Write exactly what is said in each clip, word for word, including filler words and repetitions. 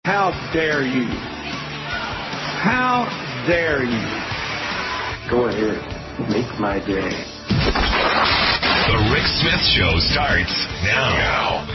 How dare you? How dare you? Go ahead. Make my day. The Rick Smith Show starts now. now.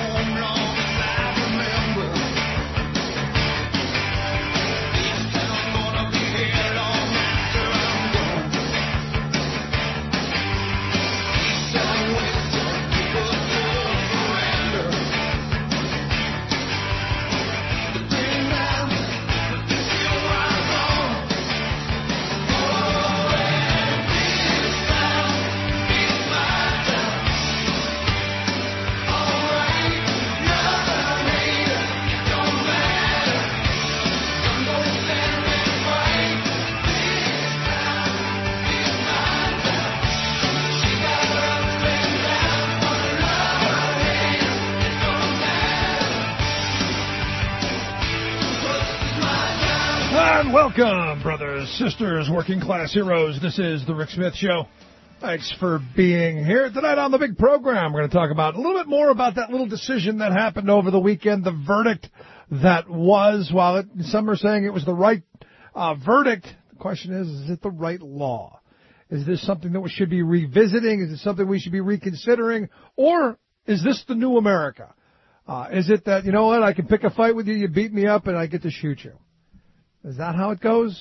Welcome, brothers, sisters, working class heroes. This is the Rick Smith Show. Thanks for being here tonight on the big program. We're going to talk about a little bit more about that little decision that happened over the weekend, the verdict that was, while it, some are saying it was the right uh, verdict, the question is, is it the right law? Is this something that we should be revisiting? Is it something we should be reconsidering? Or is this the new America? Uh, is it that, you know what, I can pick a fight with you, you beat me up, and I get to shoot you? Is that how it goes?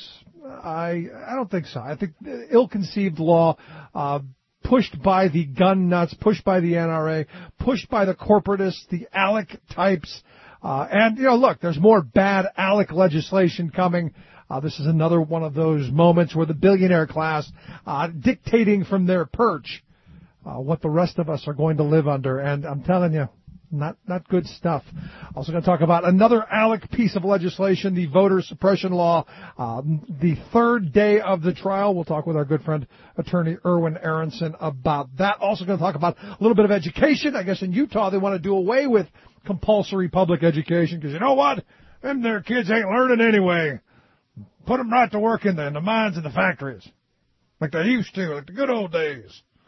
I I don't think so. I think ill-conceived law, uh, pushed by the gun nuts, pushed by the N R A, pushed by the corporatists, the ALEC types. Uh, and, you know, look, there's more bad ALEC legislation coming. Uh, this is another one of those moments where the billionaire class uh, dictating from their perch uh, what the rest of us are going to live under. And I'm telling you, Not not good stuff. Also going to talk about another ALEC piece of legislation, the voter suppression law, um, the third day of the trial. We'll talk with our good friend, attorney Erwin Aronson, about that. Also going to talk about a little bit of education. I guess in Utah they want to do away with compulsory public education because you know what? Them their kids ain't learning anyway. Put them right to work in the, in the mines and the factories like they used to, like the good old days.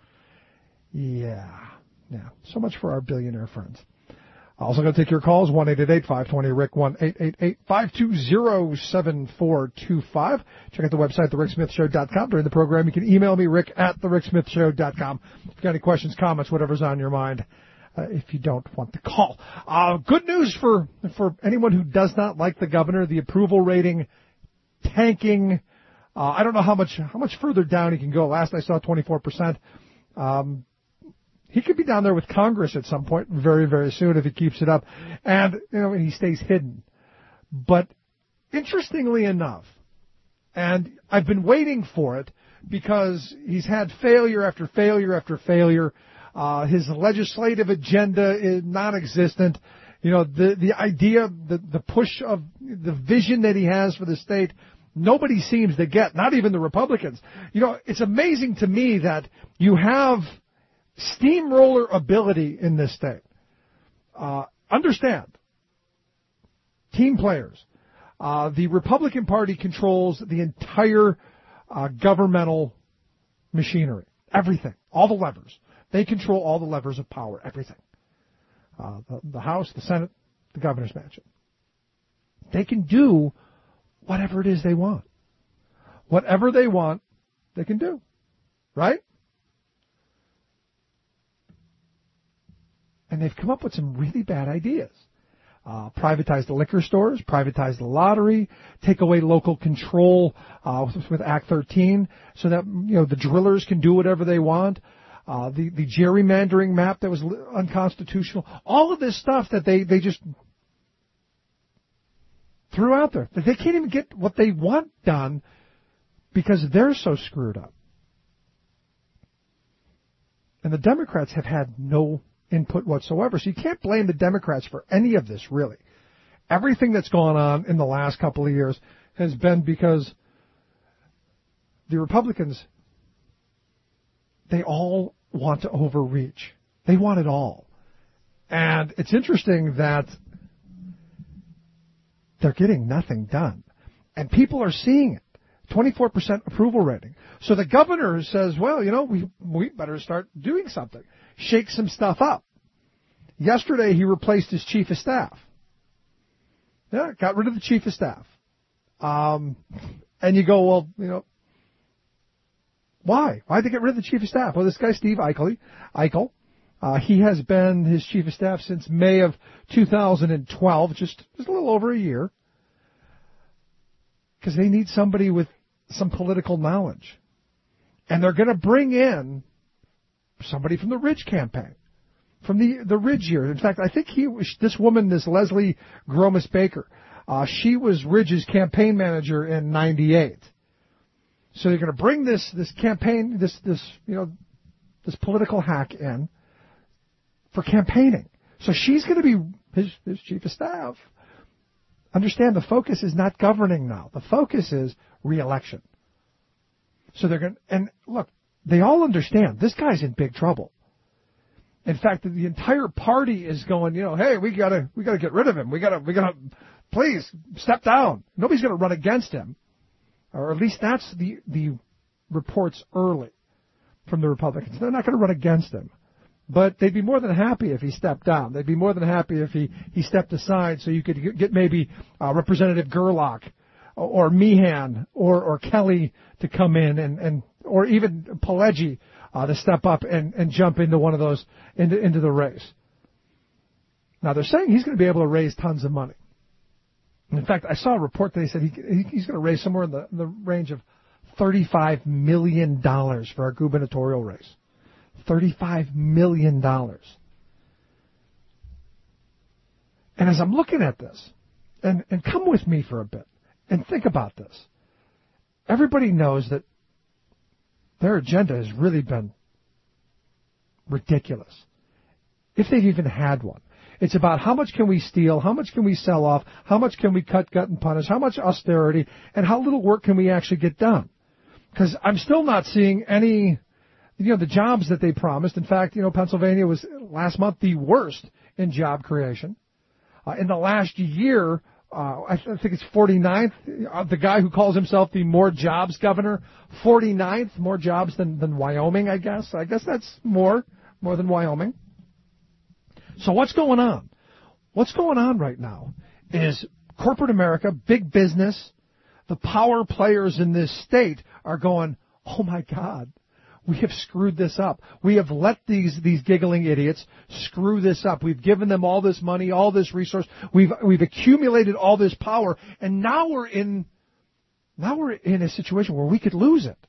Yeah. Yeah. So much for our billionaire friends. Also going to take your calls, one eight eight eight, five two zero, R I C K, one eight eight eight, five two zero, seven four two five. Check out the website, the rick smith show dot com. During the program, you can email me, rick at the rick smith show dot com. If you've got any questions, comments, whatever's on your mind, uh, if you don't want to call. Uh, good news for, for anyone who does not like the governor, the approval rating tanking. Uh, I don't know how much, how much further down he can go. Last I saw, twenty-four percent. Um, He could be down there with Congress at some point very, very soon if he keeps it up. And, you know, he stays hidden. But interestingly enough, and I've been waiting for it because he's had failure after failure after failure. Uh, his legislative agenda is non-existent. You know, the, the idea, the, the push of the vision that he has for the state, nobody seems to get, not even the Republicans. You know, it's amazing to me that you have steamroller ability in this state. Uh, understand, team players. Uh, the Republican Party controls the entire uh, governmental machinery, everything, all the levers. They control all the levers of power, everything. Uh, the, the House, the Senate, the governor's mansion. They can do whatever it is they want. Whatever they want, they can do. Right? And they've come up with some really bad ideas. Uh, privatize the liquor stores, privatize the lottery, take away local control uh, with, with Act thirteen so that, you know, the drillers can do whatever they want. Uh, the, the gerrymandering map that was unconstitutional. All of this stuff that they, they just threw out there. That they can't even get what they want done because they're so screwed up. And the Democrats have had no input whatsoever. So you can't blame the Democrats for any of this, really. Everything that's gone on in the last couple of years has been because the Republicans, they all want to overreach. They want it all. And it's interesting that they're getting nothing done. And people are seeing it. twenty-four percent approval rating. So the governor says, well, you know, we we better start doing something. Shake some stuff up. Yesterday, he replaced his chief of staff. Yeah, got rid of the chief of staff. Um, and you go, well, you know, why? Why'd they get rid of the chief of staff? Well, this guy, Steve Eichel, Eichel uh, he has been his chief of staff since May of two thousand twelve, just, just a little over a year, because they need somebody with some political knowledge. And they're going to bring in somebody from the Ridge campaign, from the, the Ridge year. In fact, I think he was, this woman, this Leslie Gromas Baker, Uh, she was Ridge's campaign manager in ninety-eight. So they're going to bring this, this campaign, this, this, you know, this political hack in for campaigning. So she's going to be his, his chief of staff. Understand, the focus is not governing now. The focus is re-election. So they're going to, and look, they all understand this guy's in big trouble. In fact, the entire party is going, you know, hey, we gotta, we gotta get rid of him. We gotta, we gotta, please step down. Nobody's going to run against him, or at least that's the the reports early from the Republicans. They're not going to run against him, but they'd be more than happy if he stepped down. They'd be more than happy if he, he stepped aside, so you could get maybe uh, Representative Gerlach or, or Meehan or or Kelly to come in, and, and or even Pileggi uh, to step up and, and jump into one of those into into the race. Now they're saying he's going to be able to raise tons of money. In fact, I saw a report that he said he, he's going to raise somewhere in the, in the range of thirty-five million dollars for our gubernatorial race. thirty-five million dollars. And as I'm looking at this, and, and come with me for a bit, and think about this. Everybody knows that their agenda has really been ridiculous, if they've even had one. It's about how much can we steal, how much can we sell off, how much can we cut, gut, and punish, how much austerity, and how little work can we actually get done. Because I'm still not seeing any, you know, the jobs that they promised. In fact, you know, Pennsylvania was last month the worst in job creation. Uh, in the last year, uh, I, th- I think it's forty-ninth, uh, the guy who calls himself the more jobs governor, forty-ninth, more jobs than, than Wyoming, I guess. I guess that's more, more than Wyoming. So what's going on? What's going on right now is corporate America, big business, the power players in this state are going, oh my God, we have screwed this up. We have let these, these giggling idiots screw this up. We've given them all this money, all this resource. We've, we've accumulated all this power, and now we're in, now we're in a situation where we could lose it.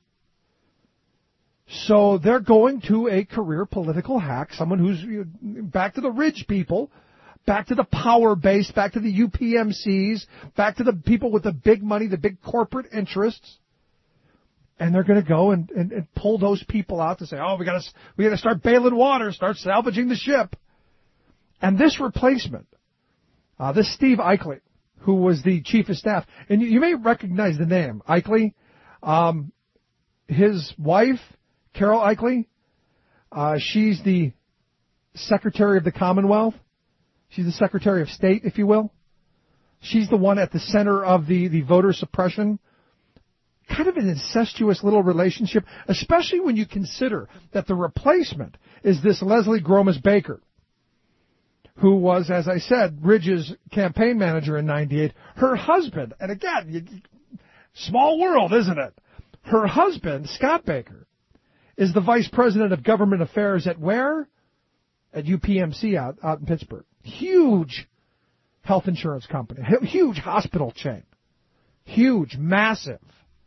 So they're going to a career political hack, someone who's back to the rich people, back to the power base, back to the U P M Cs, back to the people with the big money, the big corporate interests. And they're going to go and, and, and pull those people out to say, oh, we got to we got to start bailing water, start salvaging the ship. And this replacement, uh, this Steve Eichel, who was the chief of staff, and you, you may recognize the name, Eichel, um, his wife, Carol Eichel, uh, she's the Secretary of the Commonwealth. She's the Secretary of State, if you will. She's the one at the center of the, the voter suppression. Kind of an incestuous little relationship, especially when you consider that the replacement is this Leslie Gromas Baker, who was, as I said, Ridge's campaign manager in ninety-eight. Her husband, and again, you, small world, isn't it? Her husband, Scott Baker, is the Vice President of Government Affairs at where? At U P M C out, out in Pittsburgh. Huge health insurance company. Huge hospital chain. Huge, massive.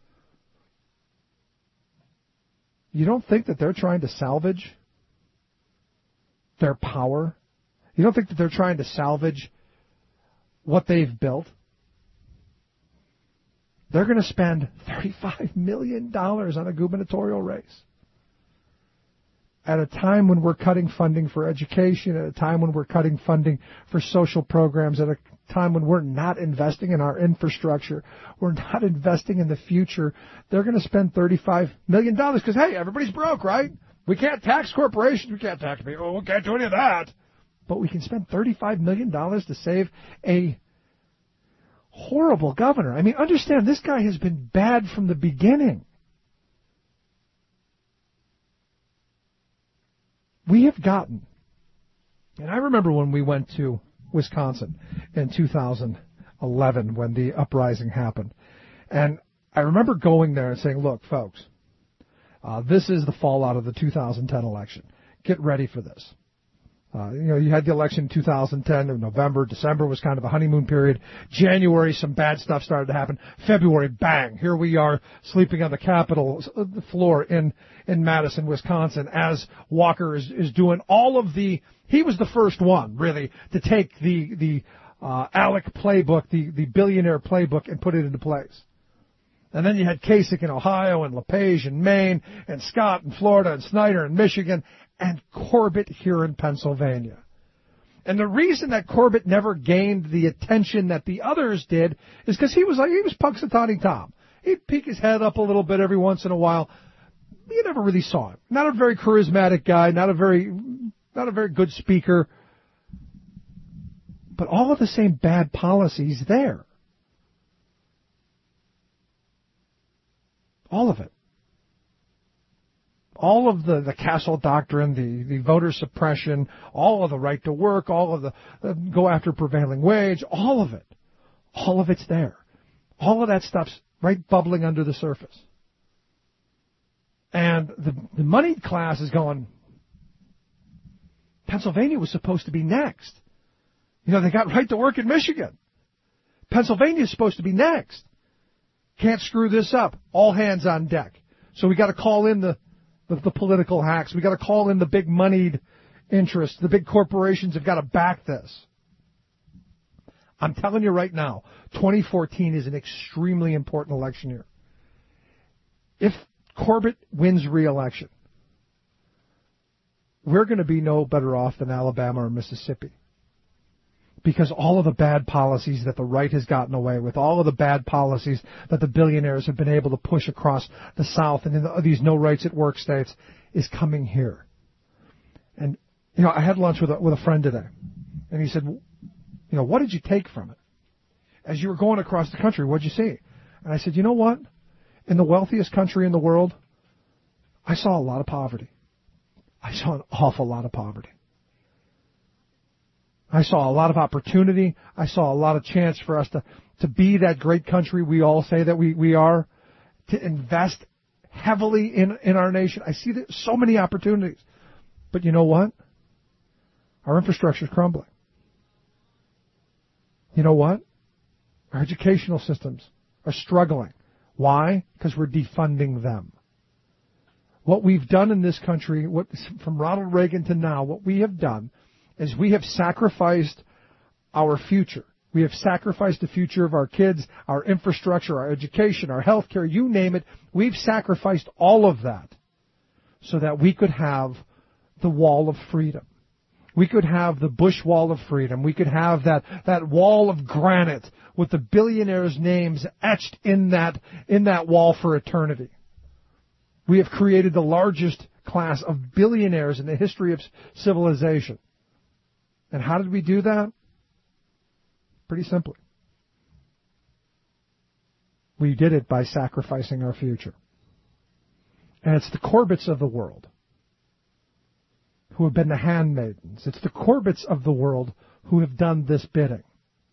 You don't think that they're trying to salvage their power? You don't think that they're trying to salvage what they've built? They're going to spend thirty-five million dollars on a gubernatorial race. At a time when we're cutting funding for education, at a time when we're cutting funding for social programs, at a time when we're not investing in our infrastructure, we're not investing in the future, they're going to spend thirty-five million dollars because, hey, everybody's broke, right? We can't tax corporations. We can't tax people. We can't do any of that. But we can spend thirty-five million dollars to save a horrible governor. I mean, understand, this guy has been bad from the beginning. We have gotten, and I remember when we went to Wisconsin in two thousand eleven when the uprising happened. And I remember going there and saying, look, folks, uh, this is the fallout of the two thousand ten election. Get ready for this. Uh, you know, you had the election in two thousand ten in November. December was kind of a honeymoon period. January, some bad stuff started to happen. February, bang, here we are sleeping on the Capitol floor in, in Madison, Wisconsin, as Walker is, is doing all of the, he was the first one, really, to take the, the, uh, ALEC playbook, the, the billionaire playbook, and put it into place. And then you had Kasich in Ohio and LePage in Maine and Scott in Florida and Snyder in Michigan and Corbett here in Pennsylvania. And the reason that Corbett never gained the attention that the others did is because he was like, he was Punxsutawney Tom. He'd peek his head up a little bit every once in a while. You never really saw him. Not a very charismatic guy, not a very, not a very good speaker. But all of the same bad policies there. All of it. All of the, the Castle Doctrine, the, the voter suppression, all of the right to work, all of the uh, go after prevailing wage, all of it. All of it's there. All of that stuff's right bubbling under the surface. And the, the moneyed class is going, Pennsylvania was supposed to be next. You know, they got right to work in Michigan. Pennsylvania is supposed to be next. Can't screw this up. All hands on deck. So we got to call in the, the, the political hacks. We got to call in the big moneyed interests. The big corporations have got to back this. I'm telling you right now, twenty fourteen is an extremely important election year. If Corbett wins re-election, we're going to be no better off than Alabama or Mississippi. Because all of the bad policies that the right has gotten away with, all of the bad policies that the billionaires have been able to push across the South and in the, these no rights at work states is coming here. And, you know, I had lunch with a, with a friend today, and he said, you know, what did you take from it? As you were going across the country, what did you see? And I said, you know what? In the wealthiest country in the world, I saw a lot of poverty. I saw an awful lot of poverty. I saw a lot of opportunity. I saw a lot of chance for us to, to be that great country we all say that we, we are, to invest heavily in, in our nation. I see so many opportunities. But you know what? Our infrastructure is crumbling. You know what? Our educational systems are struggling. Why? Because we're defunding them. What we've done in this country, what, from Ronald Reagan to now, what we have done is we have sacrificed our future. We have sacrificed the future of our kids, our infrastructure, our education, our health care, you name it. We've sacrificed all of that so that we could have the wall of freedom. We could have the Bush wall of freedom. We could have that, that wall of granite with the billionaires' names etched in that, in that wall for eternity. We have created the largest class of billionaires in the history of civilization. And how did we do that? Pretty simply. We did it by sacrificing our future. And it's the Corbetts of the world who have been the handmaidens. It's the Corbetts of the world who have done this bidding.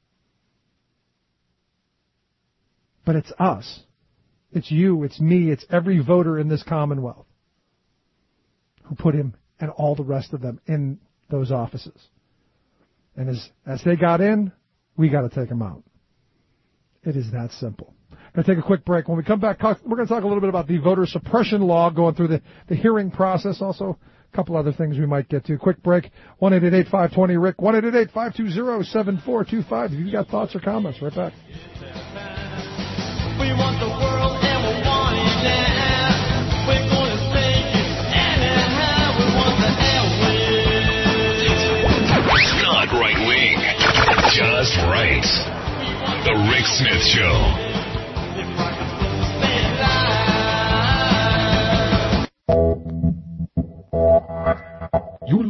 But it's us. It's you, it's me, it's every voter in this Commonwealth who put him and all the rest of them in those offices. And as, as they got in, we got to take them out. It is that simple. Going to take a quick break. When we come back, we're going to talk a little bit about the voter suppression law going through the, the hearing process. Also, a couple other things we might get to. Quick break. one eight eight eight, five two zero, R I C. one eight eight eight, five two zero, seven four two five. If you've got thoughts or comments, right back. We want the world and we want it now. We're going to take it anyhow. We want the airwaves. Not right wing, just right. The Rick Smith Show. If I could stay alive. You're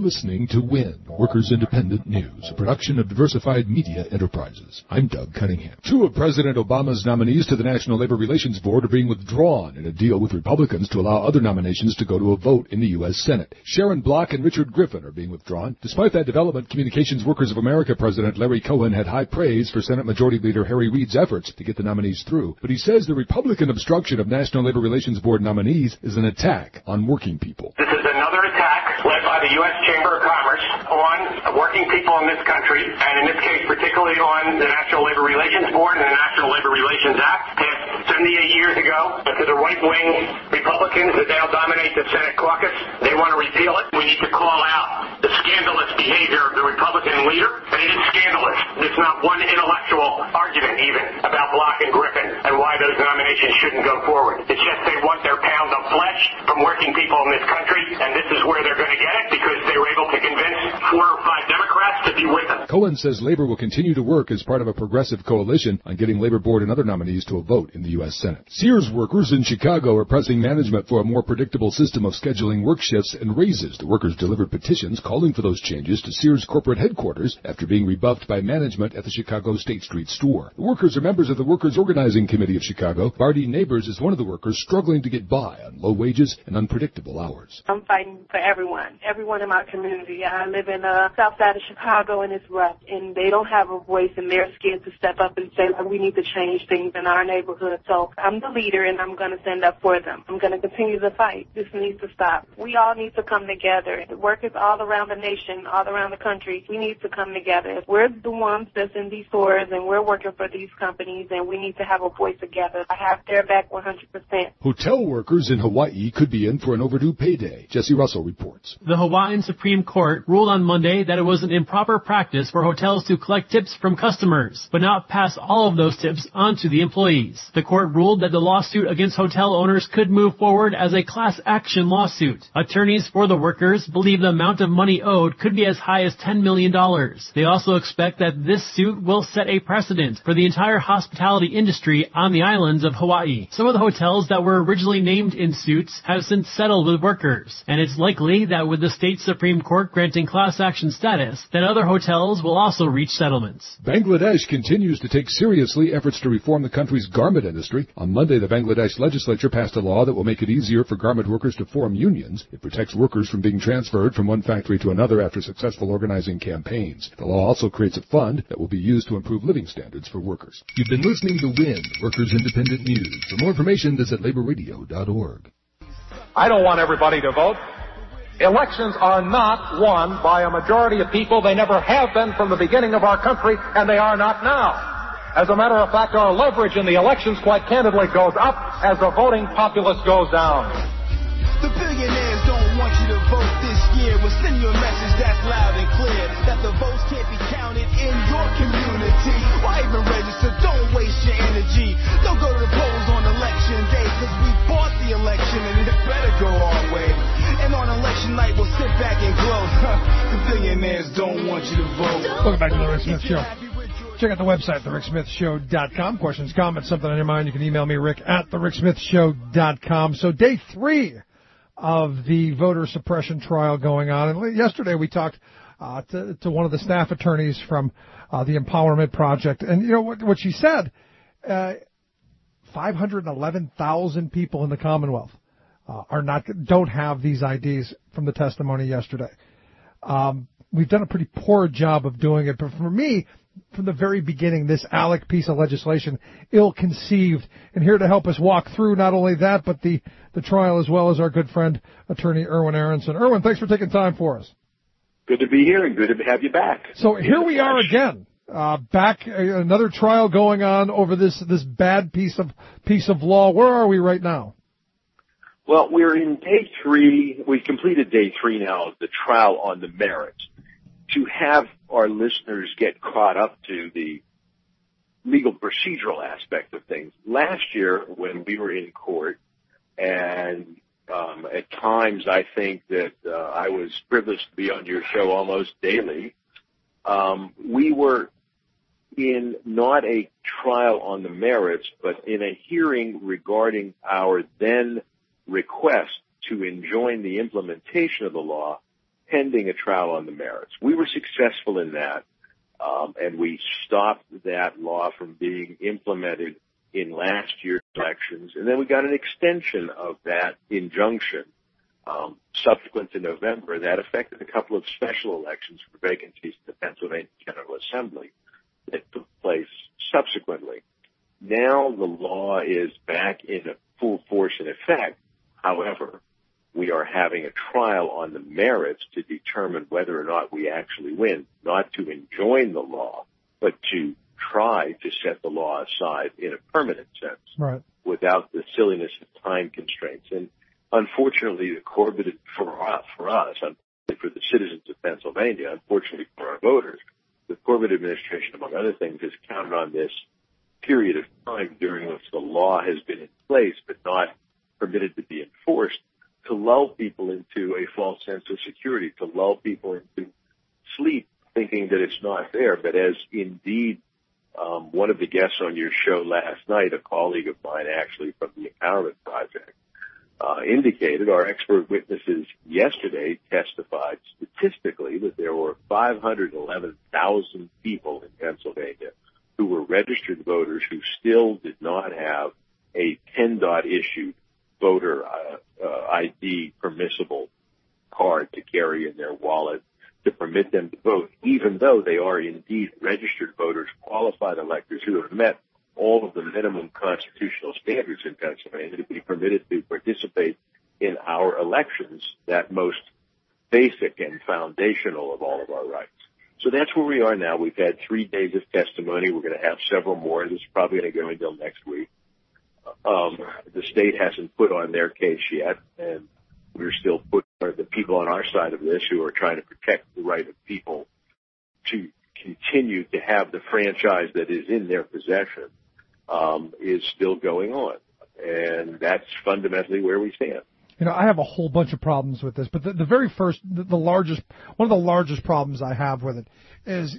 listening to WIN, Workers Independent News, a production of Diversified Media Enterprises. I'm Doug Cunningham. Two of President Obama's nominees to the National Labor Relations Board are being withdrawn in a deal with Republicans to allow other nominations to go to a vote in the U S Senate. Sharon Block and Richard Griffin are being withdrawn. Despite that development, Communications Workers of America President Larry Cohen had high praise for Senate Majority Leader Harry Reid's efforts to get the nominees through. But he says the Republican obstruction of National Labor Relations Board nominees is an attack on working people. This is another attack led by the U S Chamber of Commerce on working people in this country, and in this case particularly on the National Labor Relations Board and the National Labor Relations Act, passed seventy-eight years ago. But to the right-wing Republicans that now dominate the Senate caucus, they want to repeal it. We need to call out the scandalous behavior of the Republican leader, and it is scandalous. There's not one intellectual argument even about Block and Griffin and why those nominations shouldn't go forward. It's just they want their pound of flesh from working people in this country, and this is where they're going to get it because they were able to convince four or five Democrats to be with them. Cohen says Labor will continue to work as part of a progressive coalition on getting Labor Board and other nominees to a vote in the U S Senate. Sears workers in Chicago are pressing management for a more predictable system of scheduling work shifts and raises. The workers delivered petitions calling for those changes to Sears corporate headquarters after being rebuffed by management at the Chicago State Street store. The workers are members of the Workers' Organizing Committee of Chicago. Barty Neighbors is one of the workers struggling to get by on low wages and unpredictable hours. I'm fighting for everyone, everyone in my community. I live in the south side of Chicago, and it's rough, and they don't have a voice, and they're scared to step up and say, like, we need to change things in our neighborhood. So I'm the leader, and I'm going to stand up for them. I'm going to continue the fight. This needs to stop. We all need to come together. The workers all around the nation, all around the country, we need to come together. We're the ones that's in these stores, and we're working for these companies, and we need to have a voice together. I have their back one hundred percent. Hotel workers in Hawaii could be in for an overdue payday. Jesse Russell reports. The Hawaiian Supreme Court ruled on Monday that it was an improper practice for hotels to collect tips from customers, but not pass all of those tips on to the employees. The court ruled that the lawsuit against hotel owners could move forward as a class action lawsuit. Attorneys for the workers believe the amount of money owed could be as high as ten million dollars. They also expect that this suit will set a precedent for the entire hospitality industry on the islands of Hawaii. Some of the hotels that were originally named in suits have since settled with workers, and it's likely that with the state Supreme Court granting class action status, that other hotels will also reach settlements. Bangladesh continues to take seriously efforts to reform the country's garment industry. On Monday, the Bangladesh legislature passed a law that will make it easier for garment workers to form unions. It protects workers from being transferred from one factory to another after successful organizing campaigns. The law also creates a fund that will be used to improve living standards for workers. You've been listening to WIN, Workers Independent News. For more information, visit labor radio dot org. I don't want everybody to vote. Elections are not won by a majority of people. They never have been from the beginning of our country, and they are not now. As a matter of fact, our leverage in the elections, quite candidly, goes up as the voting populace goes down. The billionaires don't want you to vote this year. Well, send your message that's loud and clear that the votes can't be counted in your community. Why even register? Don't waste your energy. Don't go to the polls on election day, because we bought the election and it better go our way. And on election night, we'll sit back and glow. The billionaires don't want you to vote. Welcome back to the Rick Smith Show. Check out the website, the rick smith show dot com. Questions, comments, something on your mind, you can email me, rick at the rick smith show dot com. So day three of the voter suppression trial going on. And yesterday we talked uh, to, to one of the staff attorneys from uh, the Empowerment Project. And, you know, what, what she said, uh, five hundred eleven thousand people in the Commonwealth uh, are not don't have these I Ds from the testimony yesterday. Um, we've done a pretty poor job of doing it. But for me, from the very beginning, this ALEC piece of legislation, ill-conceived, and here to help us walk through not only that, but the, the trial as well as our good friend, Attorney Erwin Aronson. Erwin, thanks for taking time for us. Good to be here and good to have you back. So here we are again, uh, back, uh, another trial going on over this, this bad piece of, piece of law. Where are we right now? Well, we're in day three. We've completed day three now of the trial on the merits. To have our listeners get caught up to the legal procedural aspect of things. Last year, when we were in court, and um, at times I think that uh, I was privileged to be on your show almost daily, um, we were in not a trial on the merits, but in a hearing regarding our then request to enjoin the implementation of the law pending a trial on the merits. We were successful in that, um, and we stopped that law from being implemented in last year's elections. And then we got an extension of that injunction um, subsequent to November that affected a couple of special elections for vacancies in the Pennsylvania General Assembly that took place subsequently. Now the law is back in full force and effect. However, we are having a trial on the merits to determine whether or not we actually win, not to enjoin the law, but to try to set the law aside in a permanent sense, right, without the silliness of time constraints. And unfortunately, the court, for us, for us, for the citizens of Pennsylvania, unfortunately for our voters, the Corbett administration, among other things, has counted on this period of time during which the law has been in place but not permitted to be enforced, to lull people into a false sense of security, to lull people into sleep, thinking that it's not there. But as indeed um, one of the guests on your show last night, a colleague of mine actually from the Empowerment Project, uh, indicated, our expert witnesses yesterday testified statistically that there were five hundred eleven thousand people in Pennsylvania who were registered voters who still did not have a PennDOT issued voter uh, uh, I D permissible card to carry in their wallet to permit them to vote, even though they are indeed registered voters, qualified electors who have met all of the minimum constitutional standards in Pennsylvania to be permitted to participate in our elections, that most basic and foundational of all of our rights. So that's where we are now. We've had three days of testimony. We're going to have several more. This is probably going to go until next week. Um, the state hasn't put on their case yet, and we're still putting the people on our side of this who are trying to protect the right of people to continue to have the franchise that is in their possession um, is still going on. And that's fundamentally where we stand. You know, I have a whole bunch of problems with this, but the, the very first, the, the largest, one of the largest problems I have with it is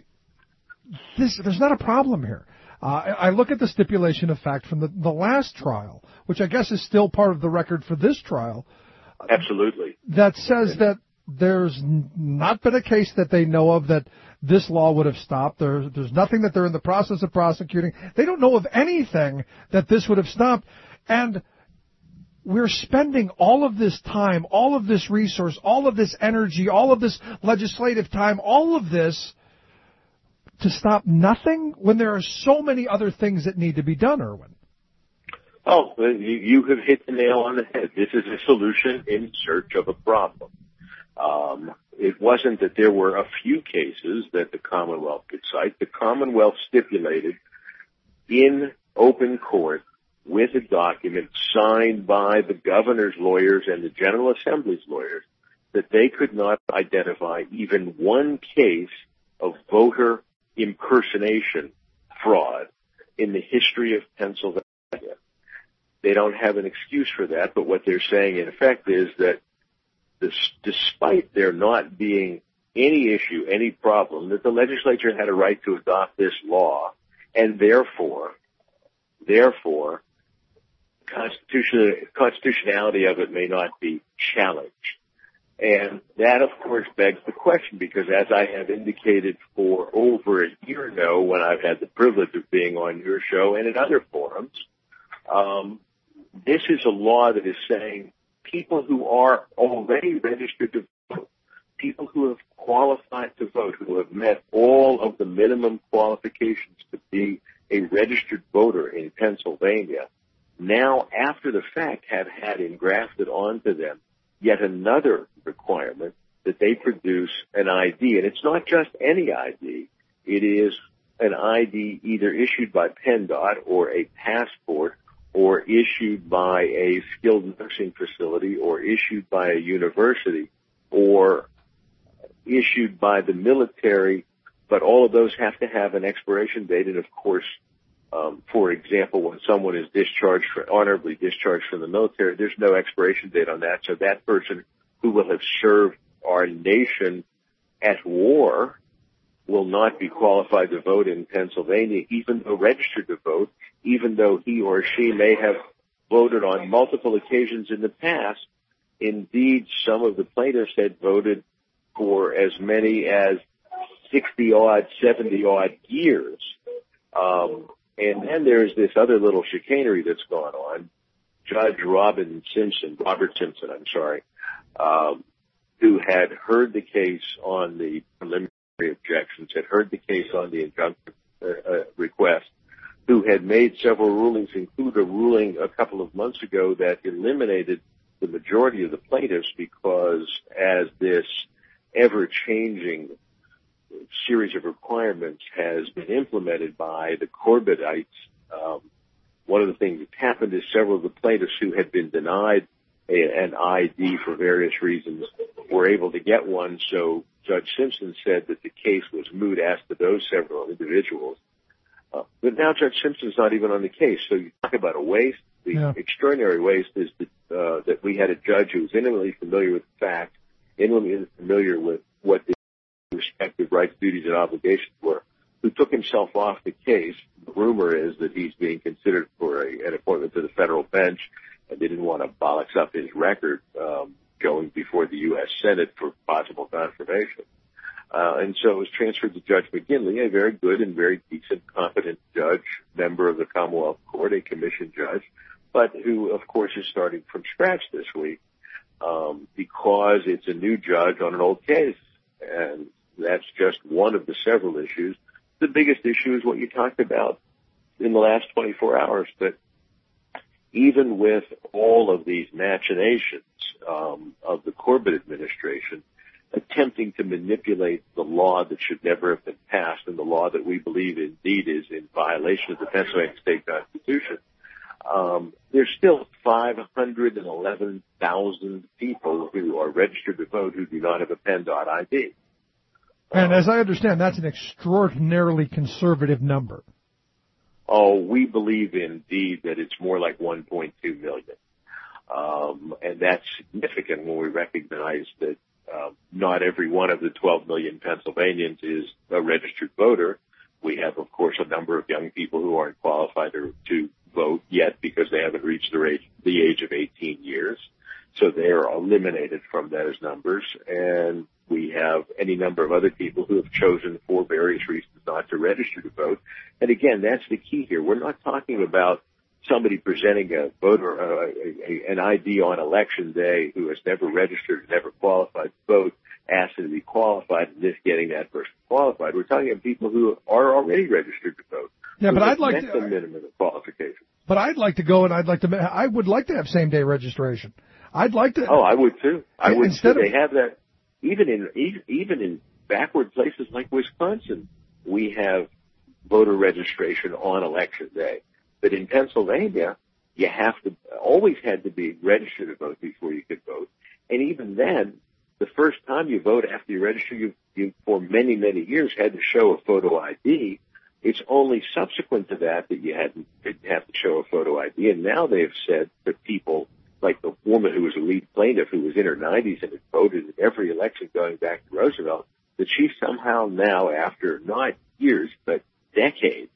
this, there's not a problem here. Uh, I look at the stipulation of fact from the, the last trial, which I guess is still part of the record for this trial. Absolutely. That says that there's not been a case that they know of that this law would have stopped. There, there's nothing that they're in the process of prosecuting. They don't know of anything that this would have stopped. And we're spending all of this time, all of this resource, all of this energy, all of this legislative time, all of this to stop nothing when there are so many other things that need to be done, Erwin. Oh, you, you have hit the nail on the head. This is a solution in search of a problem. Um, it wasn't that there were a few cases that the Commonwealth could cite. The Commonwealth stipulated in open court with a document signed by the governor's lawyers and the General Assembly's lawyers that they could not identify even one case of voter impersonation fraud in the history of Pennsylvania. They don't have an excuse for that, but what they're saying in effect is that this, despite there not being any issue, any problem, that the legislature had a right to adopt this law, and therefore, therefore, constitution, constitutionality of it may not be challenged. And that, of course, begs the question, because as I have indicated for over a year now, when I've had the privilege of being on your show and in other forums, um, this is a law that is saying people who are already registered to vote, people who have qualified to vote, who have met all of the minimum qualifications to be a registered voter in Pennsylvania, now, after the fact, have had engrafted onto them yet another requirement that they produce an I D. And it's not just any I D. It is an I D either issued by PennDOT or a passport or issued by a skilled nursing facility or issued by a university or issued by the military. But all of those have to have an expiration date. And, of course, Um, for example, when someone is discharged, for, honorably discharged from the military, there's no expiration date on that. So that person who will have served our nation at war will not be qualified to vote in Pennsylvania, even though registered to vote, even though he or she may have voted on multiple occasions in the past. Indeed, some of the plaintiffs had voted for as many as sixty-odd, seventy-odd years. Um, and then there's this other little chicanery that's gone on. Judge Robin Simpson, Robert Simpson, I'm sorry, um, who had heard the case on the preliminary objections, had heard the case on the injunctive uh, uh, request, who had made several rulings, including a ruling a couple of months ago that eliminated the majority of the plaintiffs because as this ever-changing series of requirements has been implemented by the Corbettites, um, one of the things that's happened is several of the plaintiffs who had been denied a, an I D for various reasons were able to get one. So Judge Simpson said that the case was moot as to those several individuals. Uh, but now Judge Simpson's not even on the case. So you talk about a waste. The yeah. extraordinary waste is that, uh, that we had a judge who was intimately familiar with the facts, intimately familiar with what the respective rights, duties, and obligations were, who took himself off the case. The rumor is that he's being considered for a, an appointment to the federal bench, and they didn't want to bollocks up his record um, going before the U S Senate for possible confirmation. Uh, and so it was transferred to Judge McGinley, a very good and very decent, competent judge, member of the Commonwealth Court, a commission judge, but who, of course, is starting from scratch this week um, because it's a new judge on an old case. And that's just one of the several issues. The biggest issue is what you talked about in the last twenty-four hours, that even with all of these machinations um, of the Corbett administration attempting to manipulate the law that should never have been passed and the law that we believe indeed is in violation of the Pennsylvania State Constitution, um, there's still five hundred eleven thousand people who are registered to vote who do not have a Penn.I D. And as I understand, that's an extraordinarily conservative number. Oh, we believe indeed that it's more like one point two million. Um, and that's significant when we recognize that uh, not every one of the twelve million Pennsylvanians is a registered voter. We have, of course, a number of young people who aren't qualified to, to vote yet because they haven't reached the age, the age of eighteen years. So they're eliminated from those numbers. And we have any number of other people who have chosen for various reasons not to register to vote. And again, that's the key here. We're not talking about somebody presenting a voter, uh, a, a, an I D on election day who has never registered, never qualified to vote, asking to be qualified and just getting that person qualified. We're talking about people who are already registered to vote. Yeah, but I'd like to, the minimum of qualification. But I'd like to go and I'd like to, I would like to have same day registration. I'd like to. Oh, I would too. I would instead too. Of, they have that even in, even in backward places like Wisconsin, we have voter registration on election day. But in Pennsylvania, you have to, always had to be registered to vote before you could vote. And even then, the first time you vote after you register, you, you for many, many years had to show a photo I D. It's only subsequent to that that you had to have to show a photo I D. And now they've said that people, like the woman who was a lead plaintiff who was in her nineties and had voted in every election going back to Roosevelt, that she somehow now, after not years, but decades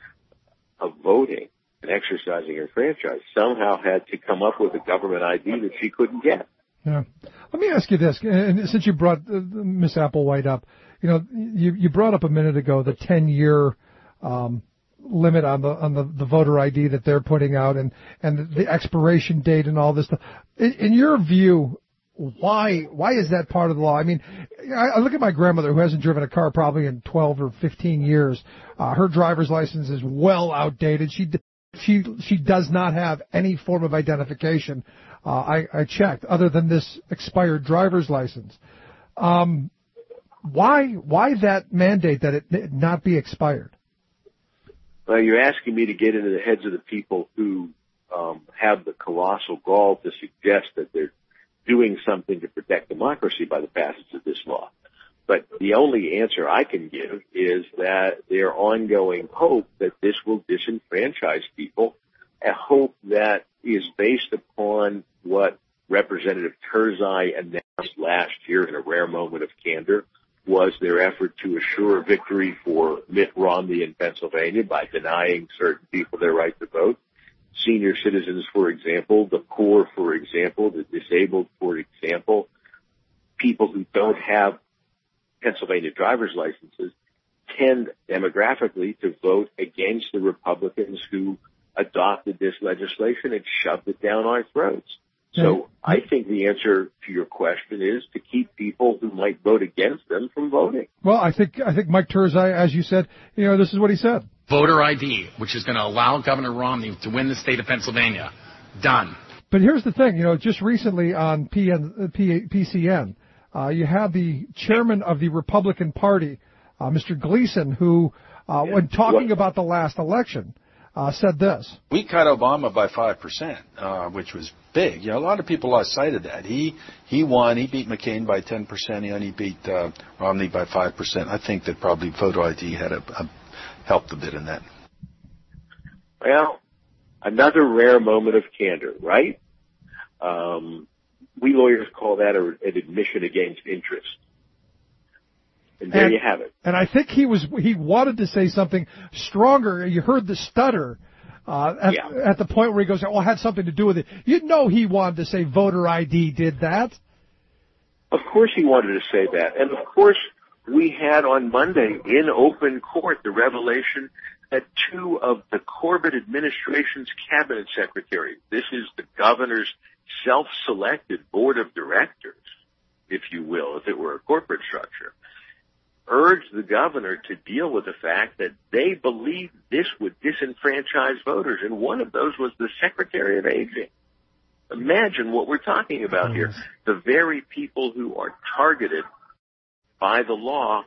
of voting and exercising her franchise, somehow had to come up with a government I D that she couldn't get. Yeah. Let me ask you this, and since you brought uh, Miss Applewhite up, you know, you, you brought up a minute ago the ten-year um, limit on the on the, the voter I D that they're putting out, and and the expiration date and all this stuff. In, in your view, why why is that part of the law? I mean, I, I look at my grandmother who hasn't driven a car probably in twelve or fifteen years. Uh, her driver's license is well outdated. She she she does not have any form of identification. Uh, I, I checked other than this expired driver's license. Um, why why that mandate that it, it not be expired? Well, you're asking me to get into the heads of the people who um, have the colossal gall to suggest that they're doing something to protect democracy by the passage of this law. But the only answer I can give is that their ongoing hope that this will disenfranchise people, a hope that is based upon what Representative Turzai announced last year in a rare moment of candor, was their effort to assure victory for Mitt Romney in Pennsylvania by denying certain people their right to vote. Senior citizens, for example, the poor, for example, the disabled, for example, people who don't have Pennsylvania driver's licenses tend demographically to vote against the Republicans who adopted this legislation and shoved it down our throats. So I think the answer to your question is to keep people who might vote against them from voting. Well, I think I think Mike Turzai, as you said, you know, this is what he said. Voter I D, which is going to allow Governor Romney to win the state of Pennsylvania. Done. But here's the thing, you know, just recently on P N, P, P C N, uh, you had the chairman of the Republican Party, uh, Mister Gleason, who, uh, when talking about the last election, Uh, said this. We cut Obama by five percent, uh, which was big. You know, a lot of people lost sight of that. He he won. He beat McCain by ten percent, and he beat uh, Romney by five percent. I think that probably voter I D had a, a, helped a bit in that. Well, another rare moment of candor, right? Um, we lawyers call that a, an admission against interest. And there and, you have it. And I think he was he wanted to say something stronger. You heard the stutter uh, at, yeah. at the point where he goes, "Well, it had something to do with it." You know, he wanted to say voter I D did that. Of course, he wanted to say that, and of course, we had on Monday in open court the revelation that two of the Corbett administration's cabinet secretaries, this is the governor's self-selected board of directors, if you will, if it were a corporate structure, urged the governor to deal with the fact that they believed this would disenfranchise voters, and one of those was the Secretary of Aging. Imagine what we're talking about here. The very people who are targeted by the law,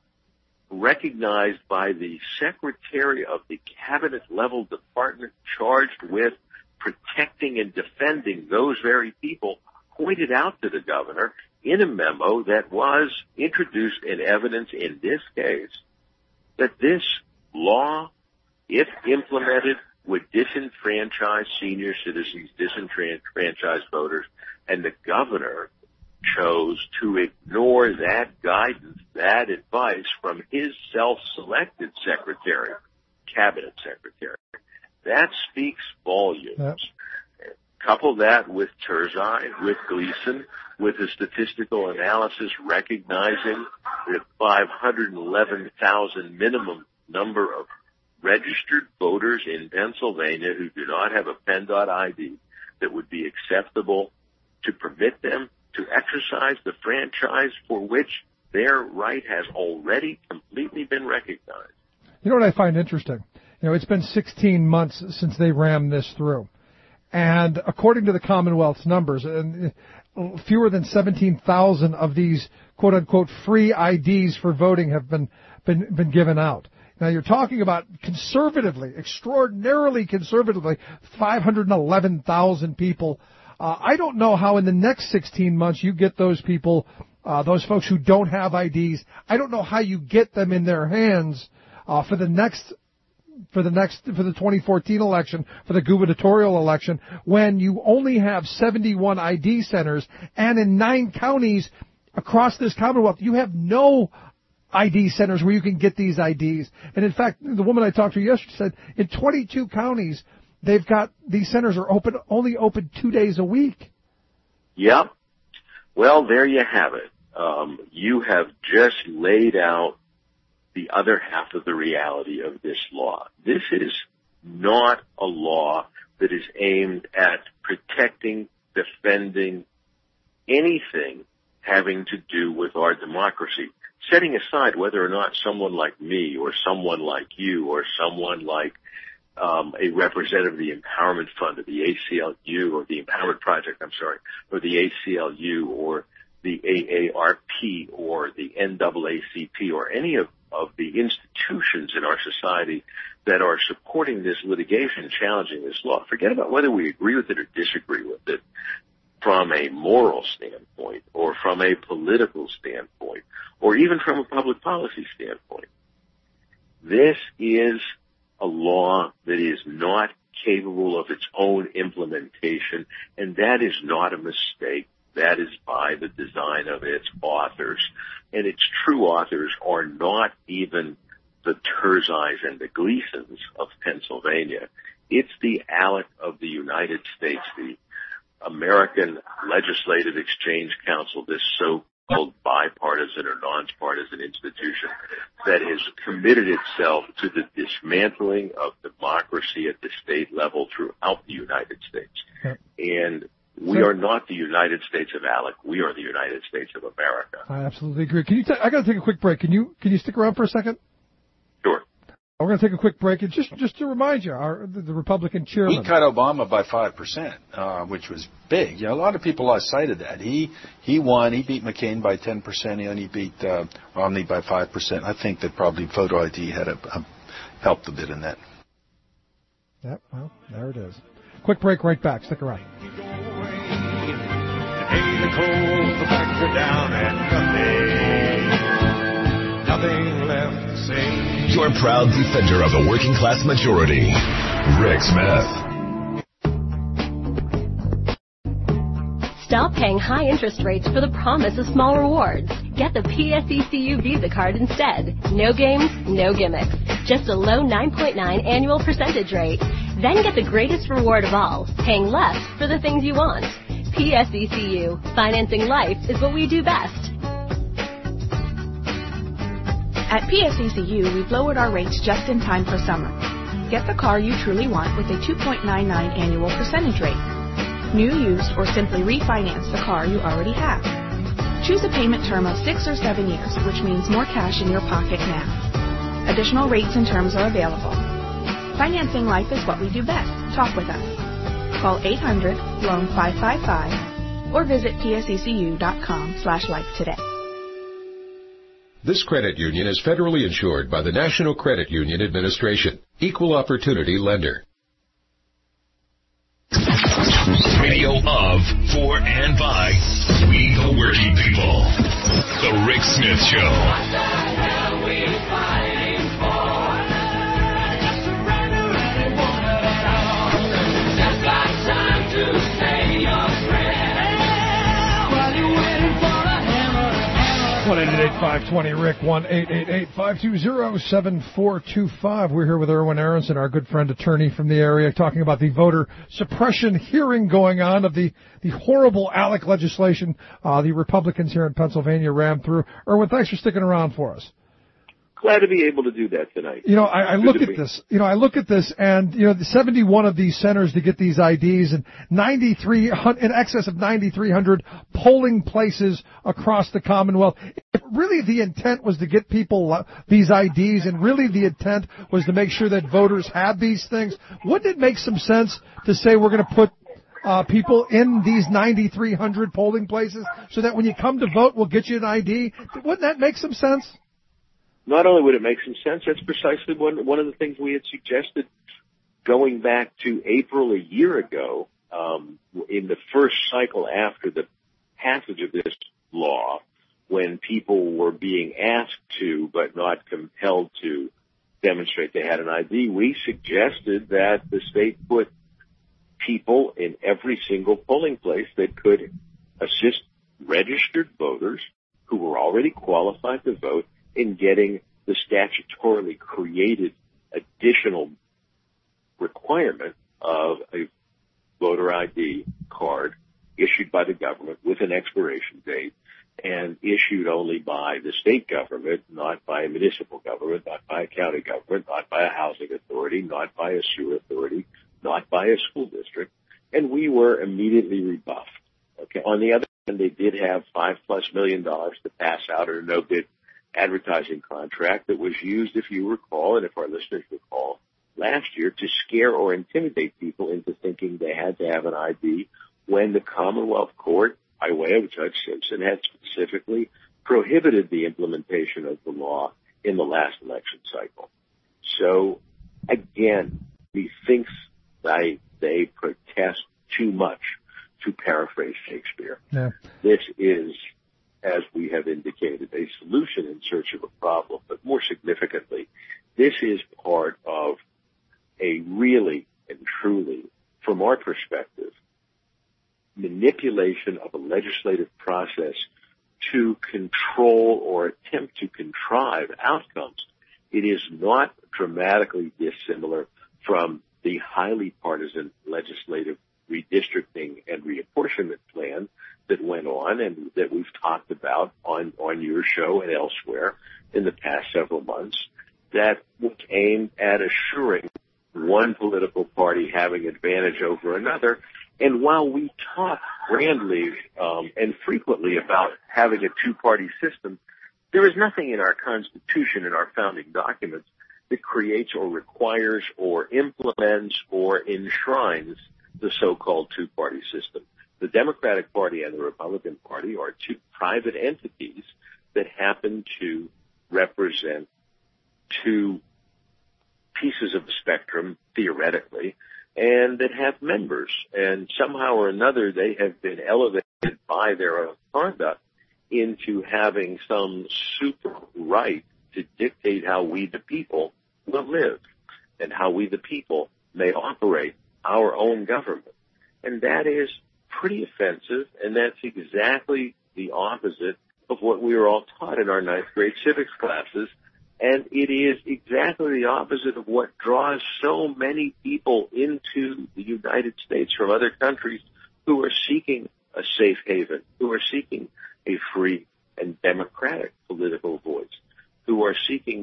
recognized by the Secretary of the cabinet-level department charged with protecting and defending those very people, pointed out to the governor in a memo that was introduced in evidence in this case that this law, if implemented, would disenfranchise senior citizens, disenfranchise voters, and the governor chose to ignore that guidance, that advice from his self-selected secretary, cabinet secretary. That speaks volumes. Yep. Couple that with Turzai, with Gleason, with the statistical analysis recognizing the five hundred eleven thousand minimum number of registered voters in Pennsylvania who do not have a PennDOT I D that would be acceptable to permit them to exercise the franchise for which their right has already completely been recognized. You know what I find interesting? You know, it's been sixteen months since they rammed this through. And according to the Commonwealth's numbers, fewer than seventeen thousand of these quote-unquote free I Ds for voting have been, been, been given out. Now, you're talking about conservatively, extraordinarily conservatively, five hundred eleven thousand people. Uh, I don't know how in the next sixteen months you get those people, uh, those folks who don't have I Ds. I don't know how you get them in their hands uh, for the next for the next, for the twenty fourteen election, for the gubernatorial election, when you only have seventy-one I D centers, and in nine counties across this Commonwealth, you have no I D centers where you can get these I Ds. And in fact, the woman I talked to yesterday said in twenty-two counties, they've got, these centers are open, only open two days a week. Yep. Well, there you have it. Um, you have just laid out the other half of the reality of this law. This is not a law that is aimed at protecting, defending anything having to do with our democracy, setting aside whether or not someone like me or someone like you or someone like um, a representative of the Empowerment Fund or the A C L U or the Empowerment Project, I'm sorry, or the A C L U or the A A R P or the N double A C P or any of of the institutions in our society that are supporting this litigation, challenging this law. Forget about whether we agree with it or disagree with it from a moral standpoint or from a political standpoint or even from a public policy standpoint. This is a law that is not capable of its own implementation, and that is not a mistake. That is by the design of its authors. And its true authors are not even the Turzais and the Gleasons of Pennsylvania. It's the ALEC of the United States, the American Legislative Exchange Council, this so bipartisan or nonpartisan institution that has committed itself to the dismantling of democracy at the state level throughout the United States. And we are not the United States of Alec. We are the United States of America. I absolutely agree. Can you? T- I got to take a quick break. Can you? Can you stick around for a second? Sure. We're going to take a quick break, and just just to remind you, our the, the Republican chairman. He cut Obama by five percent, uh, which was big. You know, a lot of people lost sight of that. He he won. He beat McCain by ten percent, and he beat uh, Romney by five percent. I think that probably photo I D had a, a, helped a bit in that. Yep. Well, there it is. Quick break. Right back. Stick around. The cold, the facts are down, and nothing, nothing left to say. Your proud defender of the working class majority, Rick Smith. Stop paying high interest rates for the promise of small rewards. Get the P S E C U Visa card instead. No games, no gimmicks. Just a low nine point nine annual percentage rate. Then get the greatest reward of all, paying less for the things you want. P S E C U. Financing life is what we do best. At P S E C U, we've lowered our rates just in time for summer. Get the car you truly want with a two point nine nine annual percentage rate. New, used, or simply refinance the car you already have. Choose a payment term of six or seven years, which means more cash in your pocket now. Additional rates and terms are available. Financing life is what we do best. Talk with us. Call eight hundred, loan five five five or visit P S E C U dot com slash life today. This credit union is federally insured by the National Credit Union Administration. Equal opportunity lender. Radio of, for, and by we the working people. The Rick Smith Show. What the hell are we fighting for? Just surrender and want it all. Just got time to say your prayer. While you're waiting for a hammer, hammer. one eight eight eight, five two zero, Rick, one eight eight eight, five two zero, seven four two five. We're here with Erwin Aronson, our good friend attorney from the area, talking about the voter suppression hearing going on of the, the horrible ALEC legislation uh, the Republicans here in Pennsylvania rammed through. Erwin, thanks for sticking around for us. Glad to be able to do that tonight. You know, I, I look at this, you know, I look at this and, you know, the seventy-one of these centers to get these I Ds and ninety-three, in excess of ninety-three hundred polling places across the Commonwealth. If really the intent was to get people these I Ds and really the intent was to make sure that voters had these things, wouldn't it make some sense to say we're going to put Uh, people in these ninety-three hundred polling places so that when you come to vote, we'll get you an I D? Wouldn't that make some sense? Not only would it make some sense, that's precisely one, one of the things we had suggested going back to April a year ago, um, in the first cycle after the passage of this law, when people were being asked to, but not compelled to, demonstrate they had an I D. We suggested that the state put people in every single polling place that could assist registered voters who were already qualified to vote in getting the statutorily created additional requirement of a voter I D card issued by the government with an expiration date and issued only by the state government, not by a municipal government, not by a county government, not by a housing authority, not by a sewer authority, not by a school district. And we were immediately rebuffed. Okay. On the other hand, they did have five plus million dollars to pass out a no-bid advertising contract that was used, if you recall, and if our listeners recall, last year to scare or intimidate people into thinking they had to have an I D when the Commonwealth Court, by way of Judge Simpson, had specifically prohibited the implementation of the law in the last election cycle. So, again, methinks they, they protest too much, to paraphrase Shakespeare. Yeah. This is, as we have indicated, a solution in search of a problem, but more significantly, this is part of a really and truly, from our perspective, manipulation of a legislative process to control or attempt to contrive outcomes. It is not dramatically dissimilar from the highly partisan legislative redistricting and reapportionment plan that went on and that we've talked about on, on your show and elsewhere in the past several months that was aimed at assuring one political party having advantage over another. And while we talk grandly um, and frequently about having a two-party system, there is nothing in our Constitution and our founding documents that creates or requires or implements or enshrines the so-called two-party system. The Democratic Party and the Republican Party are two private entities that happen to represent two pieces of the spectrum, theoretically, and that have members. And somehow or another, they have been elevated by their own conduct into having some super right to dictate how we, the people, will live and how we, the people, may operate our own government. And that is pretty offensive, and that's exactly the opposite of what we were all taught in our ninth grade civics classes. And it is exactly the opposite of what draws so many people into the United States from other countries who are seeking a safe haven, who are seeking a free and democratic political voice, who are seeking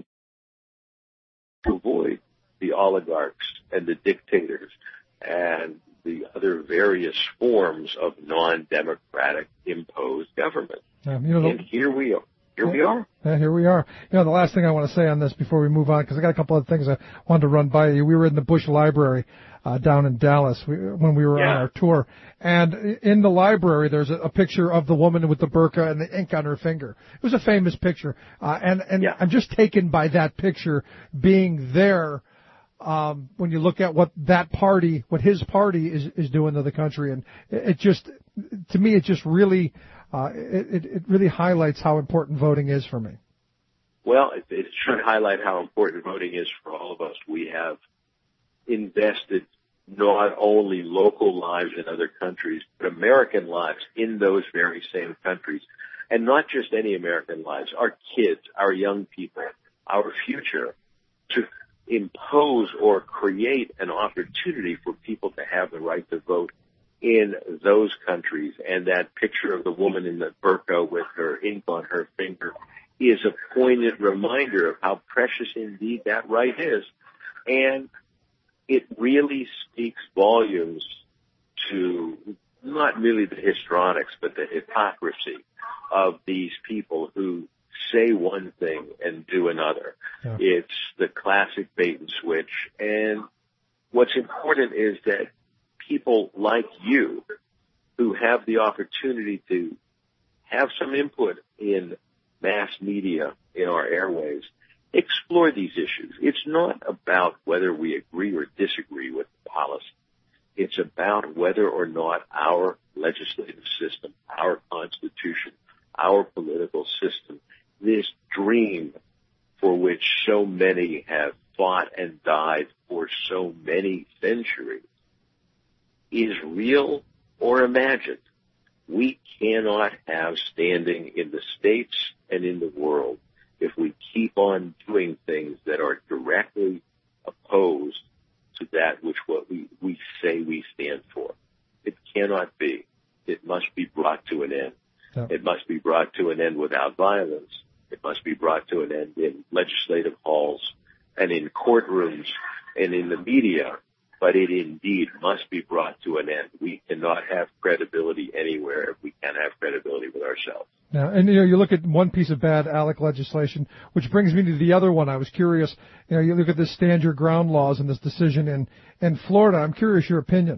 to avoid the oligarchs and the dictators and the other various forms of non-democratic imposed government. Yeah, you know, and here we are. Here yeah, we are. Yeah, here we are. You know, the last thing I want to say on this before we move on, because I got a couple of things I wanted to run by you. We were in the Bush Library uh, down in Dallas we, when we were yeah. on our tour. And in the library, there's a, a picture of the woman with the burqa and the ink on her finger. It was a famous picture. Uh, and and yeah. I'm just taken by that picture being there um, when you look at what that party, what his party is, is doing to the country. And it, it just, to me, it just really... Uh, it, it really highlights how important voting is for me. Well, it, it should highlight how important voting is for all of us. We have invested not only local lives in other countries, but American lives in those very same countries. And not just any American lives, our kids, our young people, our future, to impose or create an opportunity for people to have the right to vote in those countries. And that picture of the woman in the burqa with her ink on her finger is a poignant reminder of how precious indeed that right is. And it really speaks volumes to not merely the histrionics, but the hypocrisy of these people who say one thing and do another. Yeah. It's the classic bait and switch. And what's important is that people like you who have the opportunity to have some input in mass media, in our airwaves, explore these issues. It's not about whether we agree or disagree with the policy. It's about whether or not our legislative system, our Constitution, our political system, this dream for which so many have fought and died for so many centuries, is real or imagined. We cannot have standing in the states and in the world if we keep on doing things that are directly opposed to that which what we, we say we stand for. It cannot be. It must be brought to an end. Yeah. It must be brought to an end without violence. It must be brought to an end in legislative halls and in courtrooms and in the media. But it indeed must be brought to an end. We cannot have credibility anywhere if we can't have credibility with ourselves. Yeah, and you know, you look at one piece of bad ALEC legislation, which brings me to the other one. I was curious. You know, you look at this stand your ground laws and this decision in in Florida. I'm curious your opinion.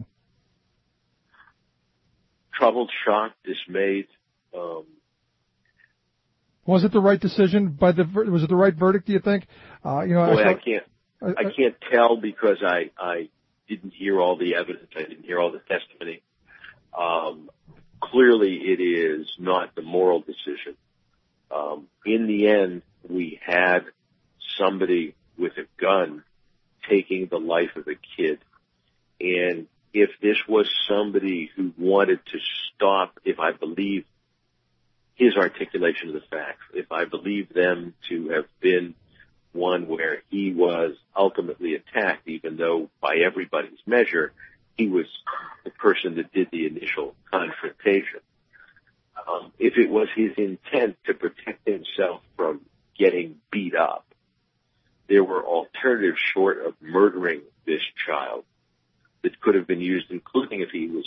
Troubled, shocked, dismayed. Um, was it the right decision by the? Was it the right verdict? Do you think? Uh, you know, boy, I, I can't. I, I can't tell because I I didn't hear all the evidence. I didn't hear all the testimony. Um, clearly, it is not the moral decision. Um, in the end, we had somebody with a gun taking the life of a kid. And if this was somebody who wanted to stop, if I believe his articulation of the facts, if I believe them to have been one where he was ultimately attacked, even though by everybody's measure, he was the person that did the initial confrontation. Um, if it was his intent to protect himself from getting beat up, there were alternatives short of murdering this child that could have been used, including if he was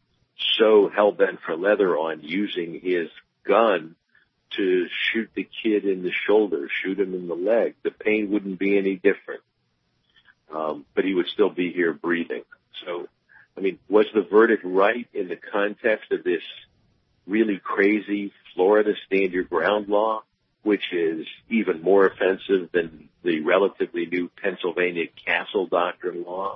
so hell-bent for leather on using his gun to shoot the kid in the shoulder, shoot him in the leg. The pain wouldn't be any different, um, but he would still be here breathing. So, I mean, was the verdict right in the context of this really crazy Florida stand your ground law, which is even more offensive than the relatively new Pennsylvania Castle Doctrine law?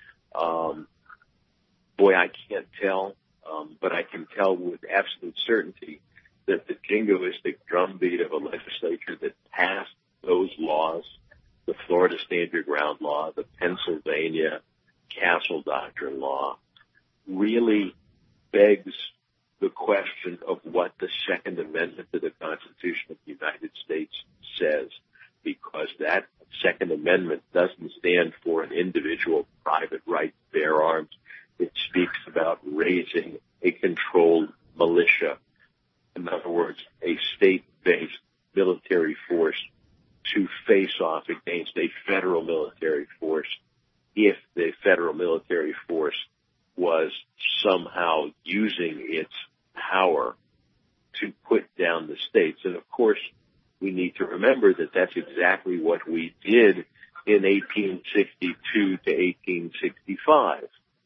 Um, boy, I can't tell, um, but I can tell with absolute certainty that the jingoistic drumbeat of a legislature that passed those laws, the Florida Stand Your Ground law, the Pennsylvania Castle Doctrine law, really begs the question of what the Second Amendment to the Constitution of the United States says, because that Second Amendment doesn't stand for an individual private right to bear arms. It speaks about raising a controlled militia. In other words, a state-based military force to face off against a federal military force if the federal military force was somehow using its power to put down the states. And of course, we need to remember that that's exactly what we did in eighteen sixty-two to eighteen sixty-five.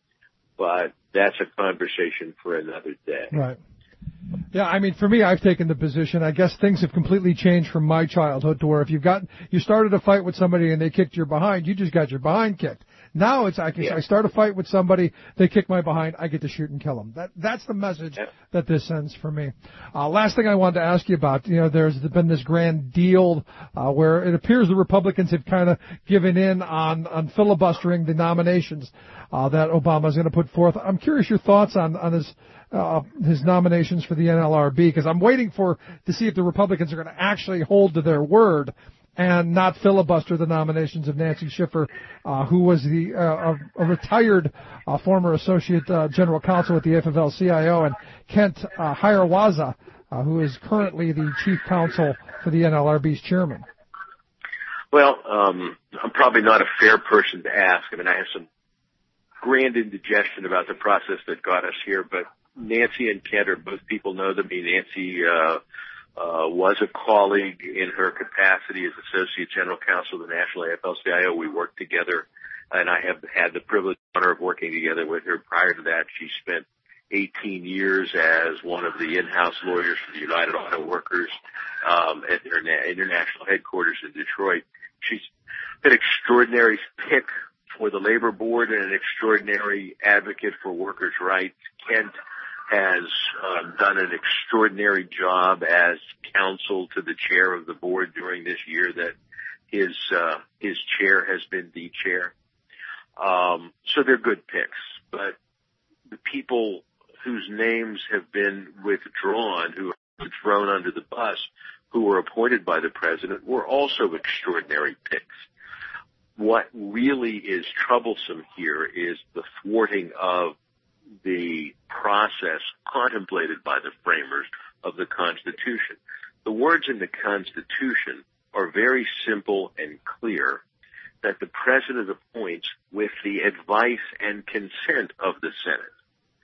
But that's a conversation for another day. Right. Yeah, I mean, for me, I've taken the position, I guess things have completely changed from my childhood to where if you've got, you started a fight with somebody and they kicked your behind, you just got your behind kicked. Now it's, I can, yeah. I start a fight with somebody, they kick my behind, I get to shoot and kill them. That, that's the message yeah. that this sends for me. Uh, last thing I wanted to ask you about, you know, there's been this grand deal, uh, where it appears the Republicans have kind of given in on, on filibustering the nominations, uh, that Obama's going to put forth. I'm curious your thoughts on, on his, uh, his nominations for the N L R B, because I'm waiting for, to see if the Republicans are going to actually hold to their word and not filibuster the nominations of Nancy Schiffer, uh, who was the uh, a, a retired uh, former associate uh, general counsel at the F F L C I O, and Kent uh, Hirawaza, uh, who is currently the chief counsel for the N L R B's chairman. Well, um, I'm probably not a fair person to ask. I mean, I have some grand indigestion about the process that got us here, but Nancy and Kent are both people know to me. Nancy uh Uh, was a colleague in her capacity as Associate General Counsel of the National A F L C I O. We worked together, and I have had the privilege and honor of working together with her. Prior to that, she spent eighteen years as one of the in-house lawyers for the United Auto Workers um, at their na- international headquarters in Detroit. She's an extraordinary pick for the Labor Board and an extraordinary advocate for workers' rights. Kent has uh, done an extraordinary job as counsel to the chair of the board during this year that his uh, his chair has been the chair. Um, so they're good picks, but the people whose names have been withdrawn, who are thrown under the bus, who were appointed by the president, were also extraordinary picks. What really is troublesome here is the thwarting of the process contemplated by the framers of the Constitution. The words in the Constitution are very simple and clear, that the President appoints with the advice and consent of the Senate,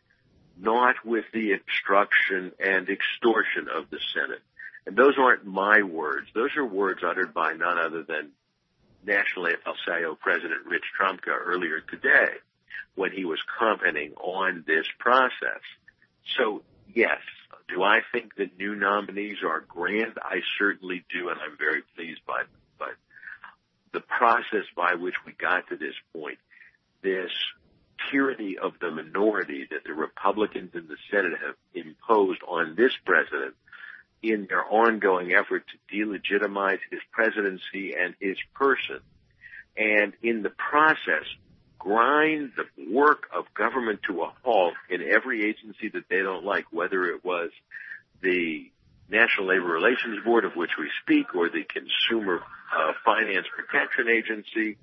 not with the instruction and extortion of the Senate. And those aren't my words. Those are words uttered by none other than National A F L C I O President Rich Trumka earlier today, when he was commenting on this process. So, yes, do I think the new nominees are grand? I certainly do, and I'm very pleased by them. But the process by which we got to this point, this tyranny of the minority that the Republicans in the Senate have imposed on this president in their ongoing effort to delegitimize his presidency and his person, and in the process grind the work of government to a halt in every agency that they don't like, whether it was the National Labor Relations Board, of which we speak, or the Consumer uh, Finance Protection Agency,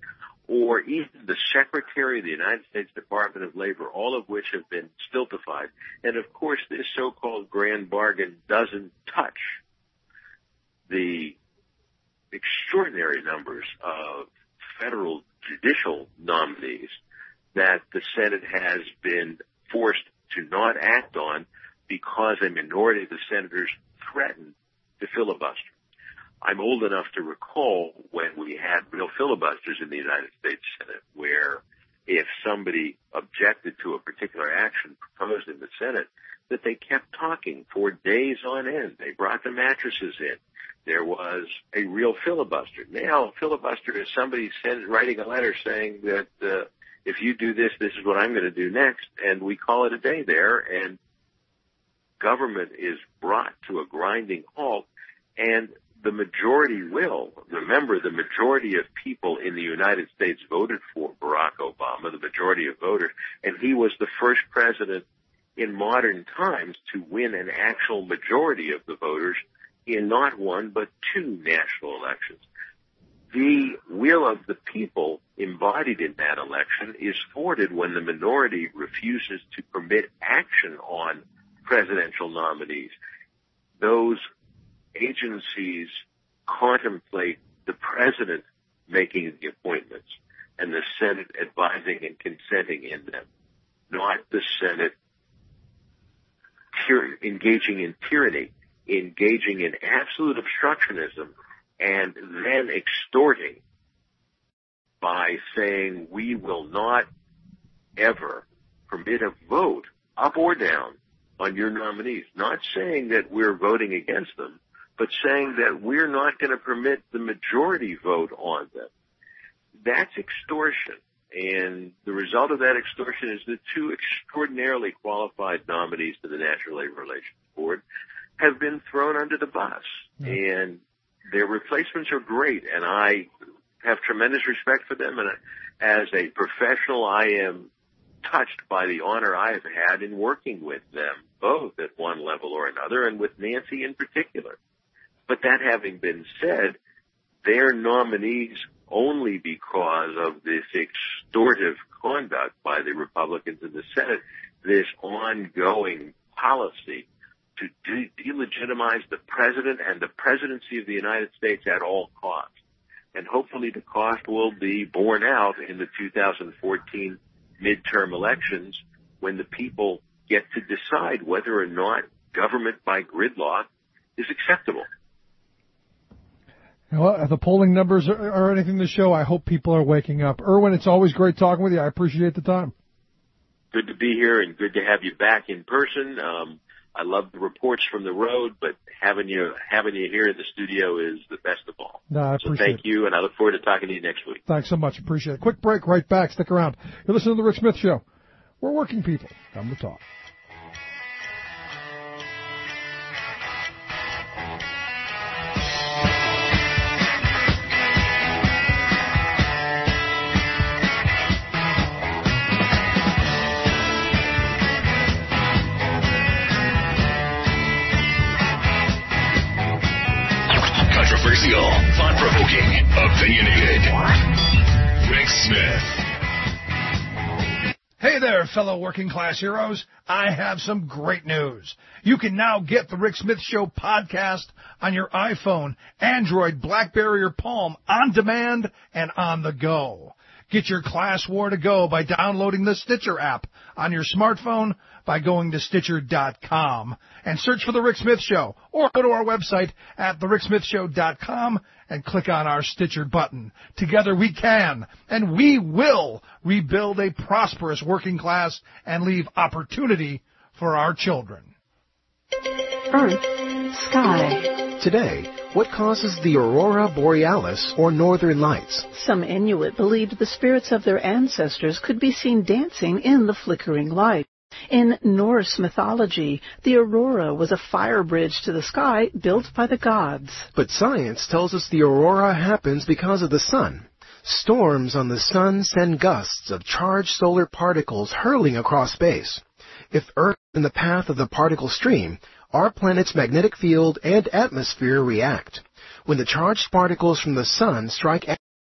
or even the Secretary of the United States Department of Labor, all of which have been stultified. And of course, this so-called grand bargain doesn't touch the extraordinary numbers of federal judicial nominees that the Senate has been forced to not act on because a minority of the senators threatened to filibuster. I'm old enough to recall when we had real filibusters in the United States Senate, where if somebody objected to a particular action proposed in the Senate, that they kept talking for days on end. They brought the mattresses in. There was a real filibuster. Now, a filibuster is somebody send, writing a letter saying that uh, if you do this, this is what I'm going to do next, and we call it a day there, and government is brought to a grinding halt, and the majority will. Remember, the majority of people in the United States voted for Barack Obama, the majority of voters, and he was the first president in modern times to win an actual majority of the voters in not one but two national elections. The will of the people embodied in that election is thwarted when the minority refuses to permit action on presidential nominees. Those agencies contemplate the president making the appointments and the Senate advising and consenting in them, not the Senate tyr- engaging in tyranny, engaging in absolute obstructionism, and then extorting by saying we will not ever permit a vote up or down on your nominees. Not saying that we're voting against them, but saying that we're not going to permit the majority vote on them. That's extortion. And the result of that extortion is that two extraordinarily qualified nominees to the National Labor Relations Board have been thrown under the bus. Mm-hmm. And their replacements are great, and I have tremendous respect for them. And as a professional, I am touched by the honor I have had in working with them, both at one level or another, and with Nancy in particular. But that having been said, they're nominees only because of this extortive conduct by the Republicans in the Senate, this ongoing policy to de- delegitimize the president and the presidency of the United States at all costs. And hopefully the cost will be borne out in the two thousand fourteen midterm elections when the people get to decide whether or not government by gridlock is acceptable. Well, the polling numbers are, are anything to show. I hope people are waking up. Erwin, it's always great talking with you. I appreciate the time. Good to be here and good to have you back in person. Um, I love the reports from the road, but having you having you here in the studio is the best of all. No, I appreciate so thank it. you, and I look forward to talking to you next week. Thanks so much. Appreciate it. Quick break, right back. Stick around. You're listening to The Rick Smith Show. We're working people. Come to talk. Controversial, thought-provoking, opinionated. Rick Smith. Hey there, fellow working class heroes. I have some great news. You can now get the Rick Smith Show podcast on your iPhone, Android, BlackBerry, or Palm on demand and on the go. Get your class war to go by downloading the Stitcher app on your smartphone by going to Stitcher dot com and search for The Rick Smith Show, or go to our website at the rick smith show dot com and click on our Stitcher button. Together we can and we will rebuild a prosperous working class and leave opportunity for our children. Earth, sky. Today, what causes the aurora borealis, or northern lights? Some Inuit believed the spirits of their ancestors could be seen dancing in the flickering light. In Norse mythology, the aurora was a fire bridge to the sky built by the gods. But science tells us the aurora happens because of the sun. Storms on the sun send gusts of charged solar particles hurling across space. If Earth is in the path of the particle stream, our planet's magnetic field and atmosphere react. When the charged particles from the sun strike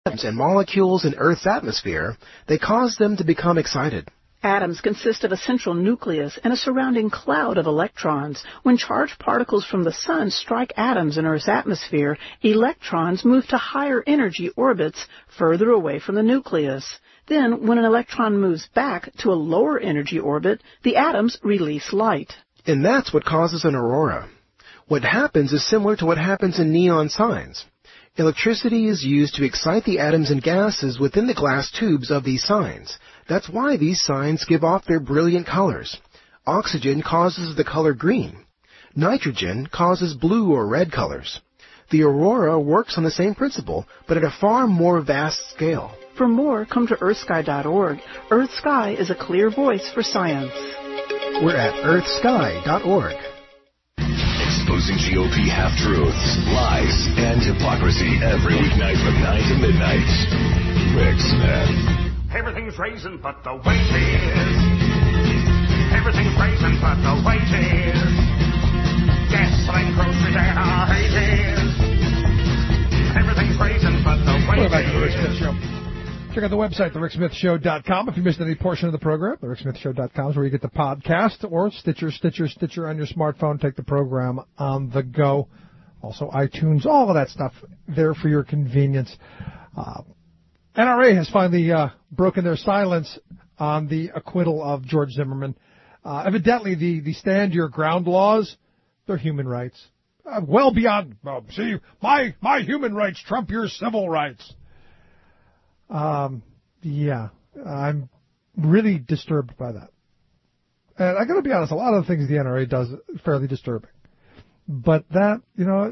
and molecules in Earth's atmosphere, they cause them to become excited. Atoms consist of a central nucleus and a surrounding cloud of electrons. When charged particles from the sun strike atoms in Earth's atmosphere, electrons move to higher energy orbits further away from the nucleus. Then, when an electron moves back to a lower energy orbit, the atoms release light. And that's what causes an aurora. What happens is similar to what happens in neon signs. Electricity is used to excite the atoms and gases within the glass tubes of these signs. That's why these signs give off their brilliant colors. Oxygen causes the color green. Nitrogen causes blue or red colors. The aurora works on the same principle, but at a far more vast scale. For more, come to earth sky dot org. Earth Sky is a clear voice for science. We're at earth sky dot org. Exposing G O P half-truths, lies, and hypocrisy every weeknight from nine to midnight. Rick Smith. Everything's raising but the wages. Everything's raising but the wages. Gasoline, groceries, and our wages. Everything's raising but the wages. Welcome back to the Rick Smith Show. Check out the website, the rick smith show dot com. If you missed any portion of the program, the rick smith show dot com is where you get the podcast, or Stitcher, Stitcher, Stitcher on your smartphone. Take the program on the go. Also iTunes, all of that stuff there for your convenience. Uh, N R A has finally uh, broken their silence on the acquittal of George Zimmerman. Uh, evidently, the, the stand your ground laws, they're human rights. Uh, well beyond, uh, see, my, my human rights trump your civil rights. Um, yeah, I'm really disturbed by that. And I got to be honest, a lot of the things the N R A does are fairly disturbing. But that, you know,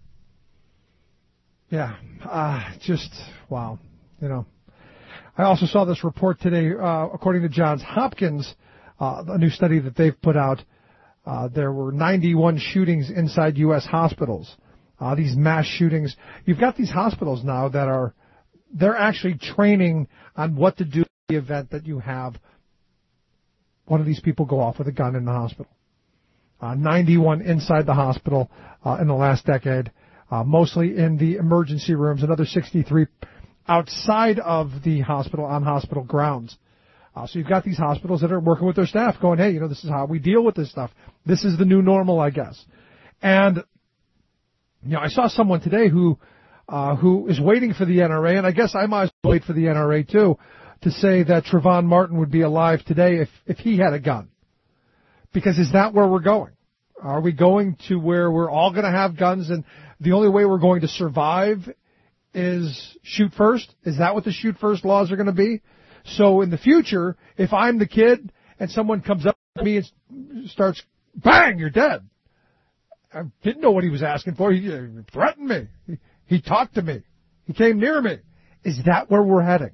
yeah, uh, just, wow. You know, I also saw this report today, uh, according to Johns Hopkins, uh, a new study that they've put out. Uh, there were ninety-one shootings inside U S hospitals. Uh, these mass shootings. You've got these hospitals now that are, they're actually training on what to do in the event that you have one of these people go off with a gun in the hospital. Uh, ninety-one inside the hospital uh, in the last decade, uh, mostly in the emergency rooms, another sixty-three outside of the hospital, on hospital grounds. Uh, so you've got these hospitals that are working with their staff going, hey, you know, this is how we deal with this stuff. This is the new normal, I guess. And, you know, I saw someone today who, uh, who is waiting for the N R A, and I guess I might as well wait for the N R A too, to say that Trayvon Martin would be alive today if, if he had a gun. Because is that where we're going? Are we going to where we're all going to have guns and the only way we're going to survive is shoot first? Is that what the shoot first laws are going to be? So in the future, if I'm the kid and someone comes up to me and starts, bang, you're dead. I didn't know what he was asking for. He threatened me. He, he talked to me. He came near me. Is that where we're heading?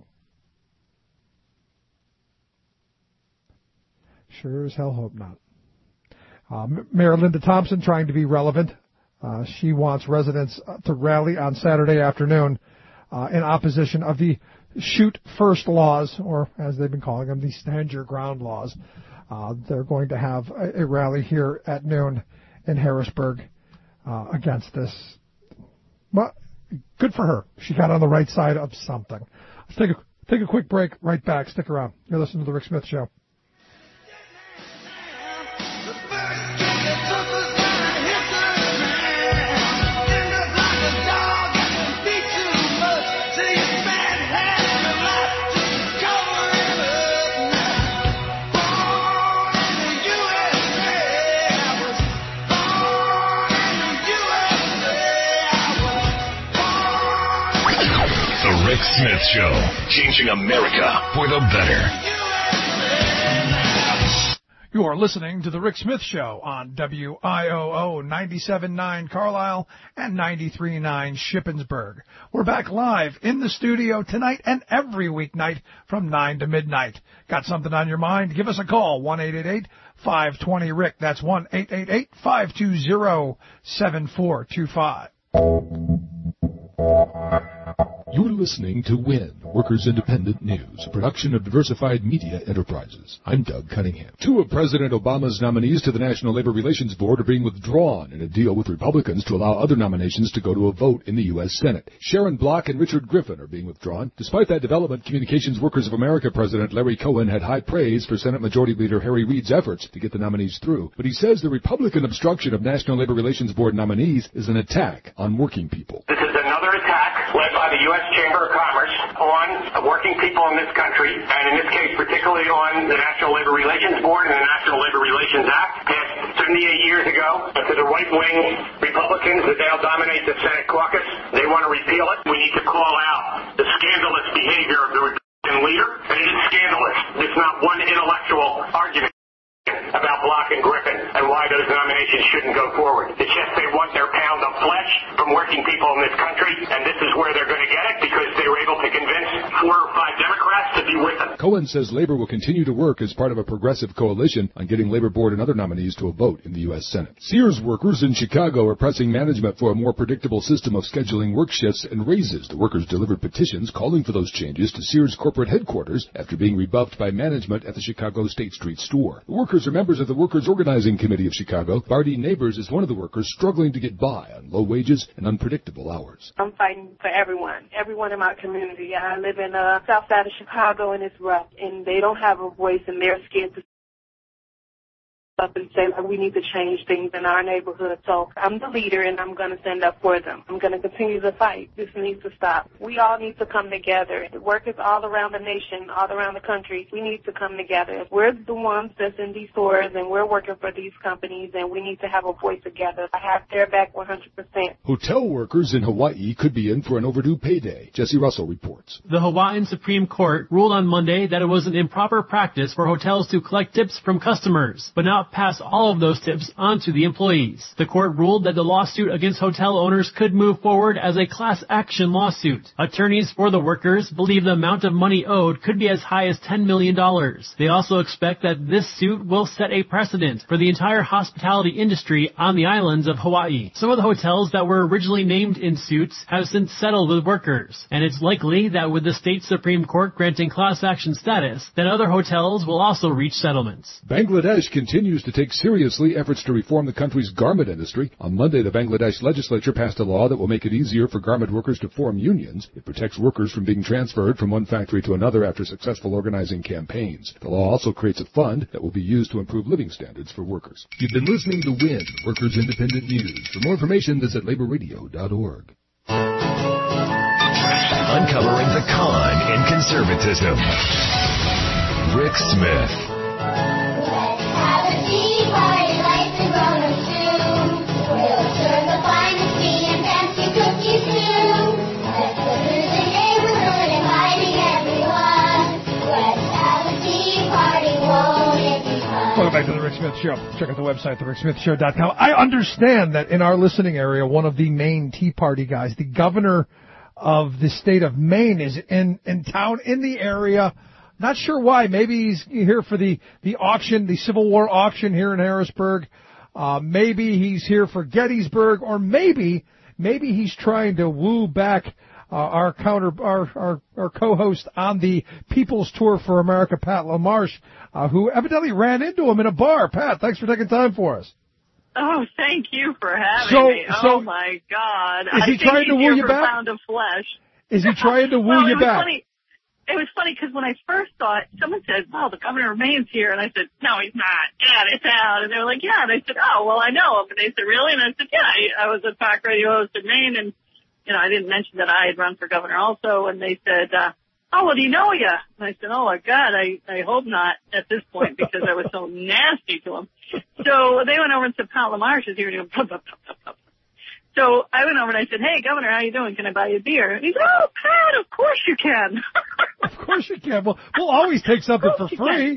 Sure as hell hope not. Uh, Mayor Linda Thompson trying to be relevant. Uh, she wants residents to rally on Saturday afternoon uh, in opposition of the shoot first laws, or as they've been calling them, the stand your ground laws. Uh, they're going to have a, a rally here at noon in Harrisburg uh, against this. Well, good for her. She got on the right side of something. Let's take a, take a quick break. Right back. Stick around. You're listening to The Rick Smith Show. Rick Smith Show, changing America for the better. You are listening to The Rick Smith Show on W I O O ninety-seven point nine Carlisle and ninety-three point nine Shippensburg. We're back live in the studio tonight and every weeknight from nine to midnight. Got something on your mind? Give us a call, one eight eight eight, five two zero, R I C K. That's one eight eight eight, five two zero, seven four two five. You're listening to WIN, Workers Independent News, a production of Diversified Media Enterprises. I'm Doug Cunningham. Two of President Obama's nominees to the National Labor Relations Board are being withdrawn in a deal with Republicans to allow other nominations to go to a vote in the U S Senate. Sharon Block and Richard Griffin are being withdrawn. Despite that development, Communications Workers of America President Larry Cohen had high praise for Senate Majority Leader Harry Reid's efforts to get the nominees through. But he says the Republican obstruction of National Labor Relations Board nominees is an attack on working people. This is another attack led by the U S Chamber of Commerce on working people in this country, and in this case particularly on the National Labor Relations Board and the National Labor Relations Act, passed seventy-eight years ago. But to the right-wing Republicans that now dominate the Senate caucus, they want to repeal it. We need to call out the scandalous behavior of the Republican leader, and it is scandalous. There's not one intellectual argument about Block and Griffin and why those nominations shouldn't go forward. It's just they want their pound of flesh from working people in this country, and this is where they're going to get it because they were able to convince four or five Democrats to be with them. Cohen says Labor will continue to work as part of a progressive coalition on getting Labor Board and other nominees to a vote in the U S Senate. Sears workers in Chicago are pressing management for a more predictable system of scheduling work shifts and raises. The workers delivered petitions calling for those changes to Sears corporate headquarters after being rebuffed by management at the Chicago State Street store. The workers are members of the Workers' Organizing Committee of Chicago. Barty Neighbors is one of the workers struggling to get by on low wages and unpredictable hours. I'm fighting for everyone, everyone in my community. I live in the uh, south side of Chicago, and it's rough, and they don't have a voice, and they're scared to up and say, like, we need to change things in our neighborhood. So I'm the leader, and I'm going to stand up for them. I'm going to continue to fight. This needs to stop. We all need to come together. The workers all around the nation, all around the country, we need to come together. We're the ones that's in these stores, and we're working for these companies, and we need to have a voice together. I have their back one hundred percent. Hotel workers in Hawaii could be in for an overdue payday. Jesse Russell reports. The Hawaiian Supreme Court ruled on Monday that it was an improper practice for hotels to collect tips from customers, but not pass all of those tips on to the employees. The court ruled that the lawsuit against hotel owners could move forward as a class action lawsuit. Attorneys for the workers believe the amount of money owed could be as high as ten million dollars. They also expect that this suit will set a precedent for the entire hospitality industry on the islands of Hawaii. Some of the hotels that were originally named in suits have since settled with workers, and it's likely that with the state Supreme Court granting class action status, that other hotels will also reach settlements. Bangladesh continues to take seriously efforts to reform the country's garment industry. On Monday, the Bangladesh legislature passed a law that will make it easier for garment workers to form unions. It protects workers from being transferred from one factory to another after successful organizing campaigns. The law also creates a fund that will be used to improve living standards for workers. You've been listening to WIN, Workers Independent News. For more information, visit labor radio dot org. Uncovering the con in conservatism. Rick Smith. Have a tea party like the grown-ups do. We'll serve the finest tea and fancy cookies too. Let's go through the neighborhood inviting everyone. Let's have a tea party, won't it be fun? Welcome back to the Rick Smith Show. Check out the website, the rick smith show dot com. I understand that in our listening area, one of the main Tea Party guys, the governor of the state of Maine, is in, in town, in the area. Not sure why. Maybe he's here for the, the auction, the Civil War auction here in Harrisburg. Uh, maybe he's here for Gettysburg, or maybe, maybe he's trying to woo back uh, our counter, our, our, our co-host on the People's Tour for America, Pat LaMarche, uh, who evidently ran into him in a bar. Pat, thanks for taking time for us. Oh, thank you for having so, me. Oh, so my God. Is he I trying think to he's woo here you for back? A pound of flesh. Is he trying to woo well, you it was back? Funny. It was funny because when I first saw it, someone said, well, the governor of Maine's here. And I said, no, he's not. Get out of town. And they were like, yeah. And I said, oh, well, I know him. And they said, really? And I said, yeah, I, I was a talk radio host in Maine. And, you know, I didn't mention that I had run for governor also. And they said, uh, oh, well, do you know you? And I said, oh, my God, I, I hope not at this point because I was so nasty to him. So they went over and said, Pat LaMarche is here. And he goes, blah, blah, blah, blah, blah. So I went over and I said, hey, Governor, how you doing? Can I buy you a beer? And he said, oh, Pat, of course you can. Of course you can. Well, we'll always take something for free.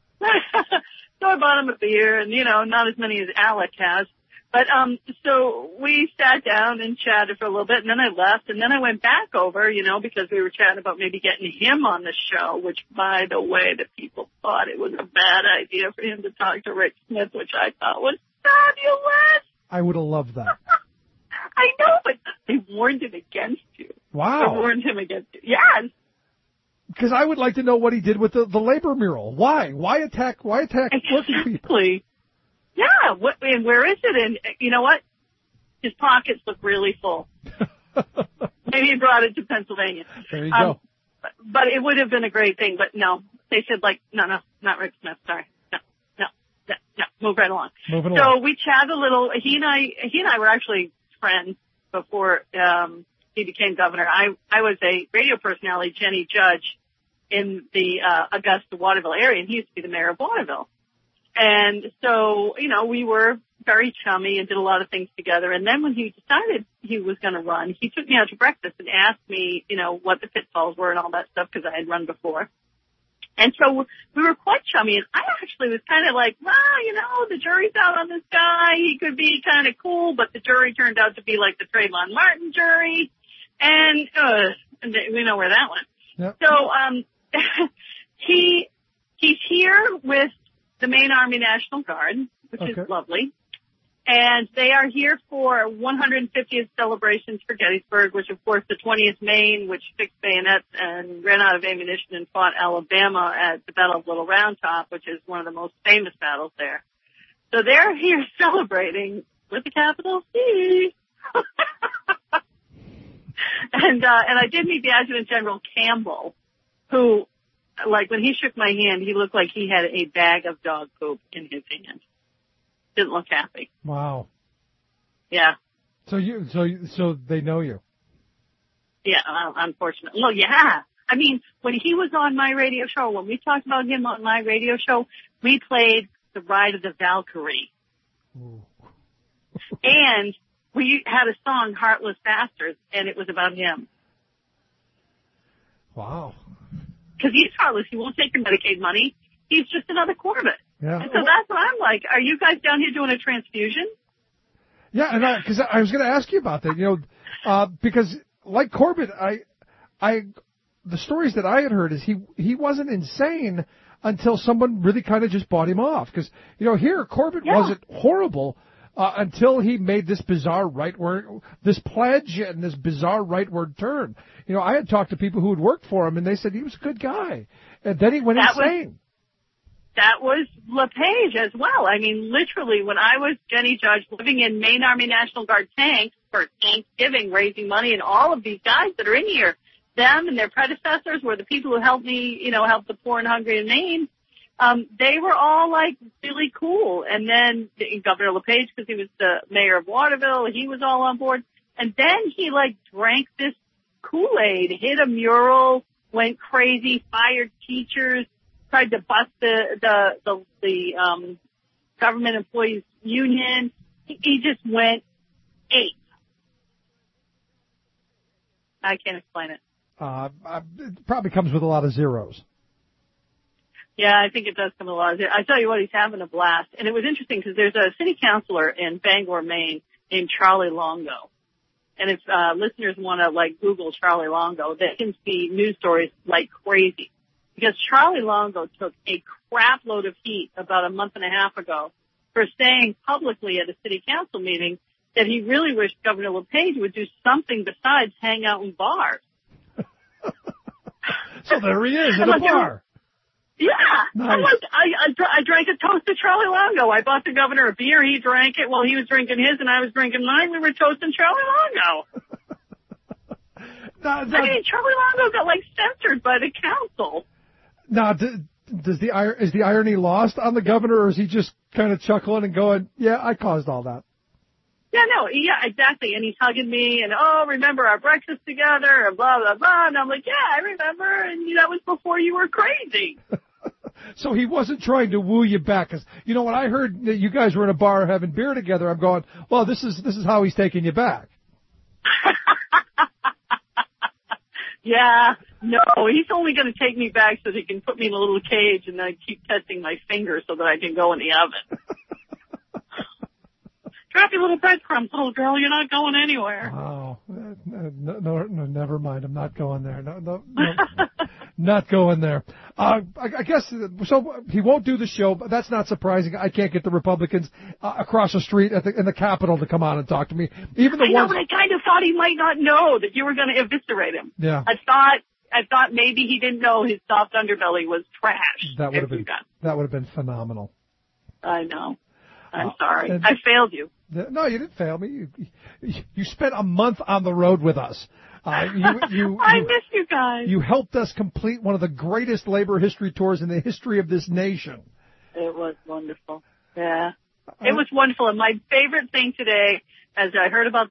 So I bought him a beer, and, you know, not as many as Alec has. But um, so we sat down and chatted for a little bit, and then I left, and then I went back over, you know, because we were chatting about maybe getting him on the show, which, by the way, the people thought it was a bad idea for him to talk to Rick Smith, which I thought was fabulous. I would have loved that. I know, but they warned him against you. Wow. I warned him against it. Yes. Because I would like to know what he did with the, the labor mural. Why? Why attack? Why attack working people? Exactly. Yeah. What, and where is it? And you know what? His pockets look really full. Maybe he brought it to Pennsylvania. There you um, go. But, but it would have been a great thing. But no, they said like, no, no, not Rick Smith. Sorry. No, no, no, no. Move right along. Moving so along. we chatted a little. He and I, he and I were actually friends before um, he became governor. I, I was a radio personality, Jenny Judge, in the uh, Augusta Waterville area, and he used to be the mayor of Waterville. And so, you know, we were very chummy and did a lot of things together. And then when he decided he was going to run, he took me out to breakfast and asked me, you know, what the pitfalls were and all that stuff because I had run before. And so we were quite chummy, and I actually was kind of like, well, you know, the jury's out on this guy. He could be kind of cool, but the jury turned out to be like the Trayvon Martin jury. And, uh, and we know where that went. Yep. So, um, he, he's here with the Maine Army National Guard, which Okay. is lovely. And they are here for one hundred fiftieth celebrations for Gettysburg, which of course the twentieth Maine, which fixed bayonets and ran out of ammunition and fought Alabama at the Battle of Little Round Top, which is one of the most famous battles there. So they're here celebrating with the capital C. and, uh, and I did meet the Adjutant General Campbell, who, like, when he shook my hand, he looked like he had a bag of dog poop in his hand. Didn't look happy. Wow. Yeah. So you, so so they know you. Yeah, uh, unfortunately. Well, yeah. I mean, when he was on my radio show, when we talked about him on my radio show, we played The Ride of the Valkyrie. And we had a song, Heartless Bastards, and it was about him. Wow. Because he's heartless. He won't take your Medicaid money. He's just another Corbett. Yeah. And so that's what I'm like. Are you guys down here doing a transfusion? Yeah, and I, cause I was going to ask you about that, you know, uh, because like Corbett, I, I, the stories that I had heard is he, he wasn't insane until someone really kind of just bought him off. Cause, you know, here Corbett Yeah. wasn't horrible, uh, until he made this bizarre rightward, this pledge and this bizarre rightward turn. You know, I had talked to people who had worked for him and they said he was a good guy. And then he went That was- insane. That was LePage as well. I mean, literally, when I was Jenny Judge living in Maine Army National Guard tanks for Thanksgiving, raising money, and all of these guys that are in here, them and their predecessors were the people who helped me, you know, help the poor and hungry in Maine. Um, they were all like really cool. And then Governor LePage, because he was the mayor of Waterville, he was all on board. And then he like drank this Kool-Aid, hit a mural, went crazy, fired teachers, tried to bust the the the, the um, government employees union. He, he just went ape. I can't explain it. Uh, it probably comes with a lot of zeros. Yeah, I think it does come a lot. I tell you what, he's having a blast. And it was interesting because there's a city councilor in Bangor, Maine named Charlie Longo. And if uh, listeners want to like Google Charlie Longo, they can see news stories like crazy. Because Charlie Longo took a crap load of heat about a month and a half ago for saying publicly at a city council meeting that he really wished Governor LePage would do something besides hang out in bars. So there he is at a like, bar. Yeah. Nice. I'm like, I, I, dr- I drank a toast to Charlie Longo. I bought the governor a beer. He drank it while he was drinking his and I was drinking mine. We were toasting Charlie Longo. Now, now, I mean, Charlie Longo got like censored by the council. now d- does the ir- is the irony lost on the governor, or is he just kind of chuckling and going, "Yeah, I caused all that"? Yeah, no, yeah, exactly. And he's hugging me and, oh, remember our breakfast together and blah, blah, blah. And I'm like, yeah, I remember. And that was before you were crazy. So he wasn't trying to woo you back. 'Cause, you know, when I heard that you guys were in a bar having beer together, I'm going, well, this is this is how he's taking you back. Yeah, no, he's only going to take me back so that he can put me in a little cage and then keep testing my fingers so that I can go in the oven. Drop your little breadcrumbs, little girl. You're not going anywhere. Oh, no, no, no, never mind. I'm not going there. No, no, no. not going there. Uh, I, I guess, so he won't do the show, but that's not surprising. I can't get the Republicans uh, across the street at the, in the Capitol to come on and talk to me. Even the I know, ones, but I kind of thought he might not know that you were going to eviscerate him. Yeah. I thought, I thought maybe he didn't know his soft underbelly was trash. that would have if you been, got- that would have been phenomenal. I know. I'm Uh, sorry. and- I failed you. No, you didn't fail me. You, you, you spent a month on the road with us. Uh, you, you, I you, miss you guys. you helped us complete one of the greatest labor history tours in the history of this nation. It was wonderful. Yeah. It was wonderful. And my favorite thing today, as I heard about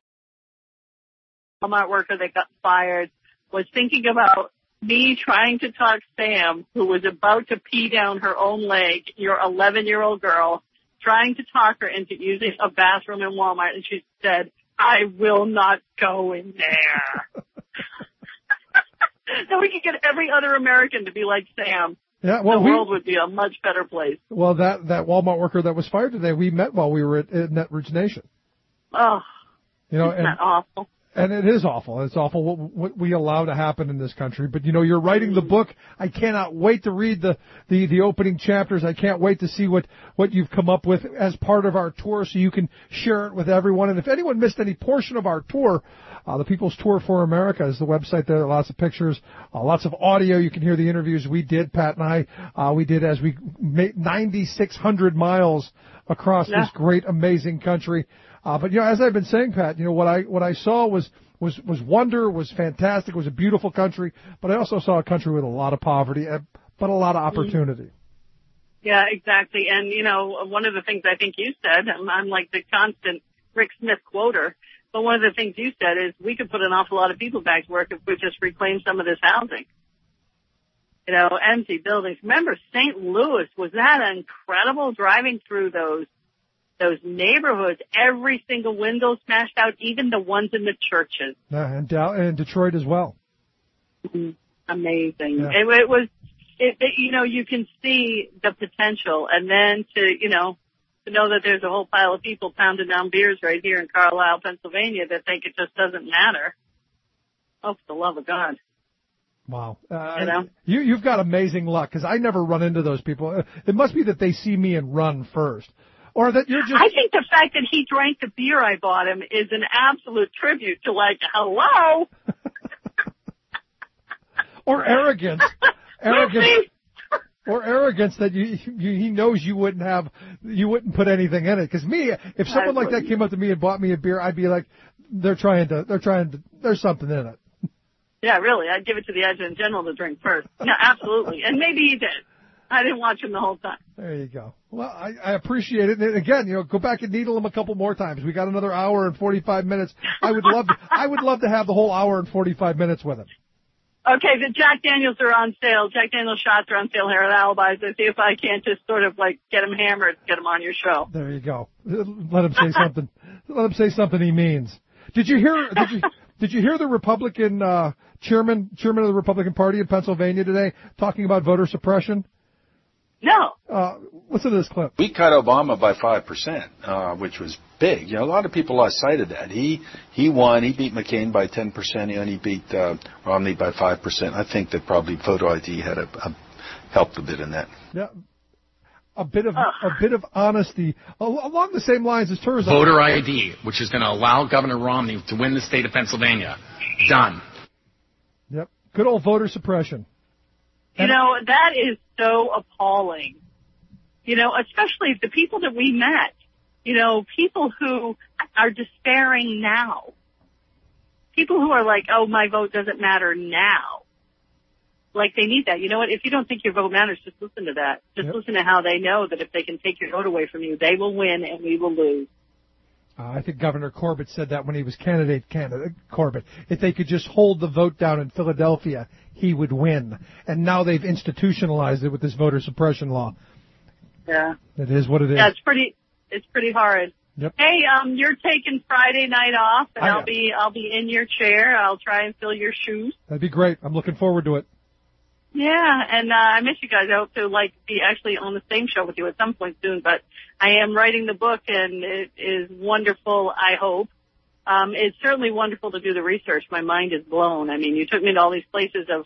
the Walmart worker that got fired, was thinking about me trying to talk Sam, who was about to pee down her own leg, your eleven-year-old girl, trying to talk her into using a bathroom in Walmart. And she said, I will not go in there. So we could get every other American to be like Sam. Yeah, well, the we, world would be a much better place. well, that that Walmart worker that was fired today, we met while we were at, at Netrich Nation. Oh, You know, isn't and that awful? and it is awful. It's awful what, what we allow to happen in this country. But you know, you're writing the book. I cannot wait to read the the the opening chapters. I can't wait to see what what you've come up with as part of our tour, so you can share it with everyone. And if anyone missed any portion of our tour, Uh, the People's Tour for America is the website. There are lots of pictures, uh, lots of audio. You can hear the interviews we did, Pat and I. Uh, we did as we made ninety-six hundred miles across Yeah. this great, amazing country. Uh, but you know, as I've been saying, Pat, you know what I what I saw was was was wonder, was fantastic, was a beautiful country. But I also saw a country with a lot of poverty, uh, but a lot of opportunity. Yeah, exactly. And, you know, one of the things I think you said, I'm, I'm like the constant Rick Smith quoter, but one of the things you said is we could put an awful lot of people back to work if we just reclaim some of this housing. You know, empty buildings. Remember, Saint Louis, was that incredible driving through those those neighborhoods? Every single window smashed out, even the ones in the churches. Yeah, and Dow- and Detroit as well. Mhm. Amazing. Yeah. It, it was, it, it, you know, you can see the potential, and then to, you know, to know that there's a whole pile of people pounding down beers right here in Carlisle, Pennsylvania, that think it just doesn't matter. Oh, for the love of God. Wow. Uh, You know? you, you've got amazing luck, because I never run into those people. It must be that they see me and run first. Or that you're just... I think the fact that he drank the beer I bought him is an absolute tribute to, like, hello? Or arrogance. Arrogance. Or arrogance that you, you, he knows you wouldn't have, you wouldn't put anything in it. Because me, if someone like that came up to me and bought me a beer, I'd be like, they're trying to, they're trying to, there's something in it. Yeah, really. I'd give it to the Adjutant General to drink first. Yeah, absolutely. And maybe he did. I didn't watch him the whole time. There you go. Well, I, I appreciate it. And again, you know, go back and needle him a couple more times. We got another hour and forty-five minutes. I would love to, I would love to have the whole hour and forty-five minutes with him. Okay, the Jack Daniels are on sale. Jack Daniels shots are on sale here at Alibis. I see if I can't just sort of like get him hammered, get him on your show. There you go. Let him say something. Let him say something he means. Did you hear? Did you, did you hear the Republican uh, chairman chairman of the Republican Party in Pennsylvania today talking about voter suppression? No. Uh, listen to this clip. We cut Obama by five percent, uh, which was big. You know, a lot of people lost sight of that. He he won. He beat McCain by ten percent, and he beat uh, Romney by five percent. I think that probably photo I D had a, a helped a bit in that. Yeah. A bit of a bit of honesty Al- along the same lines as Turzan. Voter I D, which is going to allow Governor Romney to win the state of Pennsylvania. Done. Yep. Good old voter suppression. You know, that is so appalling. You know, especially the people that we met. You know, people who are despairing now. People who are like, oh, my vote doesn't matter now. Like, they need that. You know what? If you don't think your vote matters, just listen to that. Just Yep. listen to how they know that if they can take your vote away from you, they will win and we will lose. Uh, I think Governor Corbett said that when he was candidate candidate Corbett. If they could just hold the vote down in Philadelphia, he would win. And now they've institutionalized it with this voter suppression law. Yeah. It is what it is. Yeah, it's pretty, it's pretty hard. Yep. Hey, um, you're taking Friday night off, and I I'll am. be, I'll be in your chair. I'll try and fill your shoes. That'd be great. I'm looking forward to it. Yeah, and uh, I miss you guys. I hope to like be actually on the same show with you at some point soon. But I am writing the book, and it is wonderful. I hope um, it's certainly wonderful to do the research. My mind is blown. I mean, you took me to all these places of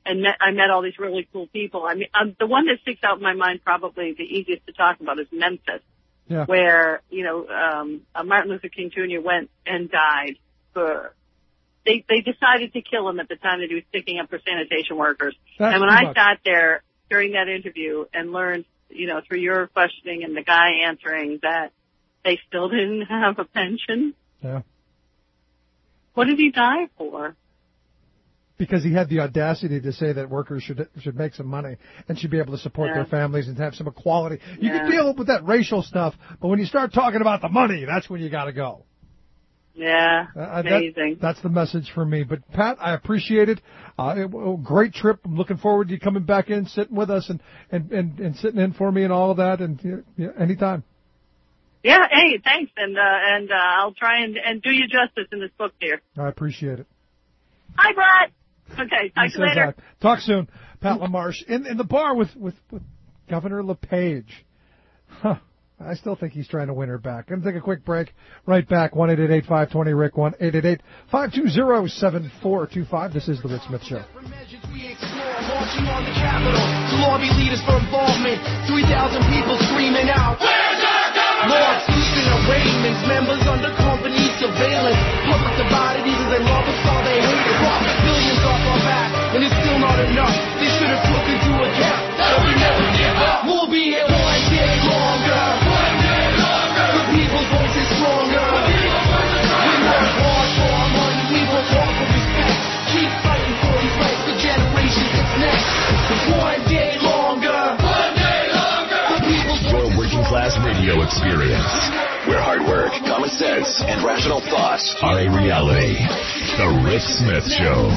and met, I met all these really cool people. I mean, um, the one that sticks out in my mind, probably the easiest to talk about, is Memphis, yeah. where, you know, um, uh, Martin Luther King Junior went and died for, they, they decided to kill him at the time that he was sticking up for sanitation workers. That's and when too I much. sat there during that interview and learned, you know, through your questioning and the guy answering that they still didn't have a pension. Yeah. What did he die for? Because he had the audacity to say that workers should should make some money and should be able to support Yeah. their families and have some equality. You Yeah. can deal with that racial stuff, but when you start talking about the money, that's when you got to go. Yeah, Uh, that- amazing. that's the message for me. But Pat, I appreciate it. Uh, it a great trip. I'm looking forward to you coming back in, sitting with us, and and and, and sitting in for me and all of that. And you know, yeah, anytime. Yeah, hey, thanks, and uh, and uh, I'll try and, and do you justice in this book here. I appreciate it. Hi, Brett. Okay, talk He to you says later. that. Talk soon. Pat LaMarche in in the bar with with, with Governor LePage. Huh. I still think he's trying to win her back. Gonna take a quick break. Right back. one eight eight eight, five two zero, R I C. one eight eight eight, five two zero, seven four two five. This is the Rick Smith Show. Marching on the Capitol to lobby leaders for involvement. three thousand people screaming out, "Where's our government?" Laws, looting arraignments, members under company surveillance. Public divided, either they love us or they hate us. Profit billions off our back, and it's still not enough. They should have took into account that we never give up. We'll be here one day longer. One day longer. The people's voice is stronger. We work hard for our money. We work hard for respect. Keep fighting for these rights for generations that's next. One day longer. One day longer. The people's Your working class radio experience, where hard work, common sense, and rational thought are a reality. The Rick Smith Show.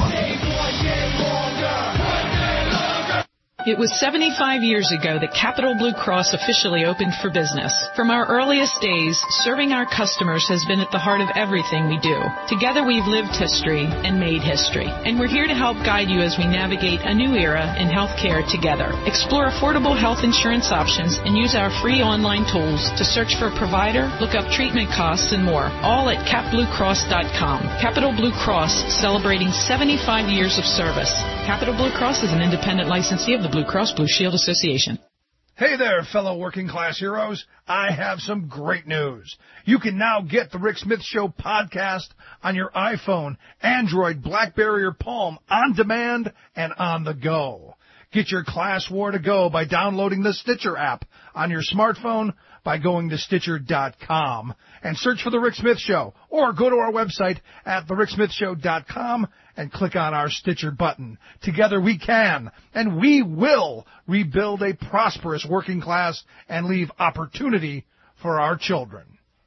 It was seventy-five years ago that Capital Blue Cross officially opened for business. From our earliest days, serving our customers has been at the heart of everything we do. Together we've lived history and made history. And we're here to help guide you as we navigate a new era in healthcare together. Explore affordable health insurance options and use our free online tools to search for a provider, look up treatment costs, and more. All at cap blue cross dot com. Capital Blue Cross, celebrating seventy-five years of service. Capital Blue Cross is an independent licensee of the Blue Cross Blue Shield Association. Hey there, fellow working class heroes. I have some great news. You can now get the Rick Smith Show podcast on your iPhone, Android, BlackBerry, or Palm on demand and on the go. Get your class war to go by downloading the Stitcher app on your smartphone by going to Stitcher dot com and search for The Rick Smith Show, or go to our website at the rick smith show dot com and click on our Stitcher button. Together we can, and we will, rebuild a prosperous working class and leave opportunity for our children.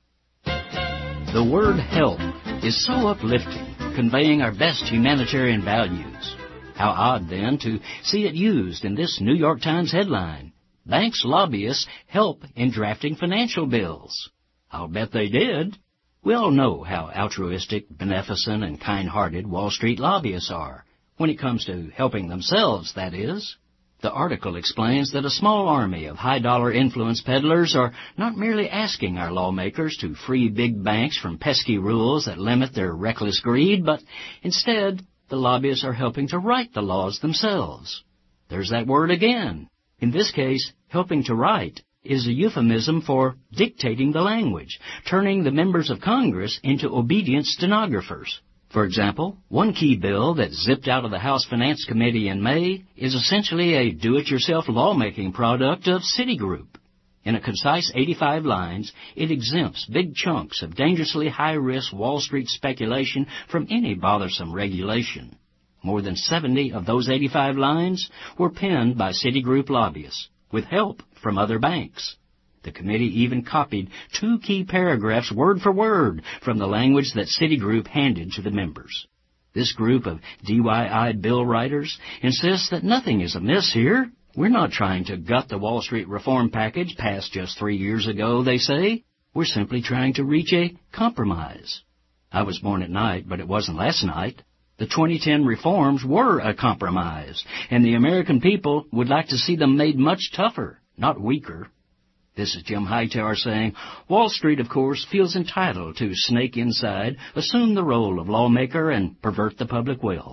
The word help is so uplifting, conveying our best humanitarian values. How odd, then, to see it used in this New York Times headline. Banks' lobbyists help in drafting financial bills. I'll bet they did. We all know how altruistic, beneficent, and kind-hearted Wall Street lobbyists are, when it comes to helping themselves, that is. The article explains that a small army of high-dollar influence peddlers are not merely asking our lawmakers to free big banks from pesky rules that limit their reckless greed, but instead the lobbyists are helping to write the laws themselves. There's that word again. In this case, helping to write is a euphemism for dictating the language, turning the members of Congress into obedient stenographers. For example, one key bill that zipped out of the House Finance Committee in May is essentially a do-it-yourself lawmaking product of Citigroup. In a concise eighty-five lines, it exempts big chunks of dangerously high-risk Wall Street speculation from any bothersome regulation. More than seventy of those eighty-five lines were penned by Citigroup lobbyists, with help from other banks. The committee even copied two key paragraphs word for word from the language that Citigroup handed to the members. This group of D I Y bill writers insists that nothing is amiss here. We're not trying to gut the Wall Street reform package passed just three years ago, they say. We're simply trying to reach a compromise. I was born at night, but it wasn't last night. The twenty ten reforms were a compromise, and the American people would like to see them made much tougher, not weaker. This is Jim Hightower saying, Wall Street, of course, feels entitled to snake inside, assume the role of lawmaker, and pervert the public will.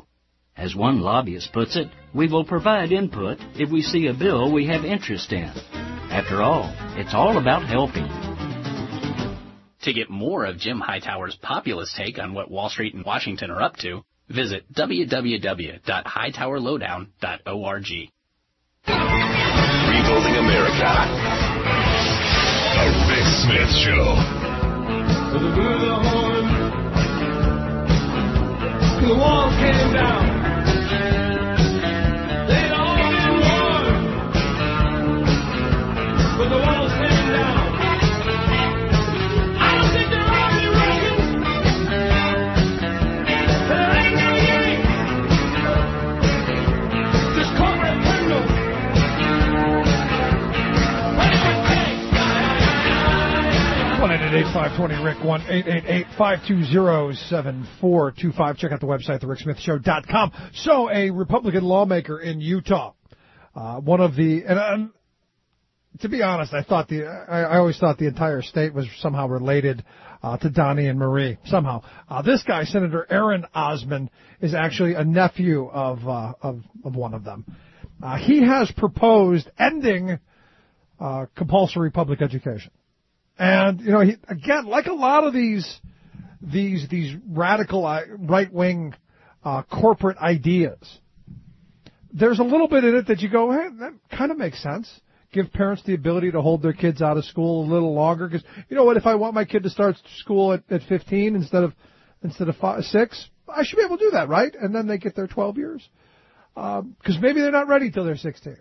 As one lobbyist puts it, we will provide input if we see a bill we have interest in. After all, it's all about helping. To get more of Jim Hightower's populist take on what Wall Street and Washington are up to, visit w w w dot hightower lowdown dot org. Rebuilding America. The Rick Smith Show. To the blue of the horn, the walls came down. They'd all been worn, but the walls came down. I don't think there are any Reagans. There ain't no Yanks. Just corporate criminals. one eight eight eight, five two zero, R I C, one eight eight eight, five two zero, seven four two five. Check out the website, the rick smith show dot com. So a Republican lawmaker in Utah, uh, one of the, and um, to be honest, I thought the, I, I always thought the entire state was somehow related uh, to Donnie and Marie, somehow. Uh, this guy, Senator Aaron Osmond, is actually a nephew of, uh, of, of one of them. Uh, he has proposed ending uh, compulsory public education. And, you know, he, again, like a lot of these, these, these radical uh, right-wing uh, corporate ideas, there's a little bit in it that you go, hey, that kind of makes sense. Give parents the ability to hold their kids out of school a little longer. Because, you know what, if I want my kid to start school at, at fifteen instead of, instead of five, six, I should be able to do that, right? And then they get their twelve years. Because um, maybe they're not ready till they're sixteen.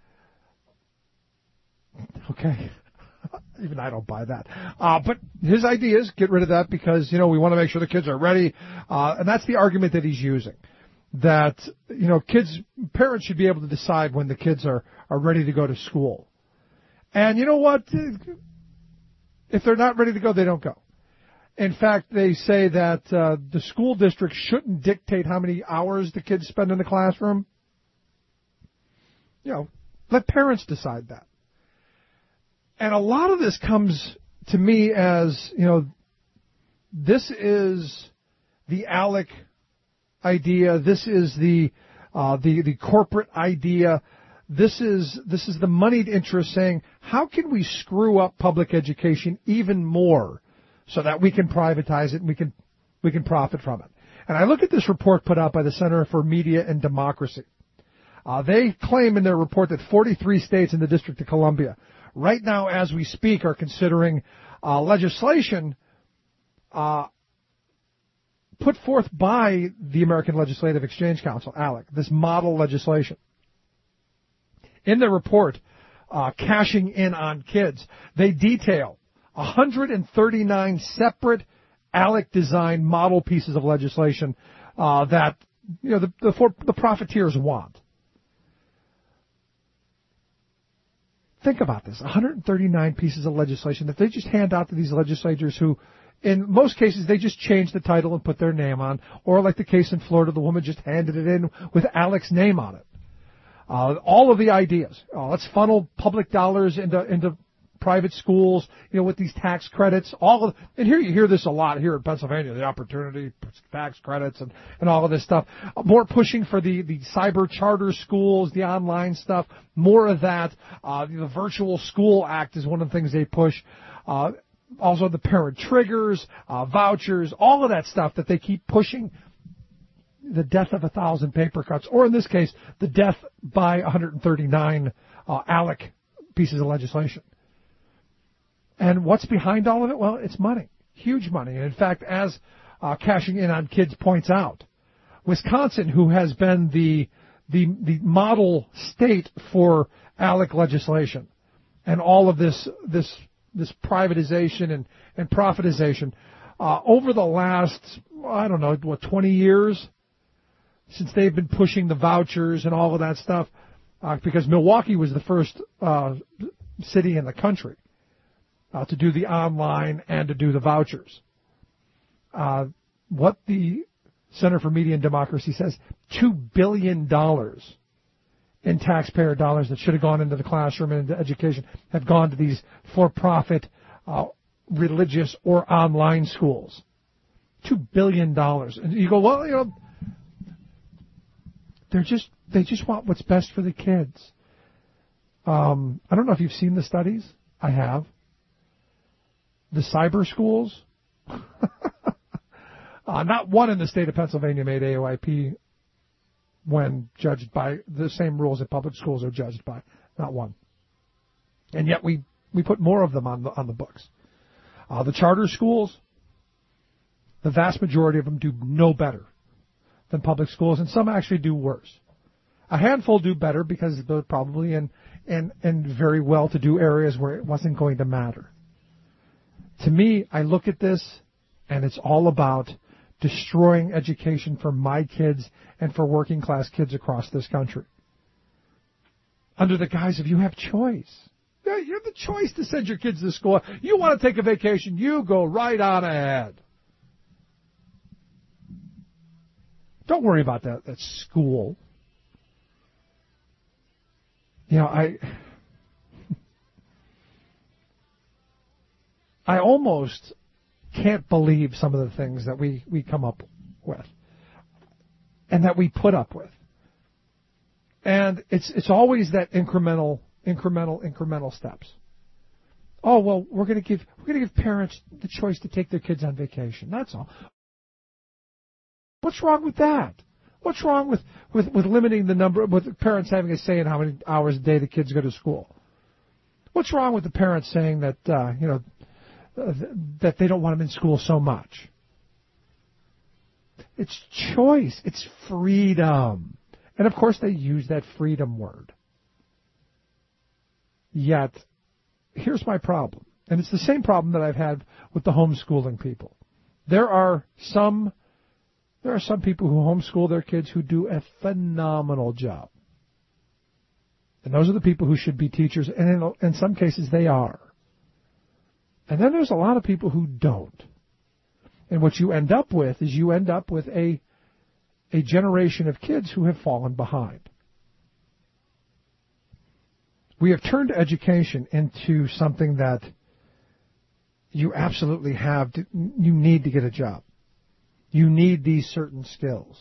Okay. Even I don't buy that. Uh, but his idea is get rid of that because, you know, we want to make sure the kids are ready. Uh, and that's the argument that he's using. That, you know, kids, parents should be able to decide when the kids are, are ready to go to school. And you know what? If they're not ready to go, they don't go. In fact, they say that uh, the school district shouldn't dictate how many hours the kids spend in the classroom. You know, let parents decide that. And a lot of this comes to me as, you know, this is the ALEC idea. This is the uh, the the corporate idea. This is this is the moneyed interest saying, how can we screw up public education even more so that we can privatize it and we can we can profit from it? And I look at this report put out by the Center for Media and Democracy. Uh, they claim in their report that forty-three states in the District of Columbia right now, as we speak, are considering uh, legislation uh, put forth by the American Legislative Exchange Council, ALEC, this model legislation. In their report, uh, Cashing In on Kids, they detail one hundred thirty-nine separate ALEC-designed model pieces of legislation uh, that you know the, the, for, the profiteers want. Think about this, one hundred thirty-nine pieces of legislation that they just hand out to these legislators who, in most cases, they just change the title and put their name on. Or like the case in Florida, the woman just handed it in with Alec's name on it. Uh, all of the ideas. Uh, let's funnel public dollars into into private schools, you know, with these tax credits. All of, and here you hear this a lot here in Pennsylvania, the opportunity tax credits and, and all of this stuff. Uh, more pushing for the, the cyber charter schools, the online stuff, more of that. Uh, the Virtual School Act is one of the things they push. Uh, also the parent triggers, uh, vouchers, all of that stuff that they keep pushing. The death of a thousand paper cuts, or in this case, the death by one hundred thirty-nine uh, ALEC pieces of legislation. And what's behind all of it? Well, it's money. Huge money. And in fact, as uh, Cashing In on Kids points out, Wisconsin, who has been the the the model state for ALEC legislation and all of this this this privatization and, and profitization, uh, over the last, I don't know, what, twenty years, since they've been pushing the vouchers and all of that stuff, uh, because Milwaukee was the first uh, city in the country Uh, to do the online and to do the vouchers. Uh, what the Center for Media and Democracy says, two billion dollars in taxpayer dollars that should have gone into the classroom and into education have gone to these for-profit uh, religious or online schools. two billion dollars. And you go, well, you know, they're just they just want what's best for the kids. Um, I don't know if you've seen the studies. I have. The cyber schools. uh, not one in the state of Pennsylvania made A O I P when judged by the same rules that public schools are judged by. Not one. And yet we, we put more of them on the on the books. Uh, the charter schools, the vast majority of them do no better than public schools, and some actually do worse. A handful do better because they're probably in, in, in very well-to-do areas where it wasn't going to matter. To me, I look at this, and it's all about destroying education for my kids and for working-class kids across this country. Under the guise of you have choice. Yeah, you have the choice to send your kids to school. You want to take a vacation, you go right on ahead. Don't worry about that, that school. You know, I I almost can't believe some of the things that we, we come up with and that we put up with. And it's it's always that incremental, incremental, incremental steps. Oh well, we're going to give we're going to give parents the choice to take their kids on vacation. That's all. What's wrong with that? What's wrong with, with, with limiting the number, with parents having a say in how many hours a day the kids go to school? What's wrong with the parents saying that uh, you know uh, that they don't want them in school so much? It's choice. It's freedom. And, of course, they use that freedom word. Yet, here's my problem. And it's the same problem that I've had with the homeschooling people. There are some there are some people who homeschool their kids who do a phenomenal job. And those are the people who should be teachers, and in, in some cases they are. And then there's a lot of people who don't. And what you end up with is you end up with a a generation of kids who have fallen behind. We have turned education into something that you absolutely have to, you need to get a job. You need these certain skills.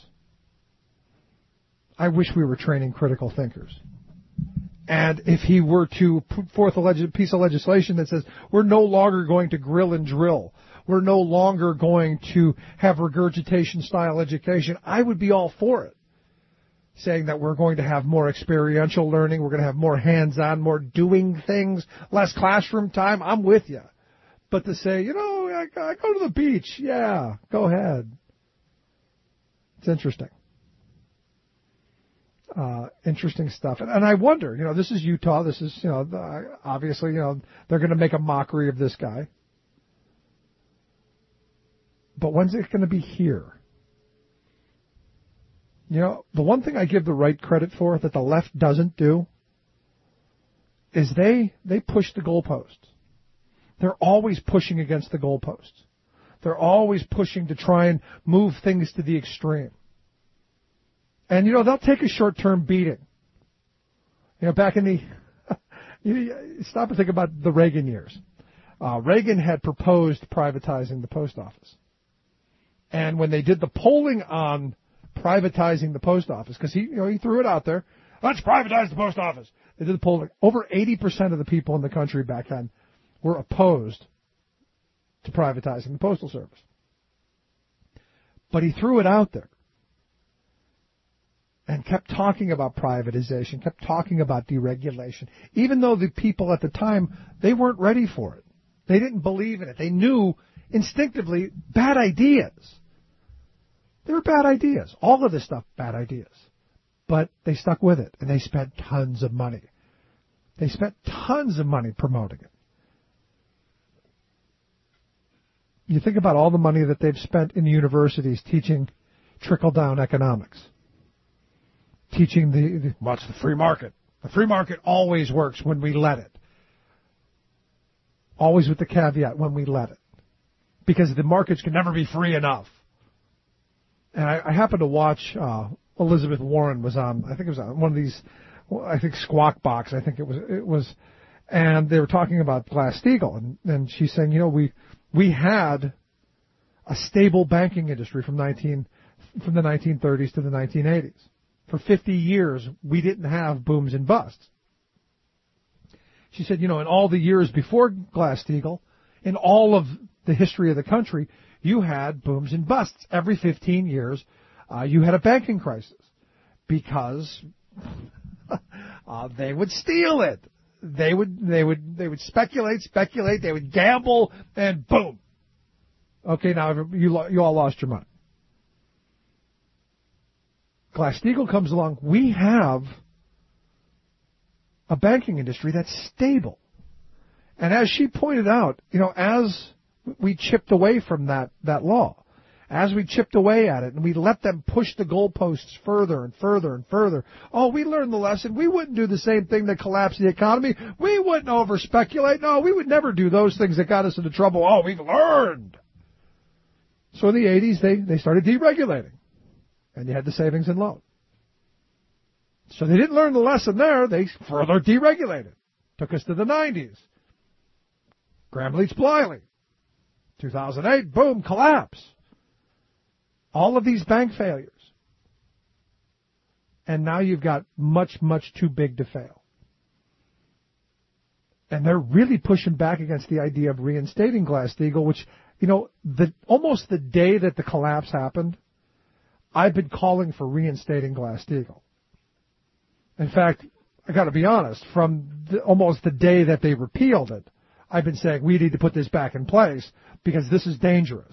I wish we were training critical thinkers. And if he were to put forth a leg- piece of legislation that says we're no longer going to grill and drill, we're no longer going to have regurgitation-style education, I would be all for it. Saying that we're going to have more experiential learning, we're going to have more hands-on, more doing things, less classroom time, I'm with you. But to say, you know, I, I go to the beach, yeah, go ahead. It's interesting. Uh, interesting stuff. And, and I wonder, you know, this is Utah, this is, you know, the, obviously, you know, they're going to make a mockery of this guy. But when's it going to be here? You know, the one thing I give the right credit for that the left doesn't do is they they push the goalposts. They're always pushing against the goalposts. They're always pushing to try and move things to the extreme. And, you know, they'll take a short-term beating. You know, back in the... you stop and think about the Reagan years. Uh, Reagan had proposed privatizing the post office. And when they did the polling on privatizing the post office, because he, you know, he threw it out there, let's privatize the post office. They did the polling. Over eighty percent of the people in the country back then were opposed to privatizing the Postal Service. But he threw it out there and kept talking about privatization, kept talking about deregulation, even though the people at the time, they weren't ready for it. They didn't believe in it. They knew instinctively bad ideas. They were bad ideas. All of this stuff, bad ideas. But they stuck with it, and they spent tons of money. They spent tons of money promoting it. You think about all the money that they've spent in universities teaching trickle-down economics. Teaching the, the what's the free market? The free market always works when we let it. Always with the caveat, when we let it. Because the markets can never be free enough. And I, I happened to watch, uh, Elizabeth Warren was on, I think it was on one of these, I think Squawk Box, I think it was, it was, and they were talking about Glass-Steagall, and, and she's saying, you know, we, we had a stable banking industry from nineteen, from the nineteen thirties to the nineteen eighties. for fifty years, we didn't have booms and busts. She said, you know, in all the years before Glass-Steagall, in all of the history of the country, you had booms and busts. Every fifteen years, uh, you had a banking crisis because uh, they would steal it. They would, they would, they would speculate, speculate. They would gamble, and boom. Okay, now you lo- you all lost your money. Glass-Steagall comes along. We have a banking industry that's stable. And as she pointed out, you know, as we chipped away from that, that law, as we chipped away at it and we let them push the goalposts further and further and further, oh, we learned the lesson. We wouldn't do the same thing that collapsed the economy. We wouldn't over-speculate. No, we would never do those things that got us into trouble. Oh, we've learned. So in the eighties, they, they started deregulating. And you had the savings and loan. So they didn't learn the lesson there. They further deregulated. Took us to the nineties. Graham Leach Bliley. two thousand eight, boom, collapse. All of these bank failures. And now you've got much, much too big to fail. And they're really pushing back against the idea of reinstating Glass-Steagall, which, you know, the almost the day that the collapse happened, I've been calling for reinstating Glass-Steagall. In fact, I got to be honest, from the, almost the day that they repealed it, I've been saying we need to put this back in place because this is dangerous.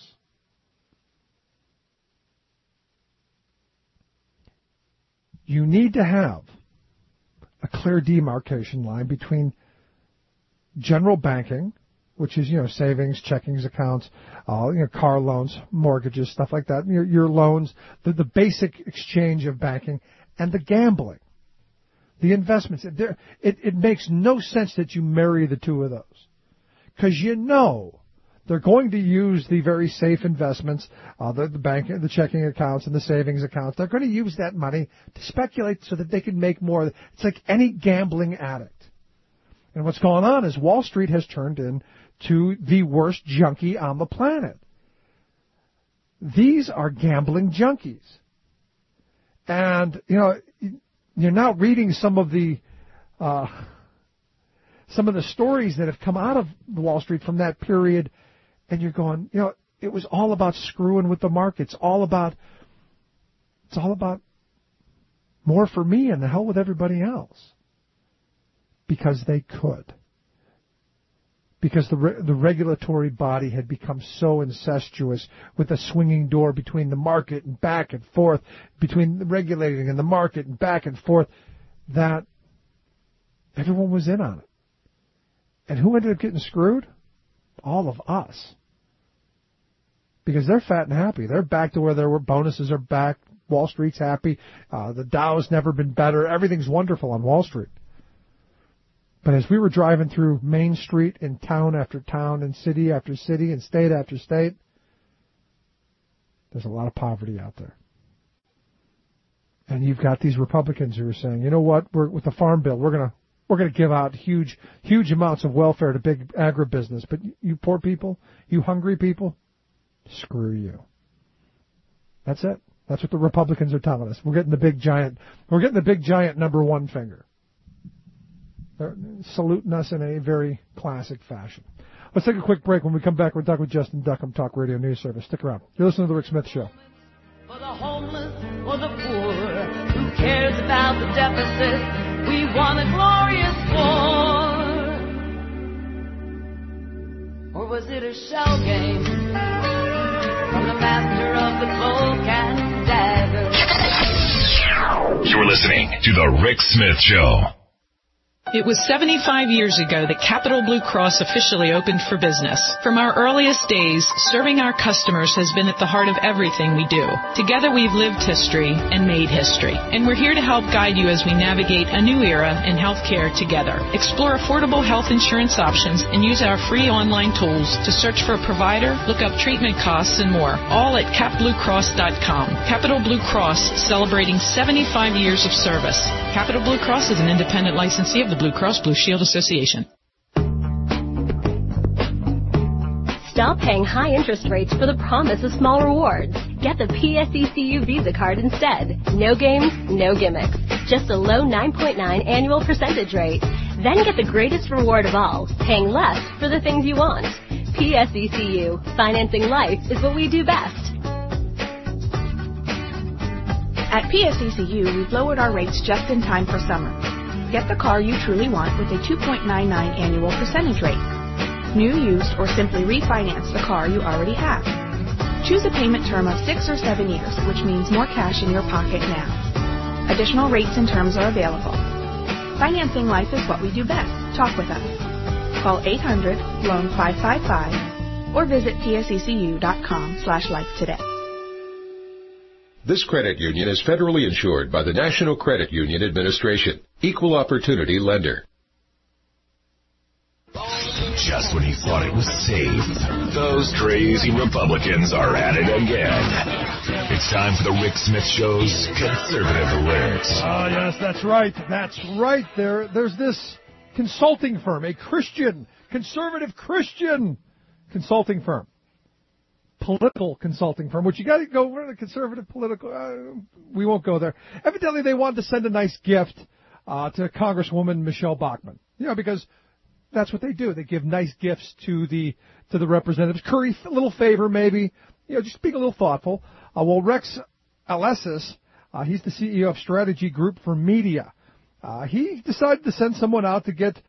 You need to have a clear demarcation line between general banking, which is, you know, savings, checkings accounts, uh, you know, car loans, mortgages, stuff like that, your, your loans, the, the basic exchange of banking, and the gambling, the investments. It, it makes no sense that you marry the two of those. Because you know they're going to use the very safe investments, uh, the, the bank, the checking accounts and the savings accounts. They're going to use that money to speculate so that they can make more. It's like any gambling addict. And what's going on is Wall Street has turned into the worst junkie on the planet. These are gambling junkies. And, you know, you're now reading some of the uh, some of the stories that have come out of Wall Street from that period, and you're going, you know, it was all about screwing with the markets, all about it's all about more for me and the hell with everybody else, because they could, because the re- the regulatory body had become so incestuous with a swinging door between the market and back and forth, between the regulating and the market and back and forth, that everyone was in on it. And who ended up getting screwed? All of us. Because they're fat and happy. They're back to where there were bonuses are back. Wall Street's happy. Uh, the Dow's never been better. Everything's wonderful on Wall Street. But as we were driving through Main Street in town after town and city after city and state after state, there's a lot of poverty out there. And you've got these Republicans who are saying, you know what, we're, with the Farm Bill, we're going to we're going to give out huge, huge amounts of welfare to big agribusiness. But you poor people, you hungry people, screw you. That's it. That's what the Republicans are telling us. We're getting the big giant, we're getting the big giant number one finger. They're saluting us in a very classic fashion. Let's take a quick break. When we come back, we're talking with Justin Duckham, Talk Radio News Service. Stick around. You're listening to The Rick Smith Show. For the homeless or the poor, who cares about the deficit? We won a glorious war. Or was it a shell game from the master of the cloak and dagger? You're listening to The Rick Smith Show. It was seventy-five years ago that Capital Blue Cross officially opened for business. From our earliest days, serving our customers has been at the heart of everything we do. Together we've lived history and made history. And we're here to help guide you as we navigate a new era in healthcare together. Explore affordable health insurance options and use our free online tools to search for a provider, look up treatment costs, and more. All at cap blue cross dot com. Capital Blue Cross, celebrating seventy-five years of service. Capital Blue Cross is an independent licensee of the Blue Cross Blue Shield Association. Stop paying high interest rates for the promise of small rewards. Get the P S E C U Visa card instead. No games, no gimmicks. Just a low nine point nine annual percentage rate. Then get the greatest reward of all, paying less for the things you want. P S E C U. Financing life is what we do best. At P S E C U, we've lowered our rates just in time for summer. Get the car you truly want with a two point nine nine annual percentage rate. New, used, or simply refinance the car you already have. Choose a payment term of six or seven years, which means more cash in your pocket now. Additional rates and terms are available. Financing life is what we do best. Talk with us. Call eight hundred loan five five five or visit psecu.com slash life today. This credit union is federally insured by the National Credit Union Administration. Equal opportunity lender. Just when he thought it was safe, those crazy Republicans are at it again. It's time for the Rick Smith Show's Conservative Alerts. Ah, yes, that's right. That's right. There, there's this consulting firm, a Christian, conservative Christian consulting firm, political consulting firm, which you got to go, we're the conservative political, uh, we won't go there. Evidently, they wanted to send a nice gift uh, to Congresswoman Michelle Bachmann, you know, because that's what they do. They give nice gifts to the to the representatives. Curry a little favor, maybe, you know, just being a little thoughtful. Uh, well, Rex Alessis, uh, he's the C E O of Strategy Group for Media. Uh, he decided to send someone out to get,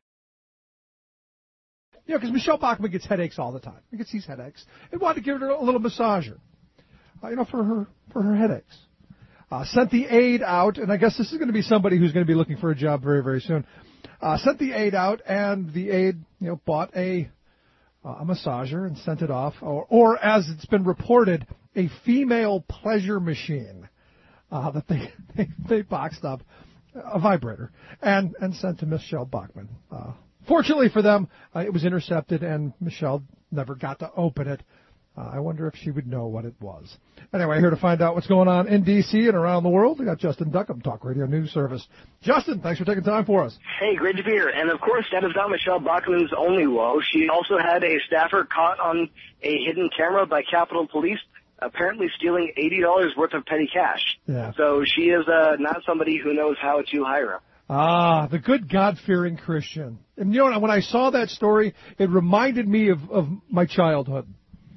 you know, because Michelle Bachmann gets headaches all the time. He gets these headaches. And wanted to give her a little massager, uh, you know, for her for her headaches. Uh, sent the aide out, and I guess this is going to be somebody who's going to be looking for a job very, very soon. Uh, sent the aide out, and the aide, you know, bought a uh, a massager and sent it off, or, or as it's been reported, a female pleasure machine uh, that they, they they boxed up, a vibrator, and and sent to Michelle Bachmann. Uh, fortunately for them, uh, it was intercepted, and Michelle never got to open it. Uh, I wonder if she would know what it was. Anyway, here to find out what's going on in D C and around the world, we got Justin Duckham, Talk Radio News Service. Justin, thanks for taking time for us. Hey, great to be here. And, of course, that is not Michelle Bachmann's only woe. She also had a staffer caught on a hidden camera by Capitol Police, apparently stealing eighty dollars worth of petty cash. Yeah. So she is uh, not somebody who knows how to hire up. Ah, the good God-fearing Christian. And, you know, when I saw that story, it reminded me of, of my childhood.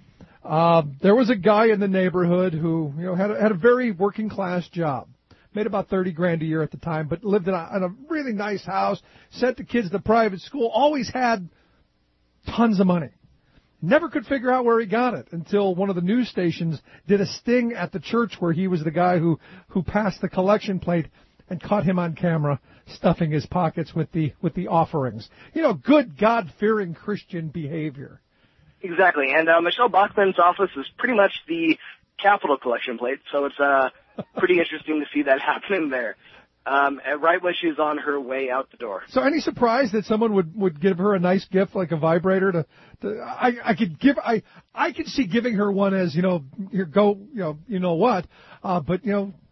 Uh, there was a guy in the neighborhood who, you know, had a, had a very working class job, made about thirty grand a year at the time, but lived in a, in a really nice house, sent the kids to private school, always had tons of money. Never could figure out where he got it until one of the news stations did a sting at the church where he was the guy who, who passed the collection plate and caught him on camera stuffing his pockets with the, with the offerings. You know, good God-fearing Christian behavior. Exactly, and uh, Michelle Bachmann's office is pretty much the Capitol collection plate, so it's uh, pretty interesting to see that happening there, um, right when she's on her way out the door. So any surprise that someone would, would give her a nice gift like a vibrator? To, to I, I could give I I could see giving her one as, you know, here go, you know, you know what, uh, but you know.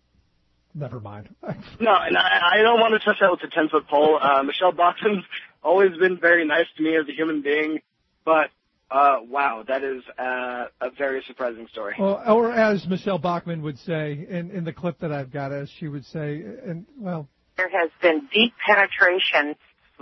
Never mind. No, and I, I don't want to touch that with a ten-foot pole. Uh, Michelle Bachmann's always been very nice to me as a human being, but Uh, wow, that is uh, a very surprising story. Well, or as Michelle Bachmann would say in, in the clip that I've got, as she would say, and well, there has been deep penetration.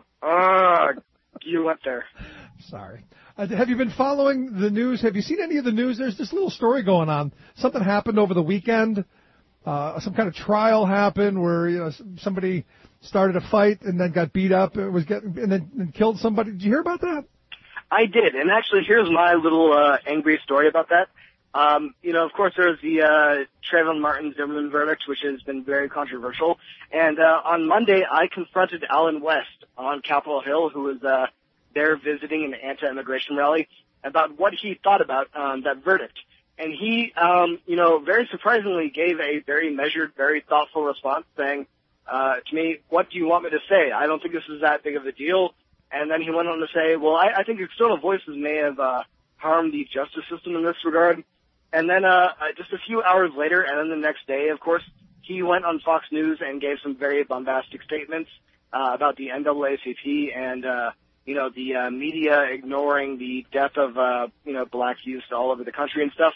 Oh, you went there. Sorry. Uh, have you been following the news? Have you seen any of the news? There's this little story going on. Something happened over the weekend. Uh, some kind of trial happened where, you know, somebody started a fight and then got beat up. It was getting and then and killed somebody. Did you hear about that? I did, and actually, here's my little uh, angry story about that. Um, you know, of course, there's the uh, Trayvon Martin Zimmerman verdict, which has been very controversial. And uh, on Monday, I confronted Alan West on Capitol Hill, who was uh, there visiting an anti-immigration rally, about what he thought about um, that verdict. And he, um, you know, very surprisingly gave a very measured, very thoughtful response, saying uh, to me, "What do you want me to say? I don't think this is that big of a deal." And then he went on to say, well, I, I think external voices may have uh, harmed the justice system in this regard. And then uh, just a few hours later, and then the next day, of course, he went on Fox News and gave some very bombastic statements uh, about the N double A C P and, uh, you know, the uh, media ignoring the death of, uh, you know, black youth all over the country and stuff.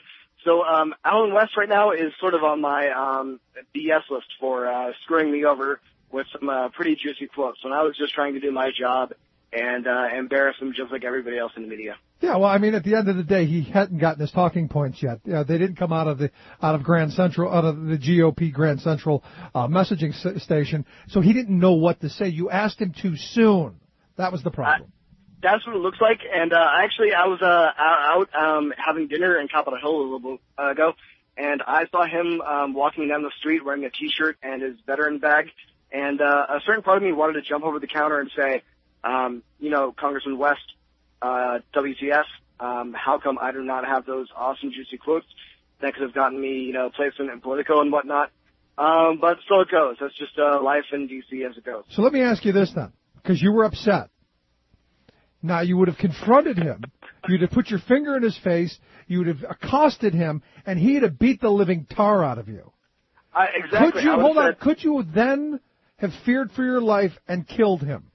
So um, Alan West right now is sort of on my um, B S list for uh, screwing me over with some uh, pretty juicy quotes when I was just trying to do my job and uh, embarrass him just like everybody else in the media. Yeah, well, I mean, at the end of the day, he hadn't gotten his talking points yet. Uh, they didn't come out of the out of Grand Central, out of the G O P Grand Central uh, messaging s- station, so he didn't know what to say. You asked him too soon. That was the problem. Uh, That's what it looks like. And uh, actually, I was uh, out um, having dinner in Capitol Hill a little bit uh, ago, and I saw him um, walking down the street wearing a T-shirt and his veteran bag. And uh, a certain part of me wanted to jump over the counter and say, um, you know, Congressman West, uh, W T S, um, how come I do not have those awesome, juicy quotes that could have gotten me, you know, placement in Politico and whatnot? Um, but so it goes. That's just uh, life in D C as it goes. So let me ask you this then, because you were upset. Now, you would have confronted him, you'd have put your finger in his face, you would have accosted him, and he'd have beat the living tar out of you. Uh, exactly. Could you, hold on, could you then have feared for your life and killed him?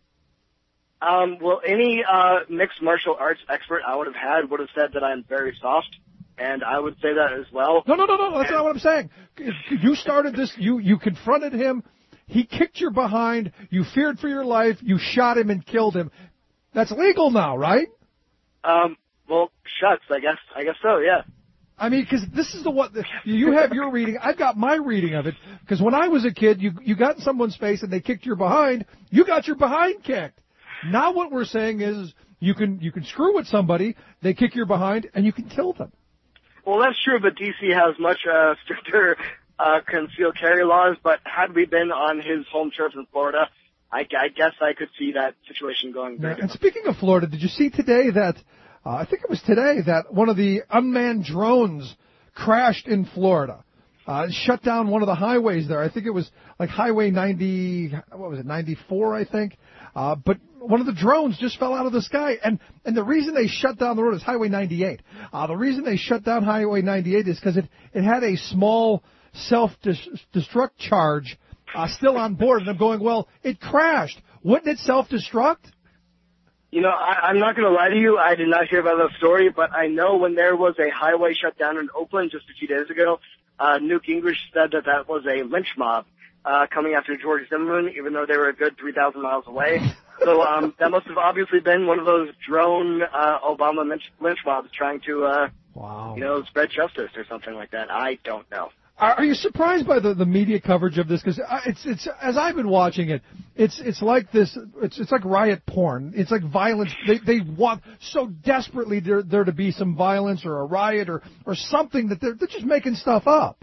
Um, well, any uh, mixed martial arts expert I would have had would have said that I'm very soft, and I would say that as well. No, no, no, no, that's not what I'm saying. You started this, you, you confronted him, he kicked your behind, you feared for your life, you shot him and killed him. That's legal now, right? Um, well, shucks, I guess, I guess so, yeah. I mean, because this is the one, you have your reading, I've got my reading of it, because when I was a kid, you you got in someone's face and they kicked your behind, you got your behind kicked. Now what we're saying is you can you can screw with somebody, they kick your behind, and you can kill them. Well, that's true, but D C has much uh, stricter uh, concealed carry laws, but had we been on his home turf in Florida, I, I guess I could see that situation going very yeah, And speaking of Florida, did you see today that, uh, I think it was today, that one of the unmanned drones crashed in Florida? Uh, shut down one of the highways there. I think it was like Highway ninety, what was it, ninety-four, I think. Uh, but one of the drones just fell out of the sky. And, and the reason they shut down the road is Highway ninety-eight. Uh, the reason they shut down Highway ninety-eight is because it, it had a small self-destruct charge Uh, still on board, and I'm going, well, it crashed. Wouldn't it self-destruct? You know, I, I'm not going to lie to you. I did not hear about that story, but I know when there was a highway shut down in Oakland just a few days ago, uh, Newt Gingrich said that that was a lynch mob uh, coming after George Zimmerman, even though they were a good three thousand miles away. So um, that must have obviously been one of those drone uh, Obama lynch, lynch mobs trying to, uh, wow. you know, spread justice or something like that. I don't know. Are you surprised by the, the media coverage of this? Because it's it's as I've been watching it, it's it's like this. It's it's like riot porn. It's like violence. They they want so desperately there there to be some violence or a riot or or something that they're they're just making stuff up.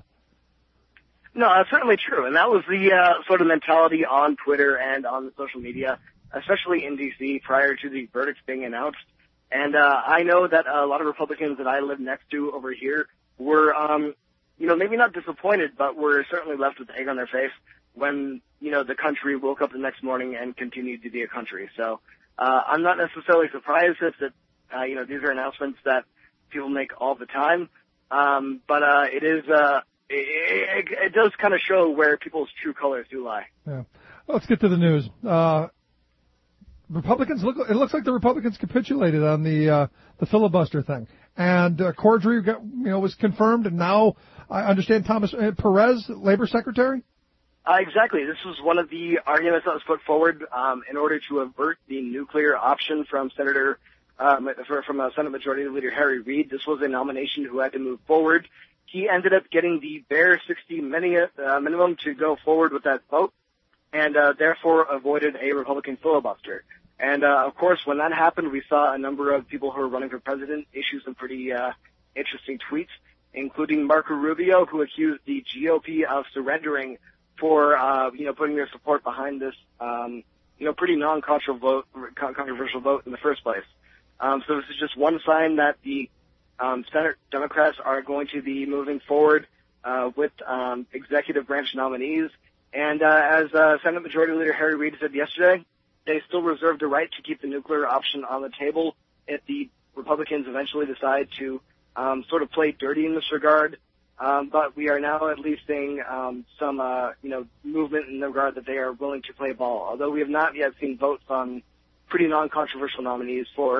No, that's certainly true, and that was the uh, sort of mentality on Twitter and on the social media, especially in D C prior to the verdicts being announced. And uh, I know that a lot of Republicans that I live next to over here were. Um, You know, maybe not disappointed, but were certainly left with egg on their face when, you know, the country woke up the next morning and continued to be a country. So uh, I'm not necessarily surprised that, that uh, you know, these are announcements that people make all the time. Um, but uh, it is, uh, it, it, it does kind of show where people's true colors do lie. Yeah. Well, let's get to the news. Uh, Republicans look. It looks like the Republicans capitulated on the uh, the filibuster thing, and uh, Cordry got, you know, was confirmed, and now I understand Thomas uh, Perez, Labor Secretary. Uh, exactly. This was one of the arguments that was put forward um, in order to avert the nuclear option from Senator um, from uh, Senate Majority Leader Harry Reid. This was a nomination who had to move forward. He ended up getting the bare sixty mini, uh, minimum to go forward with that vote, and uh, therefore avoided a Republican filibuster. And, uh, of course, when that happened, we saw a number of people who were running for president issue some pretty uh, interesting tweets, including Marco Rubio, who accused the G O P of surrendering for, uh, you know, putting their support behind this, um, you know, pretty non-controversial vote, controversial vote in the first place. Um, so this is just one sign that the um, Senate Democrats are going to be moving forward uh, with um, executive branch nominees. And uh, as uh, Senate Majority Leader Harry Reid said yesterday, they still reserve the right to keep the nuclear option on the table if the Republicans eventually decide to um, sort of play dirty in this regard. Um, but we are now at least seeing um, some, uh, you know, movement in the regard that they are willing to play ball. Although we have not yet seen votes on pretty non-controversial nominees for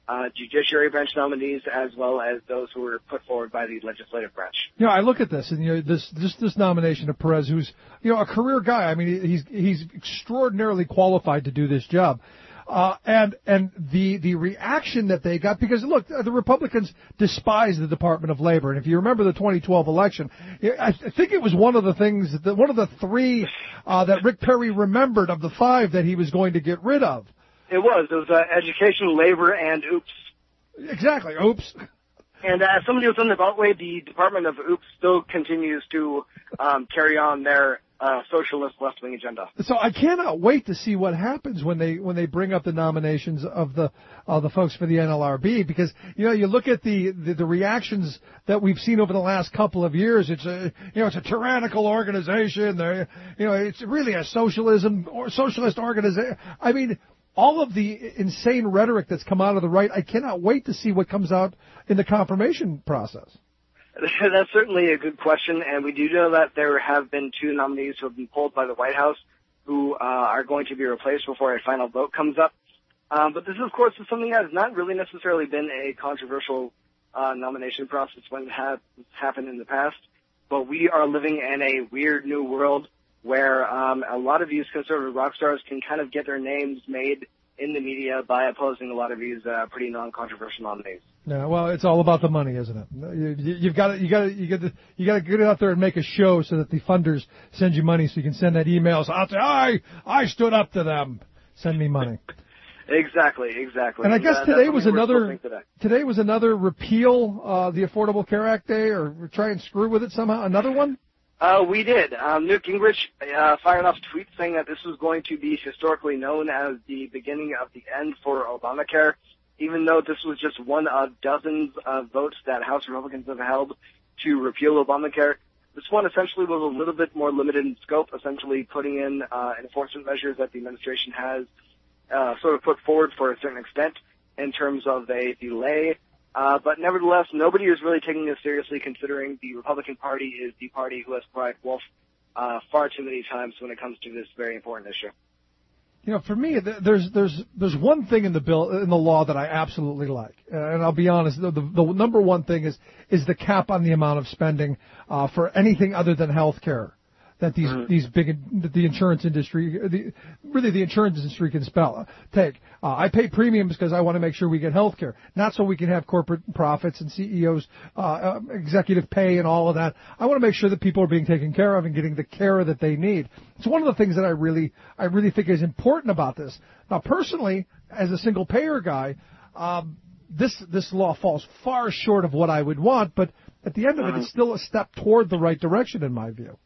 uh, judiciary branch nominees as well as those who were put forward by the legislative branch. You know, I look at this and you know this just this nomination of Perez, who's you know a career guy. I mean, he's he's extraordinarily qualified to do this job. Uh, and, and the, the reaction that they got, because look, the Republicans despise the Department of Labor. And if you remember the twenty twelve election, I think it was one of the things that, one of the three, uh, that Rick Perry remembered of the five that he was going to get rid of. It was. It was, uh, education, labor, and oops. Exactly. Oops. And as somebody who's on the Beltway, the Department of Oops still continues to, um, carry on their, Uh, socialist left-wing agenda. So I cannot wait to see what happens when they when they bring up the nominations of the uh, the folks for the N L R B, because you know you look at the, the the reactions that we've seen over the last couple of years. It's a you know it's a tyrannical organization. They're, you know it's really a socialism or socialist organization. I mean, all of the insane rhetoric that's come out of the right. I cannot wait to see what comes out in the confirmation process. That's certainly a good question, and we do know that there have been two nominees who have been pulled by the White House who uh, are going to be replaced before a final vote comes up. Um, but this, of course, is something that has not really necessarily been a controversial uh, nomination process when it has happened in the past. But we are living in a weird new world where um, a lot of these conservative rock stars can kind of get their names made in the media by opposing a lot of these uh, pretty non-controversial nominees. Yeah, well, it's all about the money, isn't it? You, you've got to, you got to, you got to, you got to get out there and make a show so that the funders send you money, so you can send that emails out there. I, I stood up to them. Send me money. Exactly, exactly. And I guess uh, today was another today. today was another repeal uh, the Affordable Care Act day, or try and screw with it somehow. Another one. Uh, we did. Um, Newt Gingrich uh, fired off a tweet saying that this was going to be historically known as the beginning of the end for Obamacare, even though this was just one of dozens of votes that House Republicans have held to repeal Obamacare. This one essentially was a little bit more limited in scope, essentially putting in uh, enforcement measures that the administration has uh, sort of put forward for a certain extent in terms of a delay. Uh, but nevertheless, nobody is really taking this seriously, considering the Republican Party is the party who has cried wolf uh, far too many times when it comes to this very important issue. You know, for me, there's there's there's one thing in the bill in the law that I absolutely like, uh, and I'll be honest. The, the, the number one thing is is the cap on the amount of spending uh, for anything other than health care that these mm-hmm. these big that the insurance industry, the, really the insurance industry can spell take. Uh, I pay premiums because I want to make sure we get health care, not so we can have corporate profits and C E Os, uh, uh, executive pay and all of that. I want to make sure that people are being taken care of and getting the care that they need. It's one of the things that I really I really think is important about this. Now, personally, as a single payer guy, um, this this law falls far short of what I would want, but at the end of it, it's still a step toward the right direction in my view.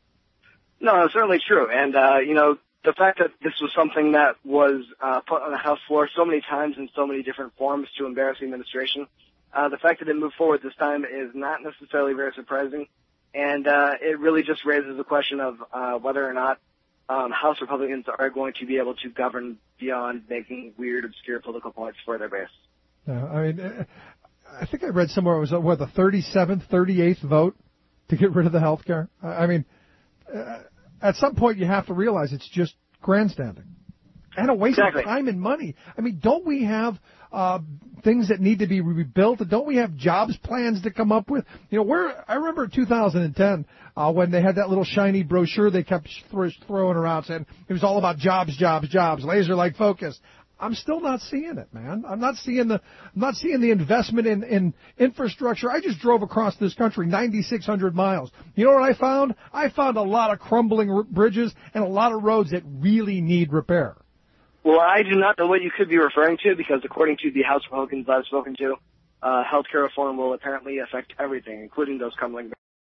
No, it's certainly true. And, uh, you know, the fact that this was something that was uh, put on the House floor so many times in so many different forms to embarrass the administration, uh, the fact that it moved forward this time is not necessarily very surprising. And uh, it really just raises the question of uh, whether or not um, House Republicans are going to be able to govern beyond making weird, obscure political points for their base. Yeah, I mean, I think I read somewhere it was, what, the thirty-seventh, thirty-eighth vote to get rid of the health care? I mean, uh, at some point you have to realize it's just grandstanding and a waste exactly. of time and money. I mean, don't we have uh, things that need to be rebuilt? Don't we have jobs plans to come up with? You know, where I remember in two thousand ten uh, when they had that little shiny brochure they kept th- throwing around saying it was all about jobs, jobs, jobs, laser-like focus. I'm still not seeing it, man. I'm not seeing the I'm not seeing the investment in, in infrastructure. I just drove across this country ninety-six hundred miles. You know what I found? I found a lot of crumbling r- bridges and a lot of roads that really need repair. Well, I do not know what you could be referring to, because according to the House Republicans I've spoken to, uh, health care reform will apparently affect everything, including those crumbling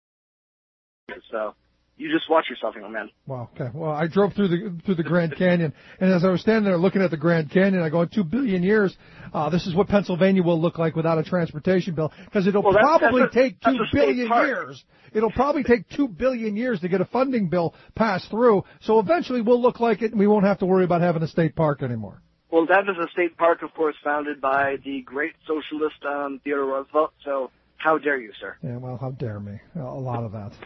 bridges. So you just watch yourself, young man. Wow. Okay. Well, I drove through the through the Grand Canyon, and as I was standing there looking at the Grand Canyon, I go, in two billion years, uh, this is what Pennsylvania will look like without a transportation bill, because it'll well, that's, probably that's a, take two billion years. It'll probably take two billion years to get a funding bill passed through. So eventually, we'll look like it, and we won't have to worry about having a state park anymore. Well, that is a state park, of course, founded by the great socialist um, Theodore Roosevelt. So how dare you, sir? Yeah. Well, how dare me? A lot of that.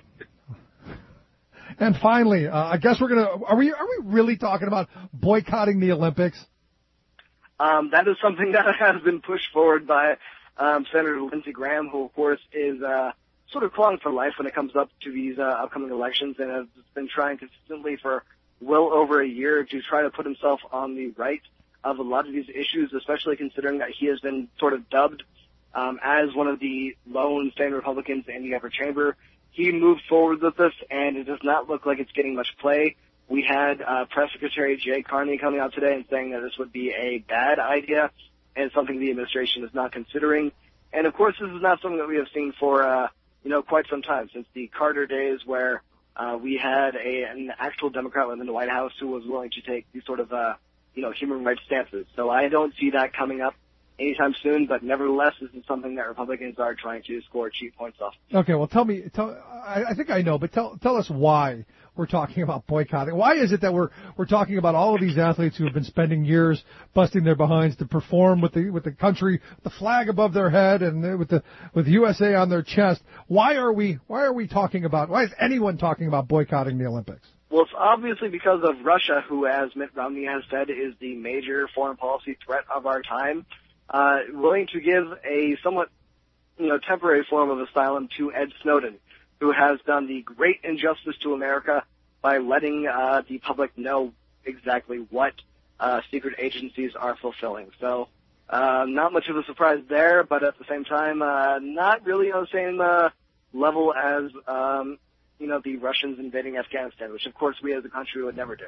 And finally, uh, I guess we're gonna are we are we really talking about boycotting the Olympics? Um, that is something that has been pushed forward by um, Senator Lindsey Graham, who, of course, is uh, sort of clawing for life when it comes up to these uh, upcoming elections, and has been trying consistently for well over a year to try to put himself on the right of a lot of these issues, especially considering that he has been sort of dubbed um, as one of the lone standing Republicans in the upper chamber. He moved forward with this, and it does not look like it's getting much play. We had uh, Press Secretary Jay Carney coming out today and saying that this would be a bad idea and something the administration is not considering. And, of course, this is not something that we have seen for, uh, you know, quite some time, since the Carter days where uh, we had a, an actual Democrat live in the White House who was willing to take these sort of, uh, you know, human rights stances. So I don't see that coming up anytime soon, but nevertheless, this is something that Republicans are trying to score cheap points off. Okay, well, tell me, tell, I, I think I know, but tell tell us why we're talking about boycotting. Why is it that we're we're talking about all of these athletes who have been spending years busting their behinds to perform with the with the country, the flag above their head, and with the with U S A on their chest? Why are we why are we talking about? Why is anyone talking about boycotting the Olympics? Well, it's obviously because of Russia, who, as Mitt Romney has said, is the major foreign policy threat of our time. Uh, willing to give a somewhat, you know, temporary form of asylum to Ed Snowden, who has done the great injustice to America by letting uh, the public know exactly what uh, secret agencies are fulfilling. So, uh, not much of a surprise there, but at the same time, uh, not really on the same uh, level as, um, you know, the Russians invading Afghanistan, which, of course, we as a country would never do.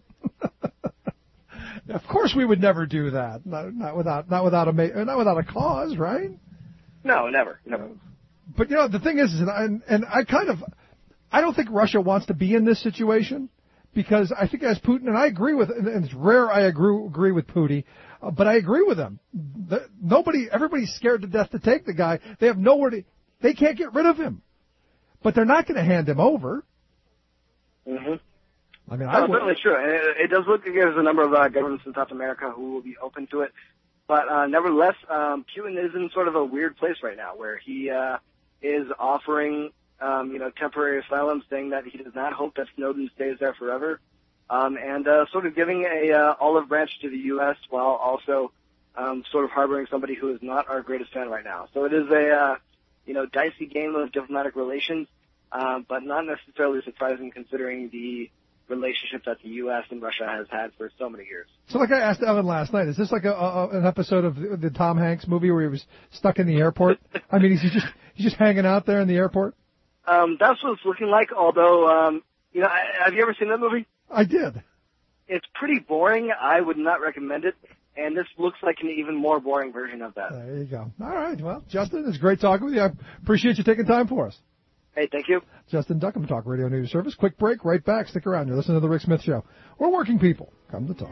Of course, we would never do that. Not, not without, not without a, not without a cause, right? No, never, never. But you know, the thing is, and, and I kind of, I don't think Russia wants to be in this situation, because I think as Putin, and I agree with, and it's rare I agree agree with Putin, uh, but I agree with him. The, nobody, everybody's scared to death to take the guy. They have nowhere to, they can't get rid of him, but they're not going to hand him over. Mm-hmm. I mean, no, I it's certainly true. And it, it does look like there's a number of uh, governments in South America who will be open to it. But uh, nevertheless, um, Putin is in sort of a weird place right now, where he uh, is offering, um, you know, temporary asylum, saying that he does not hope that Snowden stays there forever, um, and uh, sort of giving a uh, olive branch to the U S while also um, sort of harboring somebody who is not our greatest fan right now. So it is a, uh, you know, dicey game of diplomatic relations, uh, but not necessarily surprising considering the relationship that the U S and Russia has had for so many years. So like I asked Evan last night, is this like a, a, an episode of the, the Tom Hanks movie where he was stuck in the airport? I mean, is he just he's just hanging out there in the airport? Um, that's what it's looking like, although, um, you know, I, have you ever seen that movie? I did. It's pretty boring. I would not recommend it, and this looks like an even more boring version of that. There you go. All right, well, Justin, it's great talking with you. I appreciate you taking time for us. Hey, thank you. Justin Duckham, Talk Radio News Service. Quick break, right back. Stick around. You're listening to The Rick Smith Show. We're working people. Come to talk.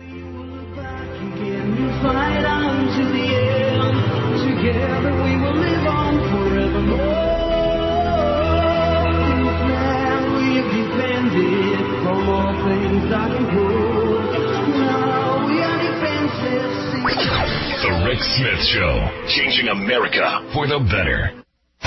Fight on to the end. Together we will live on forevermore. Now we have defended from all things I can prove. Now we are defenseless. The Rick Smith Show. Changing America for the better.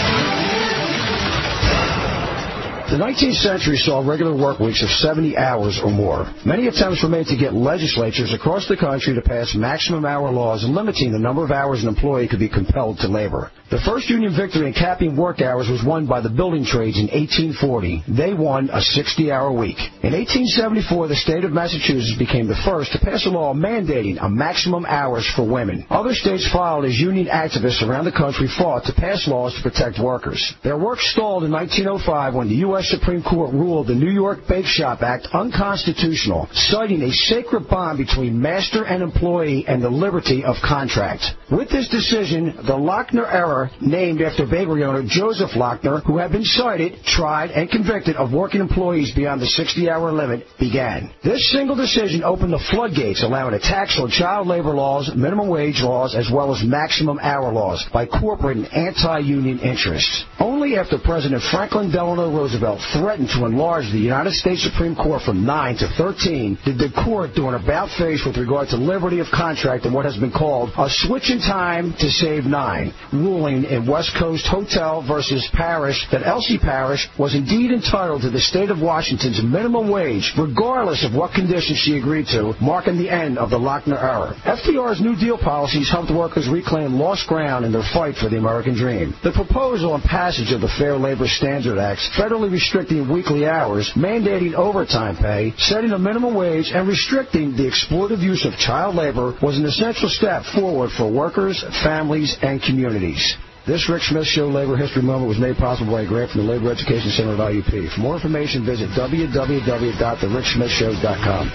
The nineteenth century saw regular work weeks of seventy hours or more. Many attempts were made to get legislatures across the country to pass maximum hour laws limiting the number of hours an employee could be compelled to labor. The first union victory in capping work hours was won by the building trades in eighteen forty. They won a sixty-hour week. In eighteen seventy-four, the state of Massachusetts became the first to pass a law mandating a maximum hours for women. Other states followed as union activists around the country fought to pass laws to protect workers. Their work stalled in nineteen oh five when the U S Supreme Court ruled the New York Bake Shop Act unconstitutional, citing a sacred bond between master and employee and the liberty of contract. With this decision, the Lochner era, named after bakery owner Joseph Lochner, who had been cited, tried, and convicted of working employees beyond the sixty-hour limit, began. This single decision opened the floodgates, allowing a tax on child labor laws, minimum wage laws, as well as maximum hour laws by corporate and anti-union interests. Only only after President Franklin Delano Roosevelt threatened to enlarge the United States Supreme Court from nine to thirteen did the court do an about-face with regard to liberty of contract and what has been called a switch in time to save nine, ruling in West Coast Hotel versus Parish that Elsie Parish was indeed entitled to the state of Washington's minimum wage, regardless of what conditions she agreed to, marking the end of the Lochner era. F D R's New Deal policies helped workers reclaim lost ground in their fight for the American dream. The proposal and passage of the Fair Labor Standards Act, federally restricting weekly hours, mandating overtime pay, setting a minimum wage, and restricting the exploitative use of child labor was an essential step forward for workers, families, and communities. This Rick Smith Show Labor History Moment was made possible by a grant from the Labor Education Center at I U P. For more information, visit w w w dot the rick smith show dot com.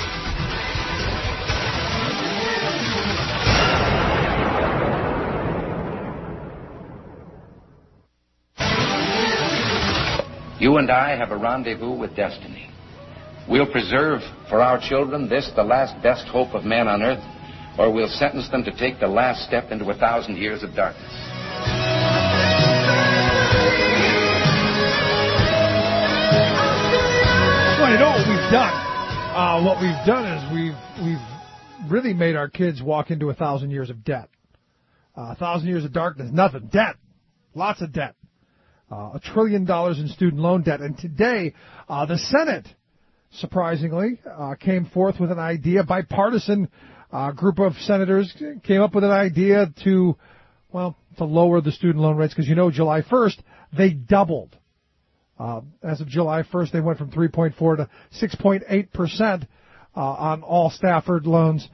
You and I have a rendezvous with destiny. We'll preserve for our children this, the last best hope of man on earth, or we'll sentence them to take the last step into a thousand years of darkness. Well, you know what we've done? Uh, what we've done is we've we've really made our kids walk into a thousand years of debt. Uh, a thousand years of darkness, nothing. Debt. Lots of debt. Uh, a trillion dollars in student loan debt. And today, uh, the Senate, surprisingly, uh, came forth with an idea. Bipartisan uh, group of senators came up with an idea to, well, to lower the student loan rates because, you know, July first, they doubled. Uh, as of July first, they went from three point four to six point eight percent uh, on all Stafford loans.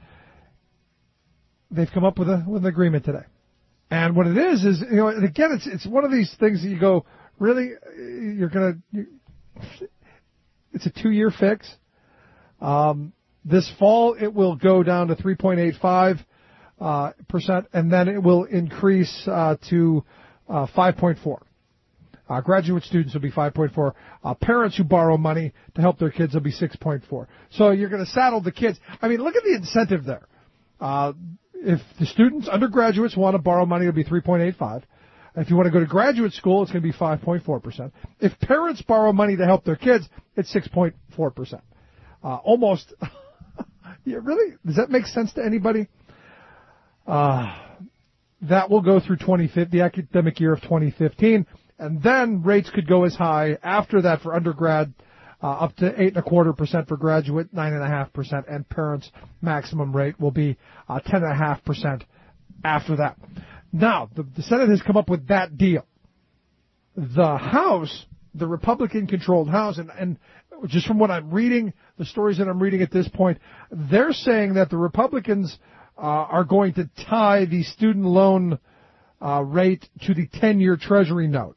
They've come up with, a, with an agreement today. And what it is is, you know, again, it's it's one of these things that you go, really, you're gonna, you, it's a two-year fix. Um, this fall, it will go down to three point eight five uh, percent, and then it will increase uh, to uh, five point four. Uh, graduate students will be five point four. Uh, parents who borrow money to help their kids will be six point four. So you're going to saddle the kids. I mean, look at the incentive there. Uh, If the students, undergraduates, want to borrow money, it'll be three point eight five. If you want to go to graduate school, it's going to be five point four percent. If parents borrow money to help their kids, it's six point four percent. Uh, almost. Yeah, really? Does that make sense to anybody? Uh, that will go through twenty fifteen, the academic year of twenty fifteen, and then rates could go as high after that for undergrad, Uh, up to eight and a quarter percent for graduate, nine and a half percent, and parents' maximum rate will be uh, ten and a half percent after that. Now, the, the Senate has come up with that deal. The House, the Republican-controlled House, and, and just from what I'm reading, the stories that I'm reading at this point, they're saying that the Republicans uh, are going to tie the student loan uh, rate to the ten-year Treasury note.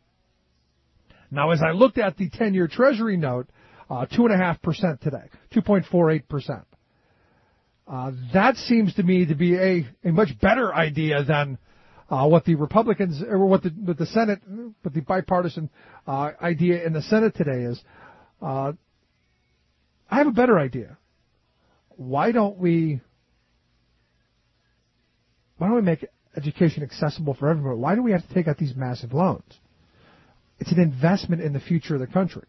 Now, as I looked at the ten-year Treasury note, uh, two point five percent today, two point four eight percent. Uh, that seems to me to be a, a much better idea than uh, what the Republicans, or what the, what the Senate, what the bipartisan uh, idea in the Senate today is. Uh, I have a better idea. Why don't we, why don't we make education accessible for everyone? Why do we have to take out these massive loans? It's an investment in the future of the country.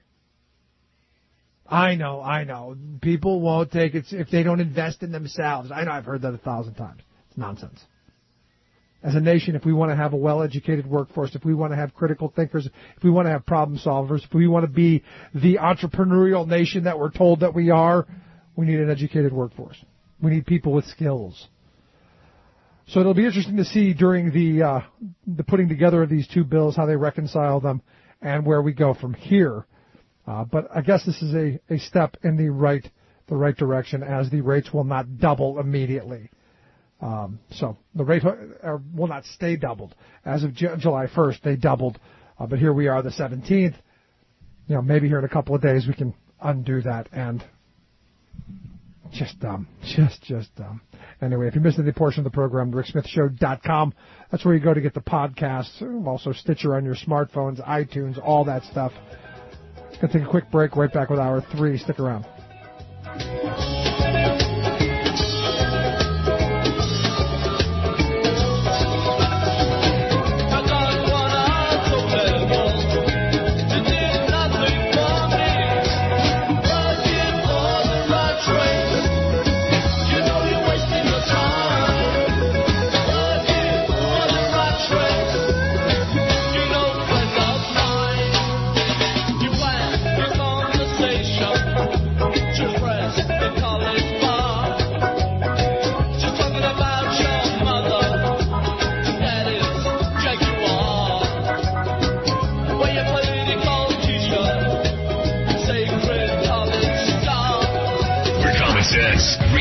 I know, I know. People won't take it if they don't invest in themselves. I know, I've heard that a thousand times. It's nonsense. As a nation, if we want to have a well-educated workforce, if we want to have critical thinkers, if we want to have problem solvers, if we want to be the entrepreneurial nation that we're told that we are, we need an educated workforce. We need people with skills. So it'll be interesting to see during the uh, the putting together of these two bills how they reconcile them and where we go from here. Uh, but I guess this is a, a step in the right the right direction, as the rates will not double immediately. Um, so the rate uh, will not stay doubled. As of J- July first, they doubled. Uh, but here we are, the seventeenth. You know, maybe here in a couple of days we can undo that, and just dumb. Just, just dumb. Anyway, if you missed any portion of the program, rick smith show dot com. That's where you go to get the podcasts. Also Stitcher on your smartphones, iTunes, all that stuff. Going to take a quick break. Right back with hour three. Stick around.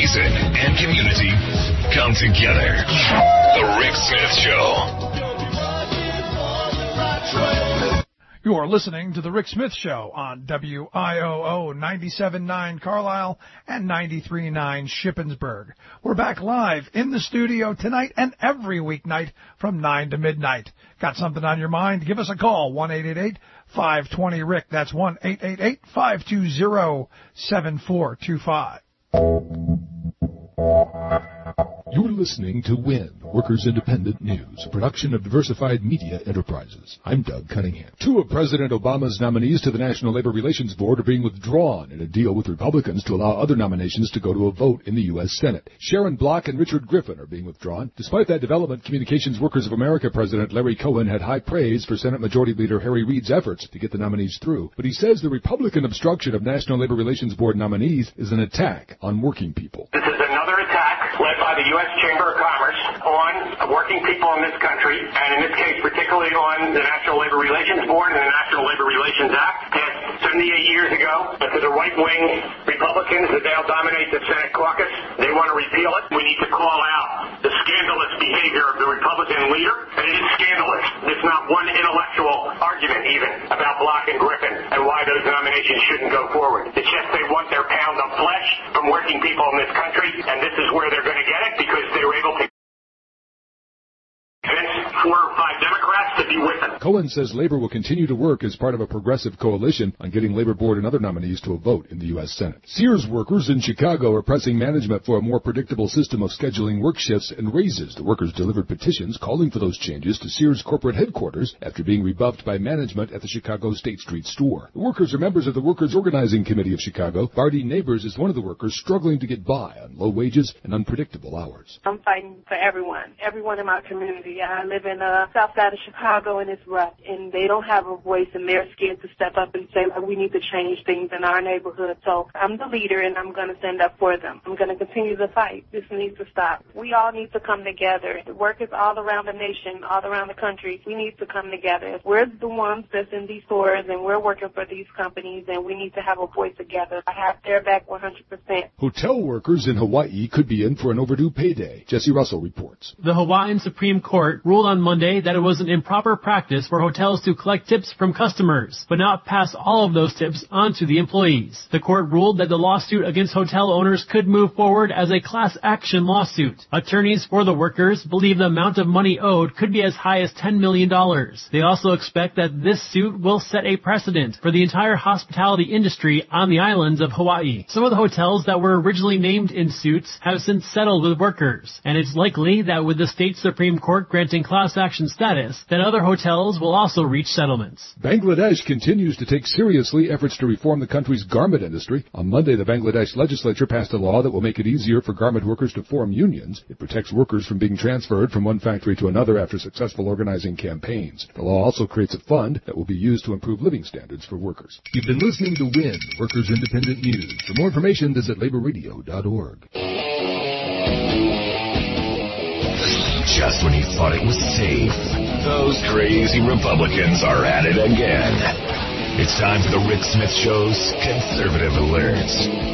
reason and community come together. The Rick Smith Show. You are listening to The Rick Smith Show on W I O O ninety-seven point nine Carlisle and ninety-three point nine Shippensburg. We're back live in the studio tonight and every weeknight from nine to midnight. Got something on your mind? Give us a call, one eight eight eight, five two zero, Rick. That's one eight eight eight, five two zero, seven four two five. You're listening to W I N, Workers Independent News, a production of Diversified Media Enterprises. I'm Doug Cunningham. Two of President Obama's nominees to the National Labor Relations Board are being withdrawn in a deal with Republicans to allow other nominations to go to a vote in the U S Senate. Sharon Block and Richard Griffin are being withdrawn. Despite that development, Communications Workers of America President Larry Cohen had high praise for Senate Majority Leader Harry Reid's efforts to get the nominees through. But he says the Republican obstruction of National Labor Relations Board nominees is an attack on working people. This is another attack led by the U S Chamber of Commerce on working people in this country, and in this case particularly on the National Labor Relations Board and the National Labor Relations Act, passed seventy-eight years ago. But to the right-wing Republicans, that they'll dominate the Senate caucus, they want to repeal it. We need to call out the scandalous behavior of the Republican leader, and it is scandalous. There's not one intellectual argument even about Block and Griffin and why those nominations shouldn't go forward. It's just they want their pound of flesh from working people in this country, and this is where they're going to get it because they were able to convince four or five Democrats to be with them. Cohen says Labor will continue to work as part of a progressive coalition on getting Labor Board and other nominees to a vote in the U S Senate. Sears workers in Chicago are pressing management for a more predictable system of scheduling work shifts and raises. The workers delivered petitions calling for those changes to Sears corporate headquarters after being rebuffed by management at the Chicago State Street store. The workers are members of the Workers' Organizing Committee of Chicago. Barty Neighbors is one of the workers struggling to get by on low wages and unpredictable hours. I'm fighting for everyone, everyone in my community. I live in the south side of Chicago, and it's rough, and they don't have a voice, and they're scared to step up and say, like, we need to change things in our neighborhood. So I'm the leader, and I'm going to stand up for them. I'm going to continue the fight. This needs to stop. We all need to come together. The workers all around the nation, all around the country, we need to come together. We're the ones that's in these stores, and we're working for these companies, and we need to have a voice together. I have their back one hundred percent. Hotel workers in Hawaii could be in for an overdue payday. Jesse Russell reports. The Hawaiian Supreme Court ruled on Monday that it was an improper practice for hotels to collect tips from customers, but not pass all of those tips on to the employees. The court ruled that the lawsuit against hotel owners could move forward as a class action lawsuit. Attorneys for the workers believe the amount of money owed could be as high as ten million dollars. They also expect that this suit will set a precedent for the entire hospitality industry on the islands of Hawaii. Some of the hotels that were originally named in suits have since settled with workers, and it's likely that with the state Supreme Court granting class action status, that other hotels will also reach settlements. Bangladesh continues to take seriously efforts to reform the country's garment industry. On Monday, the Bangladesh legislature passed a law that will make it easier for garment workers to form unions. It protects workers from being transferred from one factory to another after successful organizing campaigns. The law also creates a fund that will be used to improve living standards for workers. You've been listening to W I N, Workers Independent News. For more information, visit labor radio dot org. Just when you thought it was safe, those crazy Republicans are at it again. It's time for the Rick Smith Show's Conservative Alerts.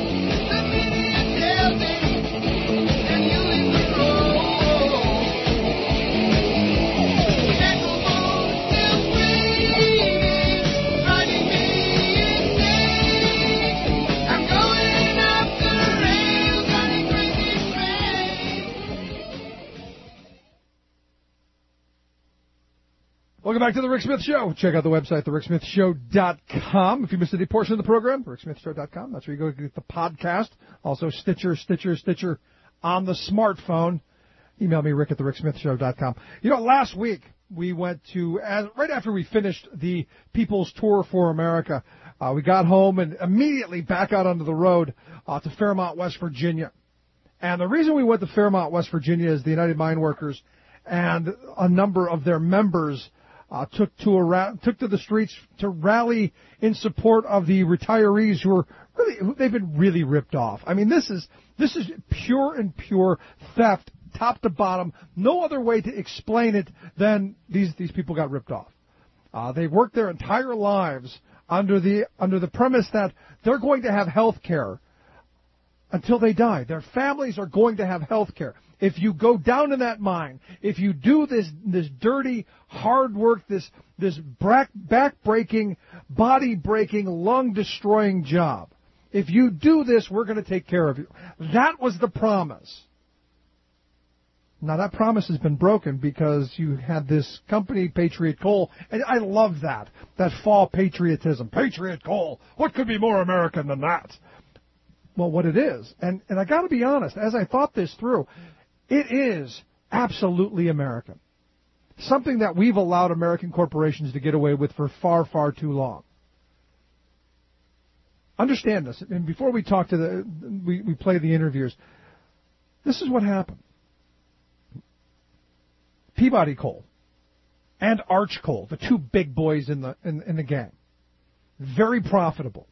Welcome back to the Rick Smith Show. Check out the website, the rick smith show dot com. If you missed any portion of the program, the rick smith show dot com. That's where you go to get the podcast. Also, Stitcher, Stitcher, Stitcher on the smartphone. Email me, rick at the rick smith show dot com. You know, last week we went to, as, right after we finished the People's Tour for America, uh, we got home and immediately back out onto the road uh, to Fairmont, West Virginia. And the reason we went to Fairmont, West Virginia is the United Mine Workers and a number of their members Uh, took to a, took to the streets to rally in support of the retirees who are really, who, they've been really ripped off. I mean, this is, this is pure and pure theft, top to bottom. No other way to explain it than these, these people got ripped off. Uh, they've worked their entire lives under the, under the premise that they're going to have health care until they die. Their families are going to have health care. If you go down in that mine, if you do this this dirty, hard work, this this back-breaking, body-breaking, lung-destroying job, if you do this, we're going to take care of you. That was the promise. Now, that promise has been broken because you had this company, Patriot Coal, and I love that, that fall patriotism. Patriot Coal, what could be more American than that? Well, what it is, and, and I got to be honest, as I thought this through, it is absolutely American. Something that we've allowed American corporations to get away with for far, far too long. Understand this, and before we talk to the, we, we play the interviews, this is what happened. Peabody Coal and Arch Coal, the two big boys in the in, in the gang, very profitable.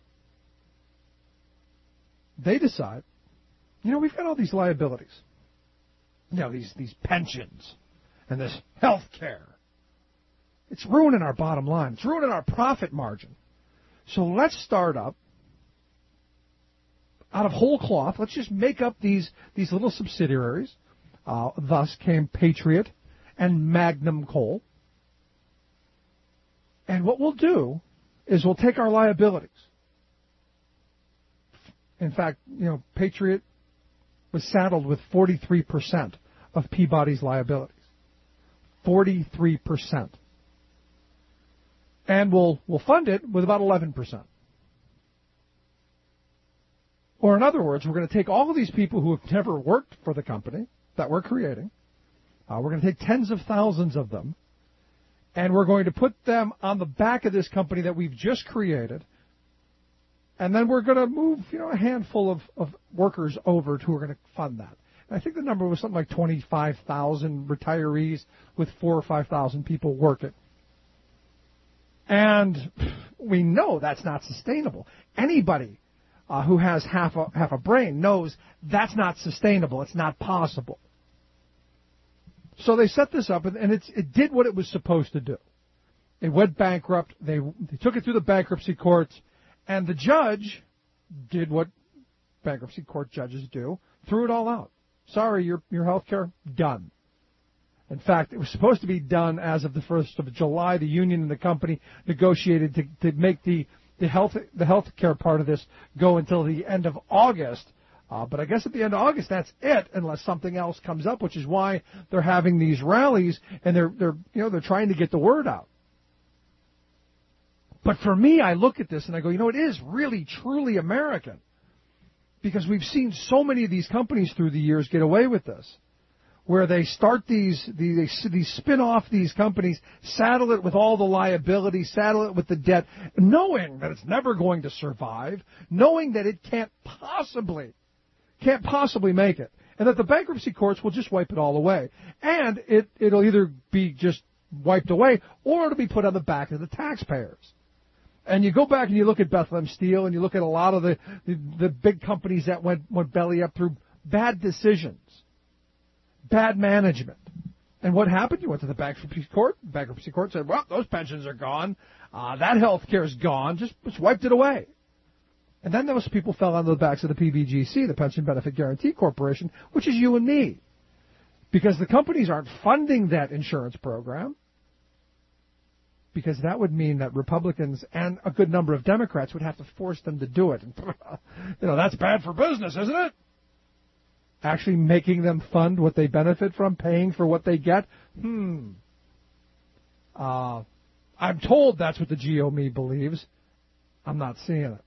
They decide, you know, we've got all these liabilities. You know, these, these pensions and this health care. It's ruining our bottom line. It's ruining our profit margin. So let's start up out of whole cloth. Let's just make up these, these little subsidiaries. Uh, thus came Patriot and Magnum Coal. And what we'll do is we'll take our liabilities. In fact, you know, Patriot was saddled with forty-three percent of Peabody's liabilities. forty-three percent. And we'll, we'll fund it with about eleven percent. Or in other words, we're going to take all of these people who have never worked for the company that we're creating. Uh, we're going to take tens of thousands of them, and we're going to put them on the back of this company that we've just created. And then we're going to move, you know, a handful of, of workers over who are going to fund that. And I think the number was something like twenty-five thousand retirees with four or five thousand people working. And we know that's not sustainable. Anybody uh, who has half a, half a brain knows that's not sustainable. It's not possible. So they set this up, and, and it's, it did what it was supposed to do. It went bankrupt. They, they took it through the bankruptcy courts. And the judge did what bankruptcy court judges do, threw it all out. Sorry, your your health care, done. In fact, it was supposed to be done as of the first of July. The union and the company negotiated to, to make the, the health the health care part of this go until the end of August. Uh, but I guess at the end of August, that's it, unless something else comes up, which is why they're having these rallies and they're they're you know they're trying to get the word out. But for me, I look at this and I go, you know, it is really, truly American. Because we've seen so many of these companies through the years get away with this. Where they start these, they, they spin off these companies, saddle it with all the liability, saddle it with the debt, knowing that it's never going to survive, knowing that it can't possibly, can't possibly make it. And that the bankruptcy courts will just wipe it all away. And it, it'll either be just wiped away or it'll be put on the back of the taxpayers. And you go back and you look at Bethlehem Steel and you look at a lot of the, the, the big companies that went, went belly up through bad decisions, bad management. And what happened? You went to the bankruptcy court. The bankruptcy court said, well, those pensions are gone. Uh, that health care is gone. Just, just wiped it away. And then those people fell onto the backs of the P B G C, the Pension Benefit Guaranty Corporation, which is you and me. Because the companies aren't funding that insurance program. Because that would mean that Republicans and a good number of Democrats would have to force them to do it. And, you know, that's bad for business, isn't it? Actually making them fund what they benefit from, paying for what they get? Hmm. Uh, I'm told that's what the G O M E believes. I'm not seeing it.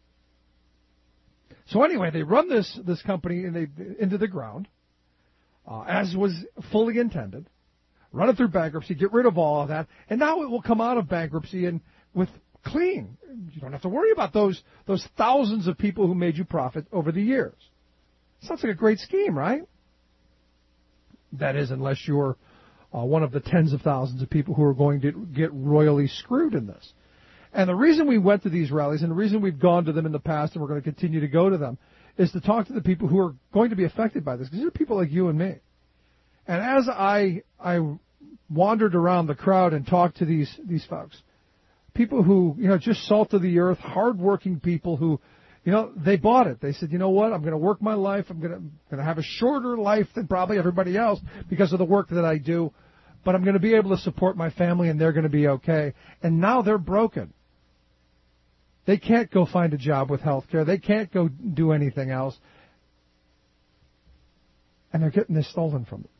So anyway, they run this, this company in the, into the ground, uh, as was fully intended. Run it through bankruptcy, get rid of all of that, and now it will come out of bankruptcy and with clean. You don't have to worry about those those thousands of people who made you profit over the years. Sounds like a great scheme, right? That is, unless you're uh, one of the tens of thousands of people who are going to get royally screwed in this. And the reason we went to these rallies and the reason we've gone to them in the past and we're going to continue to go to them is to talk to the people who are going to be affected by this. Because these are people like you and me. And as I I wandered around the crowd and talked to these these folks, people who, you know, just salt of the earth, hardworking people who, You know, they bought it. They said, you know what, I'm going to work my life. I'm going to, going to have a shorter life than probably everybody else because of the work that I do, but I'm going to be able to support my family and they're going to be okay. And now they're broken. They can't go find a job with health care. They can't go do anything else. And they're getting this stolen from them.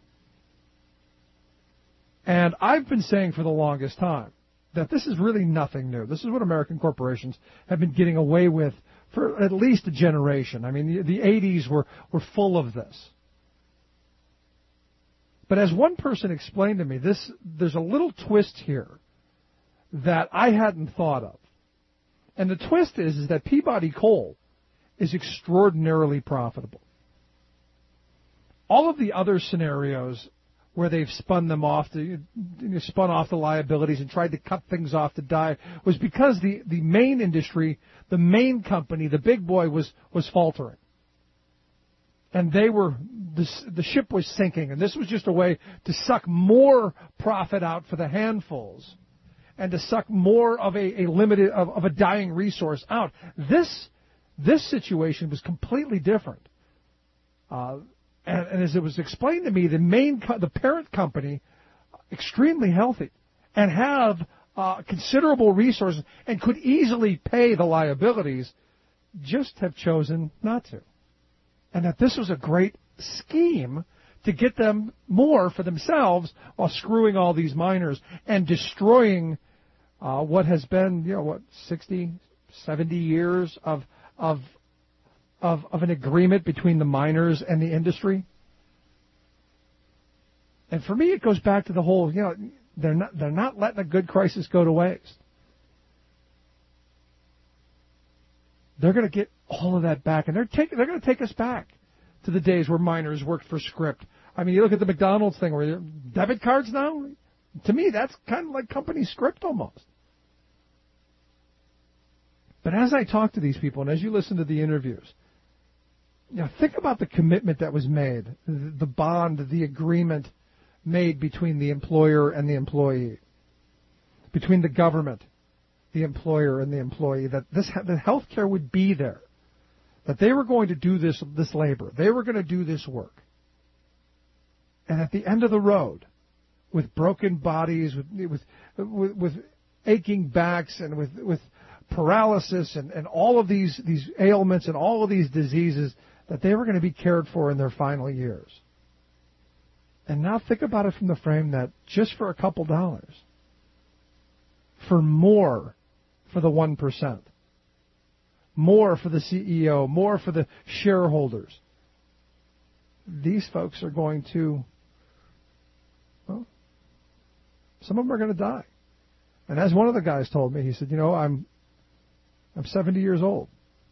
And I've been saying for the longest time that this is really nothing new. This is what American corporations have been getting away with for at least a generation. I mean, the, the eighties were, were full of this. But as one person explained to me, this there's a little twist here that I hadn't thought of. And the twist is, is that Peabody Coal is extraordinarily profitable. All of the other scenarios where they've spun them off, to, you know, spun off the liabilities and tried to cut things off to die, was because the, the main industry, the main company, the big boy was, was faltering. And they were, the, the ship was sinking, and this was just a way to suck more profit out for the handfuls and to suck more of a, a limited, of, of a dying resource out. This, this situation was completely different. Uh, And, and as it was explained to me, the main, co- the parent company, extremely healthy, and have uh, considerable resources and could easily pay the liabilities, just have chosen not to. And that this was a great scheme to get them more for themselves while screwing all these miners and destroying uh, what has been, you know, what, sixty, seventy years of of Of, of an agreement between the miners and the industry. And for me, it goes back to the whole, you know, they're not they're not letting a good crisis go to waste. They're going to get all of that back, and they're taking they're going to take us back to the days where miners worked for script. I mean, you look at the McDonald's thing, where debit cards now. To me, that's kind of like company script almost. But as I talk to these people, and as you listen to the interviews, you know, think about the commitment that was made, the bond, the agreement made between the employer and the employee, between the government, the employer, and the employee, that this that health care would be there, that they were going to do this this labor, they were going to do this work. And at the end of the road, with broken bodies, with with with, with aching backs, and with with paralysis, and, and all of these, these ailments and all of these diseases, that they were going to be cared for in their final years. And now think about it from the frame that just for a couple dollars, for more for the one percent, more for the C E O, more for the shareholders, these folks are going to, well, some of them are going to die. And as one of the guys told me, he said, you know, I'm I'm seventy years old.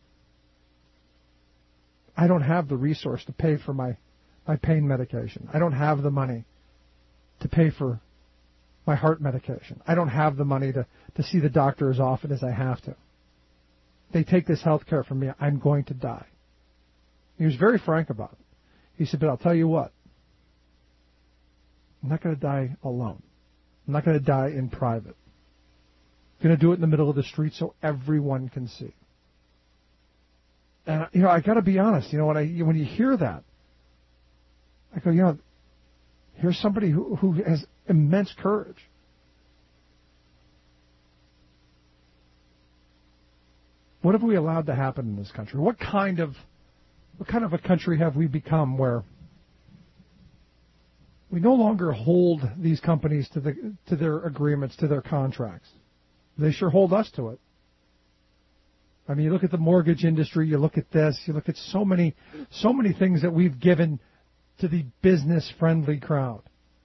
I don't have the resource to pay for my, my pain medication. I don't have the money to pay for my heart medication. I don't have the money to, to see the doctor as often as I have to. They take this health care from me. I'm going to die. He was very frank about it. He said, but I'll tell you what. I'm not going to die alone. I'm not going to die in private. I'm going to do it in the middle of the street so everyone can see. And, you know, I got to be honest, you know, when I when you hear that, I go, you know, here's somebody who, who has immense courage. What have we allowed to happen in this country? What kind of what kind of a country have we become where we no longer hold these companies to the to their agreements, to their contracts? They sure hold us to it. I mean, you look at the mortgage industry, you look at this, you look at so many, so many things that we've given to the business-friendly crowd.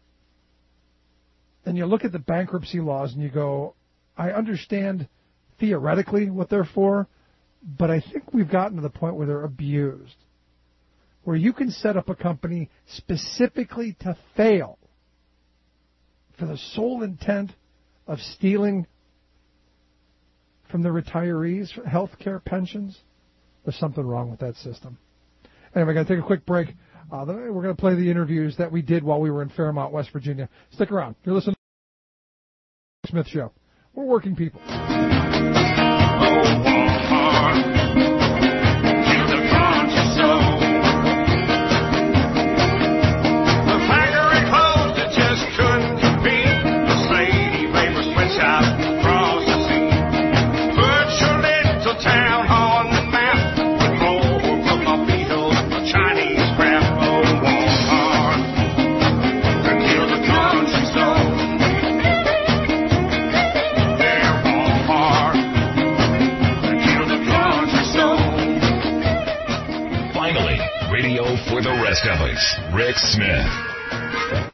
And you look at the bankruptcy laws and you go, I understand theoretically what they're for, but I think we've gotten to the point where they're abused. Where you can set up a company specifically to fail for the sole intent of stealing from the retirees, health care, pensions. There's something wrong with that system. Anyway, we're going to take a quick break. Uh, we're going to play the interviews that we did while we were in Fairmont, West Virginia. Stick around. You're listening to the Smith Show. We're working people. West Valley's Rick Smith.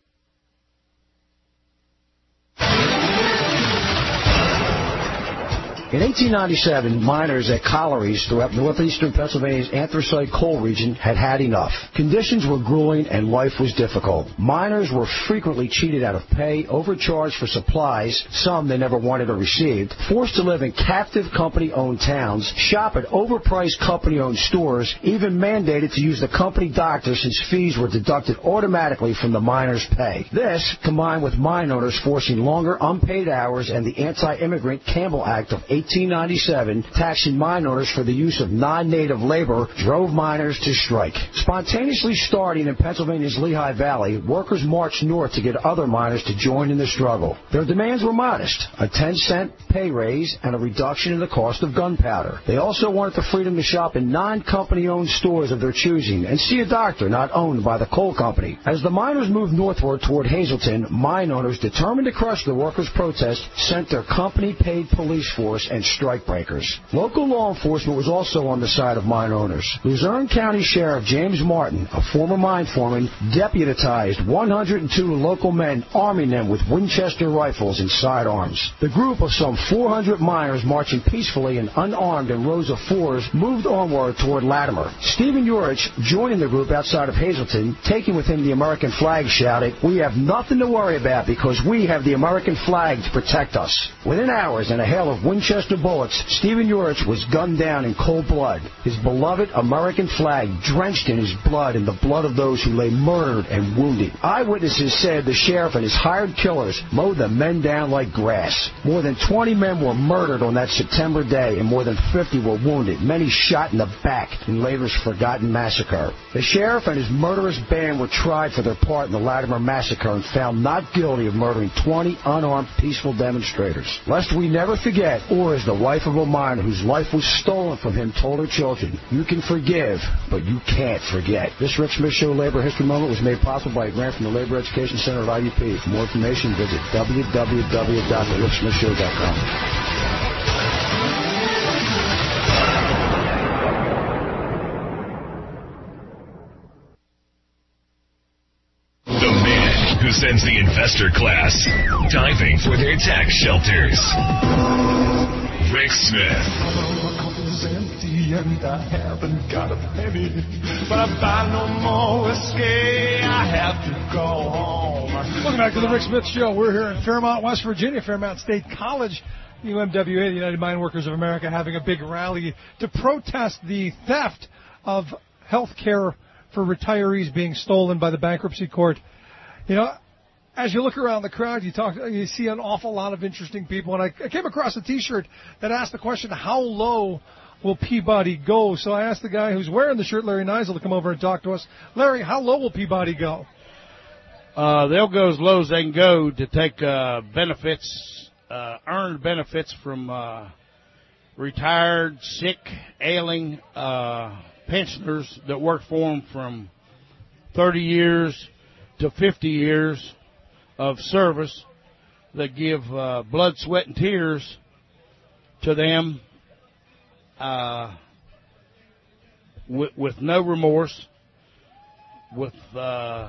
In eighteen ninety-seven, miners at collieries throughout northeastern Pennsylvania's anthracite coal region had had enough. Conditions were grueling and life was difficult. Miners were frequently cheated out of pay, overcharged for supplies, some they never wanted or received, forced to live in captive company-owned towns, shop at overpriced company-owned stores, even mandated to use the company doctor since fees were deducted automatically from the miners' pay. This, combined with mine owners forcing longer unpaid hours and the Anti-Immigrant Campbell Act of eighteen ninety-seven, taxing mine owners for the use of non-native labor, drove miners to strike. Spontaneously starting in Pennsylvania's Lehigh Valley, workers marched north to get other miners to join in the struggle. Their demands were modest, a ten cent pay raise and a reduction in the cost of gunpowder. They also wanted the freedom to shop in non-company-owned stores of their choosing and see a doctor not owned by the coal company. As the miners moved northward toward Hazleton, mine owners, determined to crush the workers' protest, sent their company-paid police force and strikebreakers. Local law enforcement was also on the side of mine owners. Luzerne County Sheriff James Martin, a former mine foreman, deputized one hundred two local men, arming them with Winchester rifles and sidearms. The group of some four hundred miners marching peacefully and unarmed in rows of fours moved onward toward Latimer. Stephen Urich, joining the group outside of Hazleton, taking with him the American flag, shouted, "We have nothing to worry about because we have the American flag to protect us." Within hours and a hail of Winchester bullets, Stephen Urich was gunned down in cold blood, his beloved American flag drenched in his blood and the blood of those who lay murdered and wounded. Eyewitnesses said the sheriff and his hired killers mowed the men down like grass. More than twenty men were murdered on that September day, and more than fifty were wounded, many shot in the back in later's forgotten massacre. The sheriff and his murderous band were tried for their part in the Latimer massacre and found not guilty of murdering twenty unarmed peaceful demonstrators. Lest we never forget, or as the wife of a miner whose life was stolen from him told her children, "You can forgive, but you can't forget." This Rick Smith Show Labor History Moment was made possible by a grant from the Labor Education Center at I U P. For more information, visit w w w dot the rick smith show dot com. The man who sends the investor class diving for their tax shelters. Rick Smith. Empty and I haven't got a penny, but I buy no more whiskey. I have to go home. Welcome back to the Rick Smith Show. We're here in Fairmont, West Virginia, Fairmont State College. U M W A, the United Mine Workers of America, having a big rally to protest the theft of health care for retirees being stolen by the bankruptcy court. You know, as you look around the crowd, you talk, you see an awful lot of interesting people. And I, I came across a T-shirt that asked the question, how low will Peabody go? So I asked the guy who's wearing the shirt, Larry Neisel, to come over and talk to us. Larry, how low will Peabody go? Uh, they'll go as low as they can go to take uh, benefits, uh, earned benefits from uh, retired, sick, ailing uh, pensioners that work for them from thirty years to fifty years of service, that give uh, blood, sweat, and tears to them uh, with, with no remorse, with uh,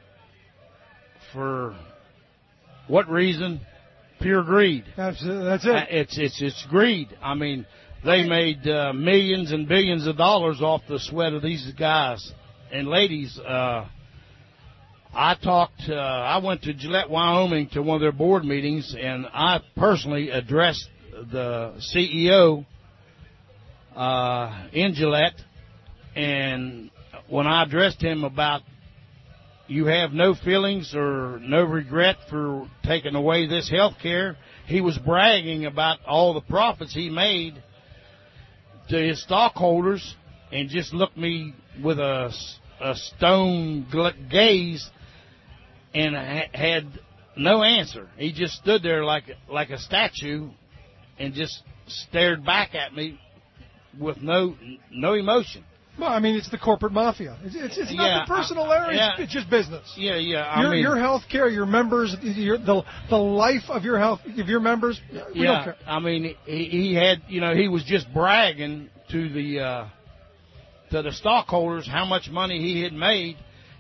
for what reason? Pure greed. That's, that's it. Uh, it's it's it's greed. I mean, they made uh, millions and billions of dollars off the sweat of these guys and ladies. Uh, I talked, uh, I went to Gillette, Wyoming to one of their board meetings, and I personally addressed the C E O uh, in Gillette, and when I addressed him about, you have no feelings or no regret for taking away this health care, he was bragging about all the profits he made to his stockholders and just looked me with a, a stone gaze and had no answer. He just stood there like like a statue and just stared back at me with no no emotion. Well, I mean, it's the corporate mafia. It's, it's, it's not yeah, the personal area. Yeah, it's, it's just business. Yeah, yeah. I your, mean, your health care, your members, your, the the life of your health of your members. We yeah, don't care. I mean, he, he had, you know, he was just bragging to the uh, to the stockholders how much money he had made,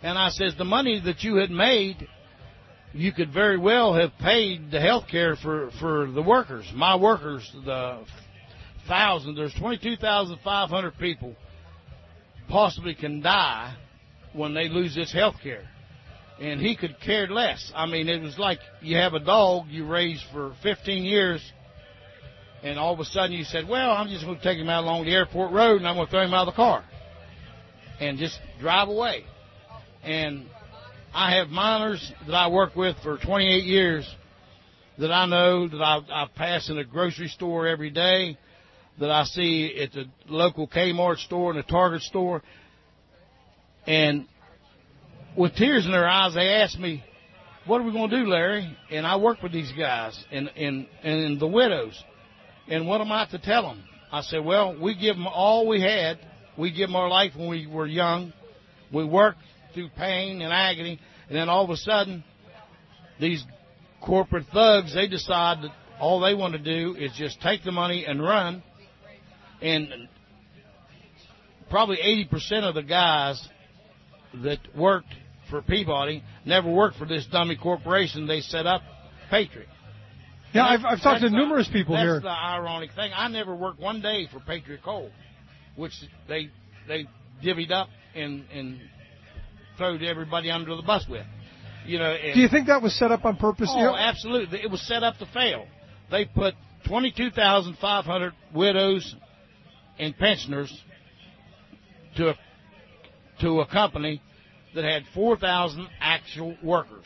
And I says, the money that you had made, you could very well have paid the health care for, for the workers, my workers, the thousand. There's twenty-two thousand five hundred people possibly can die when they lose this health care. And he could care less. I mean, it was like you have a dog you raised for fifteen years, and all of a sudden you said, well, I'm just going to take him out along the airport road, and I'm going to throw him out of the car and just drive away. And I have miners that I work with for twenty-eight years that I know, that I, I pass in a grocery store every day, that I see at the local Kmart store and the Target store. And with tears in their eyes, they ask me, what are we going to do, Larry? And I work with these guys and, and, and the widows. And what am I to tell them? I said, well, we give them all we had. We give them our life when we were young. We worked through pain and agony. And then all of a sudden, these corporate thugs, they decide that all they want to do is just take the money and run. And probably eighty percent of the guys that worked for Peabody never worked for this dummy corporation they set up, Patriot. Yeah, I've, I've talked to numerous the, people that's here. That's the ironic thing. I never worked one day for Patriot Coal, which they they divvied up and and throwed everybody under the bus with. You know. And, do you think that was set up on purpose? Oh, you know? Absolutely. It was set up to fail. They put twenty-two thousand five hundred widows and pensioners to a, to a company that had four thousand actual workers.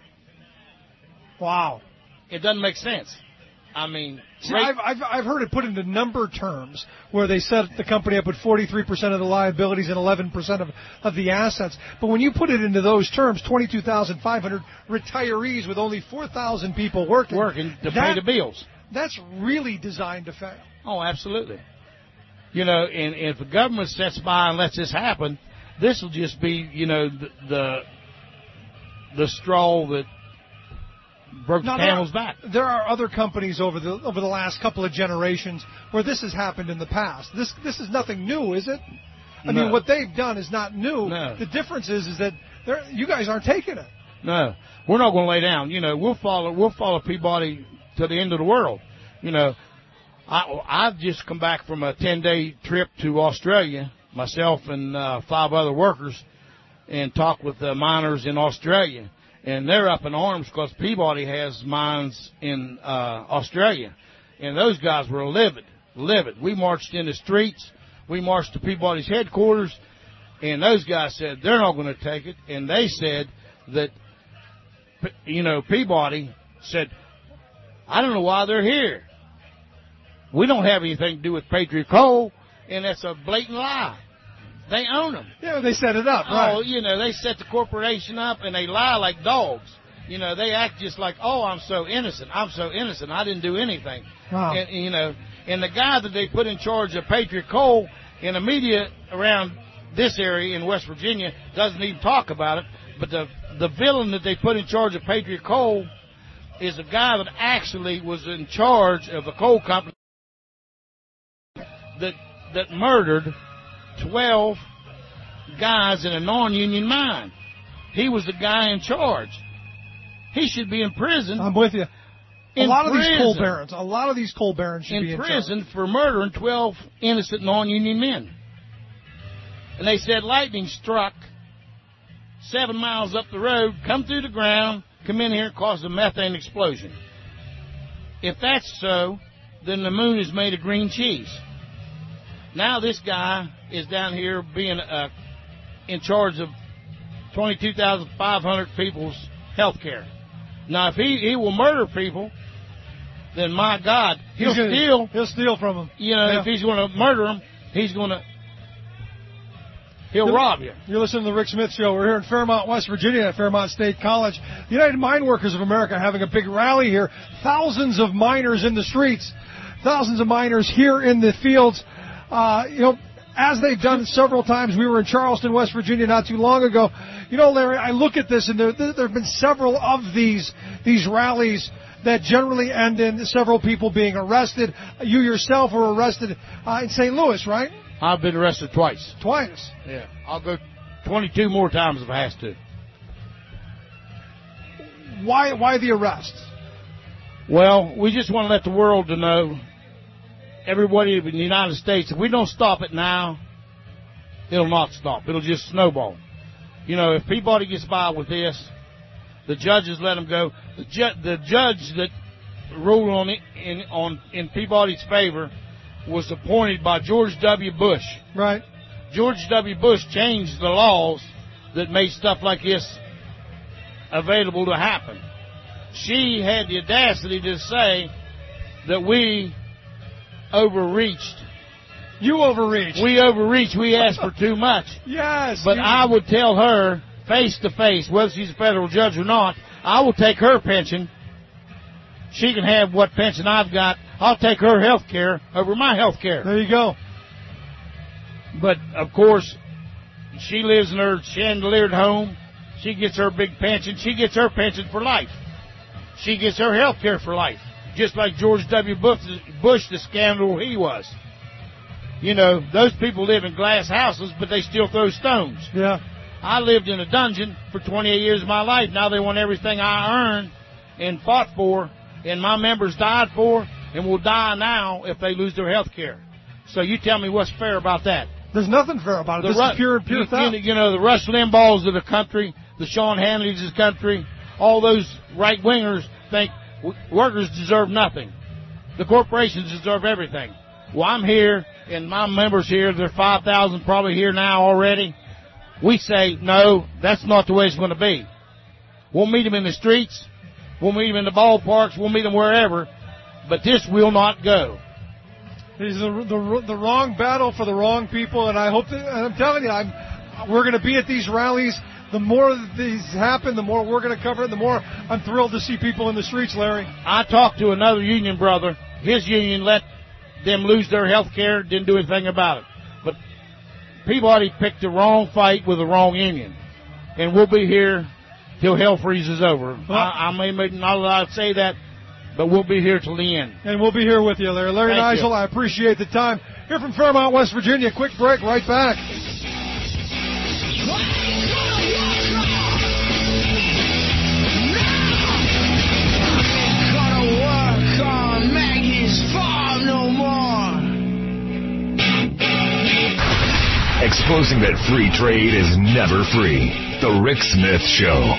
Wow. It doesn't make sense. I mean, See, I've, I've I've heard it put into number terms where they set the company up with forty-three percent of the liabilities and eleven percent of, of the assets. But when you put it into those terms, twenty-two thousand five hundred retirees with only four thousand people working. Working to that, pay the bills. That's really designed to fail. Oh, absolutely. You know, and, and if the government sits by and lets this happen, this will just be, you know, the the, the straw that broke now, the camel's there are, back. There are other companies over the over the last couple of generations where this has happened in the past. This this is nothing new, is it? I no. mean, what they've done is not new. No. The difference is is that you guys aren't taking it. No, we're not going to lay down. You know, we'll follow we'll follow Peabody to the end of the world. You know, I I've just come back from a ten day trip to Australia, myself and uh, five other workers, and talked with the miners in Australia. And they're up in arms because Peabody has mines in uh, Australia. And those guys were livid, livid. We marched in the streets. We marched to Peabody's headquarters. And those guys said they're not going to take it. And they said that, you know, Peabody said, I don't know why they're here. We don't have anything to do with Patriot Coal. And that's a blatant lie. They own them. Yeah, they set it up, right? Oh, you know, they set the corporation up, and they lie like dogs. You know, they act just like, oh, I'm so innocent. I'm so innocent. I didn't do anything. Wow. And, you know, and the guy that they put in charge of Patriot Coal in the media around this area in West Virginia doesn't even talk about it. But the the villain that they put in charge of Patriot Coal is a guy that actually was in charge of the coal company that that murdered twelve guys in a non-union mine. He was the guy in charge. He should be in prison. I'm with you. A In lot of prison. these coal barons, a lot of these coal barons should in be in prison charge. for murdering twelve innocent non-union men. And they said lightning struck seven miles up the road, come through the ground, come in here and caused a methane explosion. If that's so, then the moon is made of green cheese. Now this guy is down here being uh, in charge of twenty-two thousand five hundred people's health care. Now, if he, he will murder people, then my God, he'll gonna, steal. He'll steal from them. You know, yeah. if he's going to murder them, he's going to, he'll You're, rob you. You're listening to the Rick Smith Show. We're here in Fairmont, West Virginia at Fairmont State College. The United Mine Workers of America are having a big rally here. Thousands of miners in the streets. Thousands of miners here in the fields. Uh, you know, as they've done several times. We were in Charleston, West Virginia not too long ago. You know, Larry, I look at this, and there, there have been several of these these rallies that generally end in several people being arrested. You yourself were arrested uh, in Saint Louis, right? I've been arrested twice. Twice? Yeah. I'll go twenty-two more times if I has to. Why why the arrest? Well, we just want to let the world to know, everybody in the United States, if we don't stop it now, it'll not stop. It'll just snowball. You know, if Peabody gets by with this, the judges let him go. The, ju- the judge that ruled on it in on in Peabody's favor was appointed by George W. Bush. Right. George W. Bush changed the laws that made stuff like this available to happen. She had the audacity to say that we overreached. You overreached. We overreached. We asked for too much. Yes. But you... I would tell her face to face, whether she's a federal judge or not, I will take her pension. She can have what pension I've got. I'll take her health care over my health care. There you go. But, of course, she lives in her chandeliered home. She gets her big pension. She gets her pension for life. She gets her health care for life. Just like George W. Bush, Bush, the scandal he was. You know, those people live in glass houses, but they still throw stones. Yeah. I lived in a dungeon for twenty-eight years of my life. Now they want everything I earned and fought for, and my members died for, and will die now if they lose their health care. So you tell me what's fair about that. There's nothing fair about it. The this Ru- is pure, pure you, theft. You know, the Rush Limbaughs of the country, the Sean Hannitys of the country, all those right-wingers think w- workers deserve nothing. The corporations deserve everything. Well, I'm here, and my members here, there are five thousand probably here now already. We say, no, that's not the way it's going to be. We'll meet them in the streets. We'll meet them in the ballparks. We'll meet them wherever. But this will not go. This is the, the, the wrong battle for the wrong people, and I hope that, and I'm telling you, I'm, we're going to be at these rallies. The more these happen, the more we're going to cover it, the more I'm thrilled to see people in the streets, Larry. I talked to another union brother. His union let them lose their health care, didn't do anything about it. But Peabody picked the wrong fight with the wrong union. And we'll be here till hell freezes over. Well, I, I may not allowed to say that, but we'll be here till the end. And we'll be here with you, Larry. Larry Thank Nigel, you. I appreciate the time. Here from Fairmont, West Virginia. Quick break, right back. Exposing that free trade is never free. The Rick Smith Show.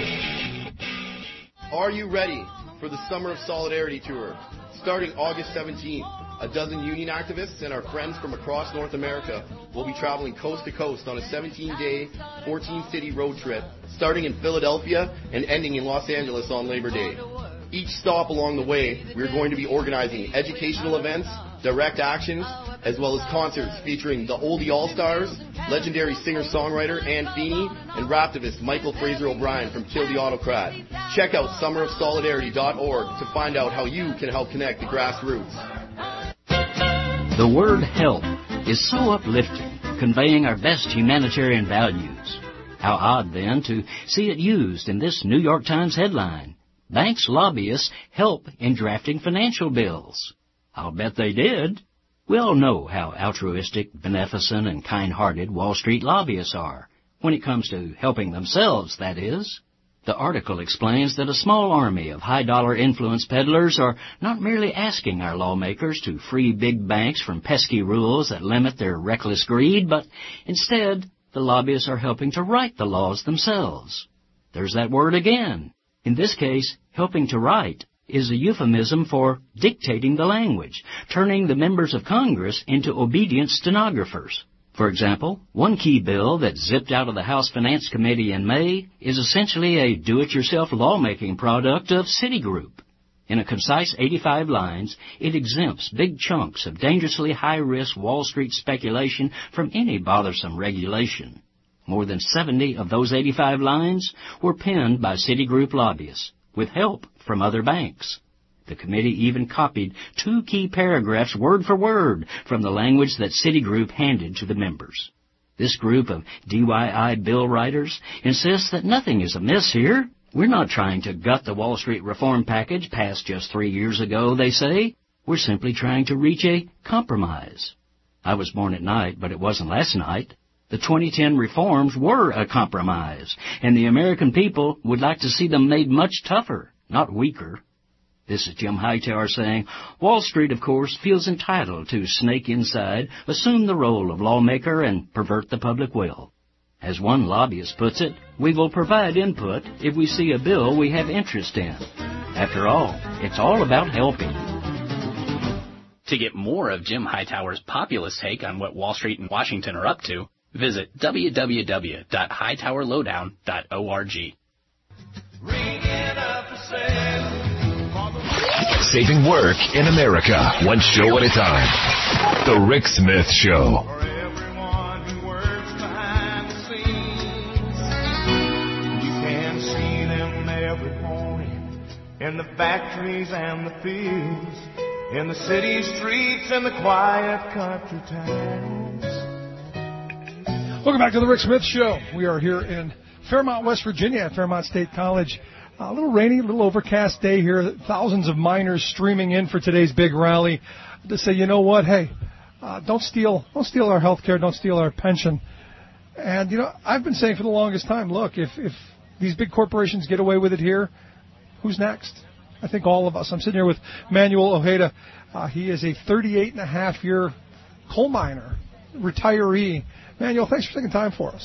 Are you ready for the Summer of Solidarity Tour? Starting August seventeenth, a dozen union activists and our friends from across North America will be traveling coast to coast on a seventeen-day, fourteen-city road trip, starting in Philadelphia and ending in Los Angeles on Labor Day. Each stop along the way, we're going to be organizing educational events, direct actions, as well as concerts featuring the Oldie All-Stars, legendary singer-songwriter Ann Feeney, and raptivist Michael Fraser O'Brien from Kill the Autocrat. Check out summer of solidarity dot org to find out how you can help connect the grassroots. The word help is so uplifting, conveying our best humanitarian values. How odd, then, to see it used in this New York Times headline. Banks' lobbyists help in drafting financial bills. I'll bet they did. We all know how altruistic, beneficent, and kind-hearted Wall Street lobbyists are, when it comes to helping themselves, that is. The article explains that a small army of high-dollar influence peddlers are not merely asking our lawmakers to free big banks from pesky rules that limit their reckless greed, but instead, the lobbyists are helping to write the laws themselves. There's that word again. In this case, helping to write is a euphemism for dictating the language, turning the members of Congress into obedient stenographers. For example, one key bill that zipped out of the House Finance Committee in May is essentially a do-it-yourself lawmaking product of Citigroup. In a concise eighty-five lines, it exempts big chunks of dangerously high-risk Wall Street speculation from any bothersome regulation. More than seventy of those eighty-five lines were penned by Citigroup lobbyists, with help from other banks. The committee even copied two key paragraphs word for word from the language that Citigroup handed to the members. This group of D I Y bill writers insists that nothing is amiss here. We're not trying to gut the Wall Street reform package passed just three years ago, they say. We're simply trying to reach a compromise. I was born at night, but it wasn't last night. The twenty ten reforms were a compromise, and the American people would like to see them made much tougher, not weaker. This is Jim Hightower saying, Wall Street, of course, feels entitled to snake inside, assume the role of lawmaker, and pervert the public will. As one lobbyist puts it, we will provide input if we see a bill we have interest in. After all, it's all about helping. To get more of Jim Hightower's populist take on what Wall Street and Washington are up to, visit w w w dot hightower lowdown dot org. Saving work in America, one show at a time. The Rick Smith Show. For everyone who works behind the scenes, you can see them every morning in the factories and the fields, in the city streets and the quiet country towns. Welcome back to the Rick Smith Show. We are here in Fairmont, West Virginia at Fairmont State College. A little rainy, a little overcast day here. Thousands of miners streaming in for today's big rally to say, you know what, hey, uh, don't steal, don't steal our health care, don't steal our pension. And, you know, I've been saying for the longest time, look, if, if these big corporations get away with it here, who's next? I think all of us. I'm sitting here with Manuel Ojeda. Uh, he is a thirty-eight and a half year coal miner, retiree. Manuel, thanks for taking time for us.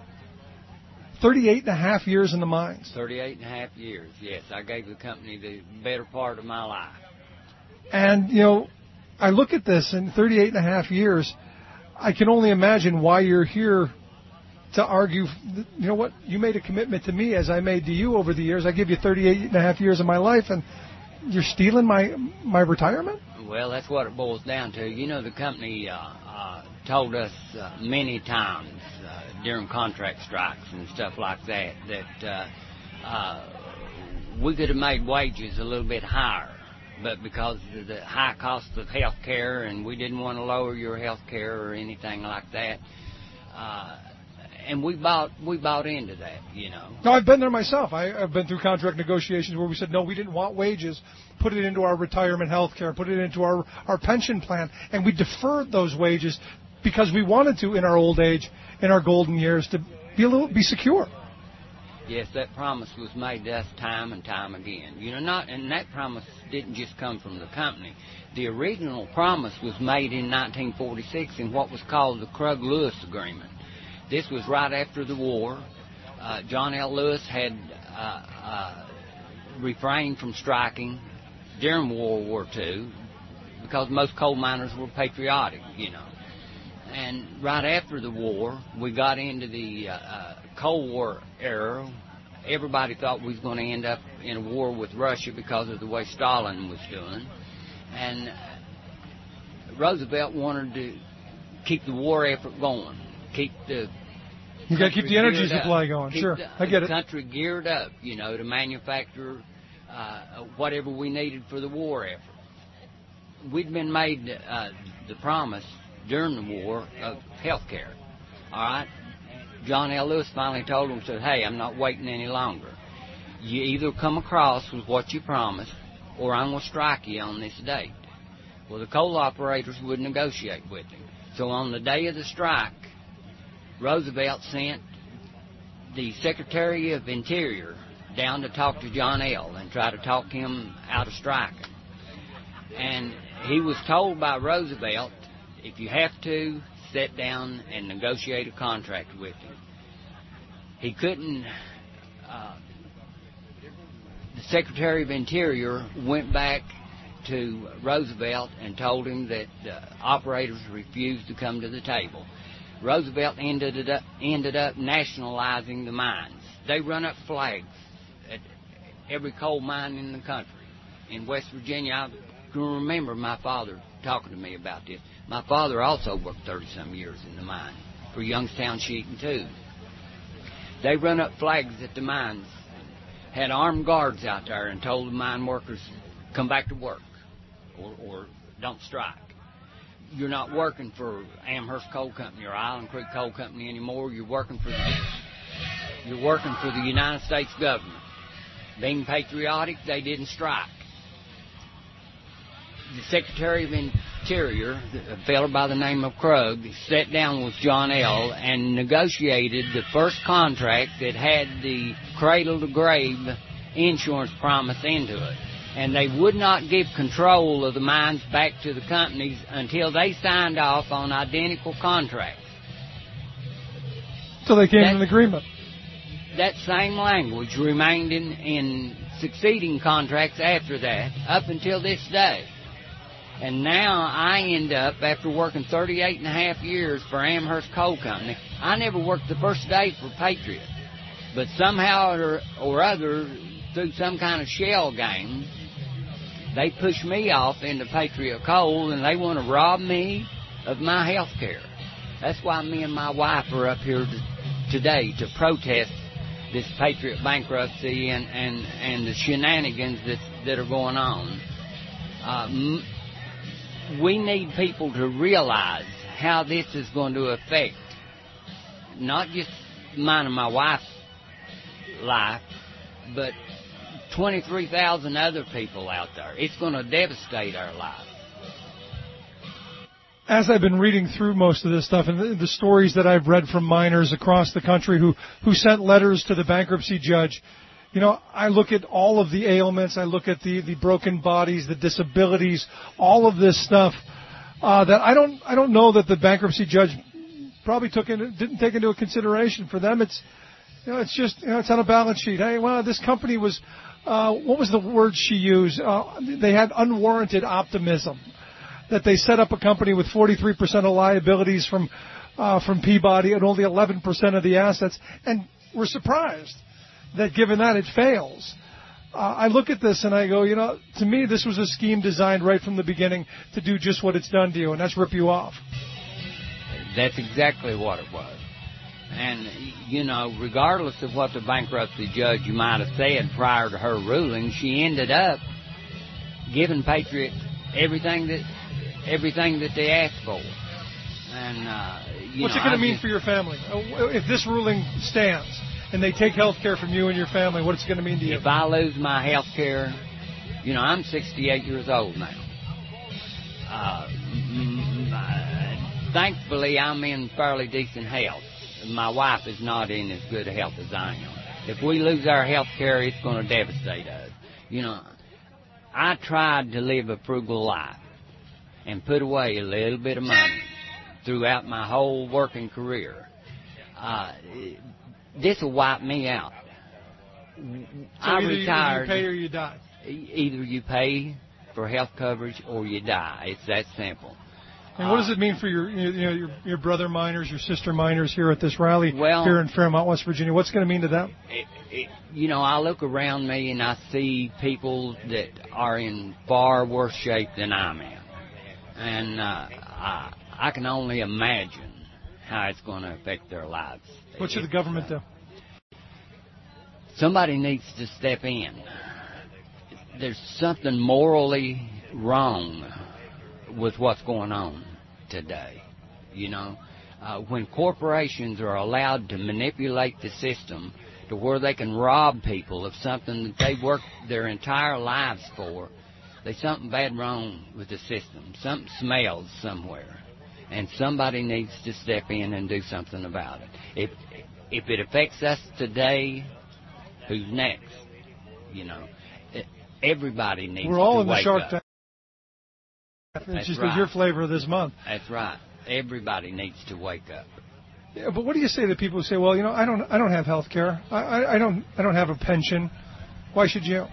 thirty-eight and a half years in the mines. thirty-eight and a half years, yes. I gave the company the better part of my life. And, you know, I look at this in thirty-eight and a half years, I can only imagine why you're here to argue, you know what, you made a commitment to me as I made to you over the years. I give you thirty-eight and a half years of my life, and you're stealing my my retirement? Well, that's what it boils down to. You know, the company uh, uh, told us uh, many times uh, during contract strikes and stuff like that that uh, uh, we could have made wages a little bit higher, but because of the high cost of health care, and we didn't want to lower your health care or anything like that, uh, and we bought we bought into that, you know. No, I've been there myself. I, I've been through contract negotiations where we said, no, we didn't want wages. Put it into our retirement health care. Put it into our, our pension plan. And we deferred those wages because we wanted to, in our old age, in our golden years, to be a little be secure. Yes, that promise was made to us time and time again. You know, not and that promise didn't just come from the company. The original promise was made in nineteen forty-six in what was called the Krug-Lewis Agreement. This was right after the war. Uh, John L. Lewis had uh, uh, refrained from striking during World War Two because most coal miners were patriotic, you know. And right after the war, we got into the uh, uh, Cold War era. Everybody thought we was going to end up in a war with Russia because of the way Stalin was doing. And Roosevelt wanted to keep the war effort going. Keep the you got to keep the energy supply going. Keep sure, the, I get the it. Country geared up, you know, to manufacture uh, whatever we needed for the war effort. We'd been made uh, the promise during the war of health care. All right, John L. Lewis finally told them, said, "Hey, I'm not waiting any longer. You either come across with what you promised, or I'm going to strike you on this date." Well, the coal operators would negotiate with him. So on the day of the strike, Roosevelt sent the Secretary of Interior down to talk to John L. and try to talk him out of striking. And he was told by Roosevelt, if you have to, sit down and negotiate a contract with him. He couldn't... Uh, the Secretary of Interior went back to Roosevelt and told him that uh, operators refused to come to the table. Roosevelt ended up, ended up nationalizing the mines. They run up flags at every coal mine in the country. In West Virginia, I can remember my father talking to me about this. My father also worked thirty-some years in the mine for Youngstown Sheet and Tube. They run up flags at the mines, had armed guards out there and told the mine workers, come back to work or, or don't strike. You're not working for Amherst Coal Company or Island Creek Coal Company anymore. You're working for the, you're working for the United States government. Being patriotic, they didn't strike. The Secretary of Terrier, a fellow by the name of Krug, sat down with John L. and negotiated the first contract that had the cradle-to-grave insurance promise into it. And they would not give control of the mines back to the companies until they signed off on identical contracts. So they came that, to an agreement. That same language remained in, in succeeding contracts after that, up until this day. And now I end up, after working thirty-eight and a half years for Amherst Coal Company, I never worked the first day for Patriot. But somehow or, or other, through some kind of shell game, they push me off into Patriot Coal, and they want to rob me of my health care. That's why me and my wife are up here to, today to protest this Patriot bankruptcy and, and, and the shenanigans that, that are going on. Uh, we need people to realize how this is going to affect not just mine and my wife's life, but twenty-three thousand other people out there. It's going to devastate our lives. As I've been reading through most of this stuff and the, the stories that I've read from miners across the country who, who sent letters to the bankruptcy judge, you know, I look at all of the ailments, I look at the, the broken bodies, the disabilities, all of this stuff uh, that I don't I don't know that the bankruptcy judge probably took in, didn't take into consideration. For them, it's you know it's just you know it's on a balance sheet. Hey, well, this company was uh, what was the word she used? Uh, they had unwarranted optimism. That they set up a company with forty-three percent of liabilities from uh, from Peabody and only eleven percent of the assets, and we're surprised that given that it fails. Uh, I look at this and I go, you know, to me this was a scheme designed right from the beginning to do just what it's done to you, and that's rip you off. That's exactly what it was. And, you know, regardless of what the bankruptcy judge might have said prior to her ruling, she ended up giving Patriot everything that everything that they asked for. And uh, you what's know, it going to mean just, for your family if this ruling stands and they take health care from you and your family? What's it going to mean to you? If I lose my health care, you know, I'm sixty-eight years old now. Uh, thankfully, I'm in fairly decent health. My wife is not in as good a health as I am. If we lose our health care, it's going to devastate us. You know, I tried to live a frugal life and put away a little bit of money throughout my whole working career. Uh, this will wipe me out. So I either retired. You pay or you die. Either you pay for health coverage or you die. It's that simple. And what does it mean for your, you know, your your brother miners, your sister miners here at this rally well, here in Fairmont, West Virginia? What's it going to mean to them? It, it, you know, I look around me and I see people that are in far worse shape than I'm in. And uh, I, I can only imagine how it's going to affect their lives. What should the government do? Somebody needs to step in. There's something morally wrong with what's going on today. You know, uh, when corporations are allowed to manipulate the system to where they can rob people of something that they worked their entire lives for, there's something bad wrong with the system. Something smells somewhere. And somebody needs to step in and do something about it. If if it affects us today, who's next? You know, everybody needs We're all to in the wake Shark up. Tank. It's That's just right. your flavor of this month. That's right. Everybody needs to wake up. Yeah, but what do you say to people who say, "Well, you know, I don't, I don't have health care. I, I, I don't, I don't have a pension. Why should you?"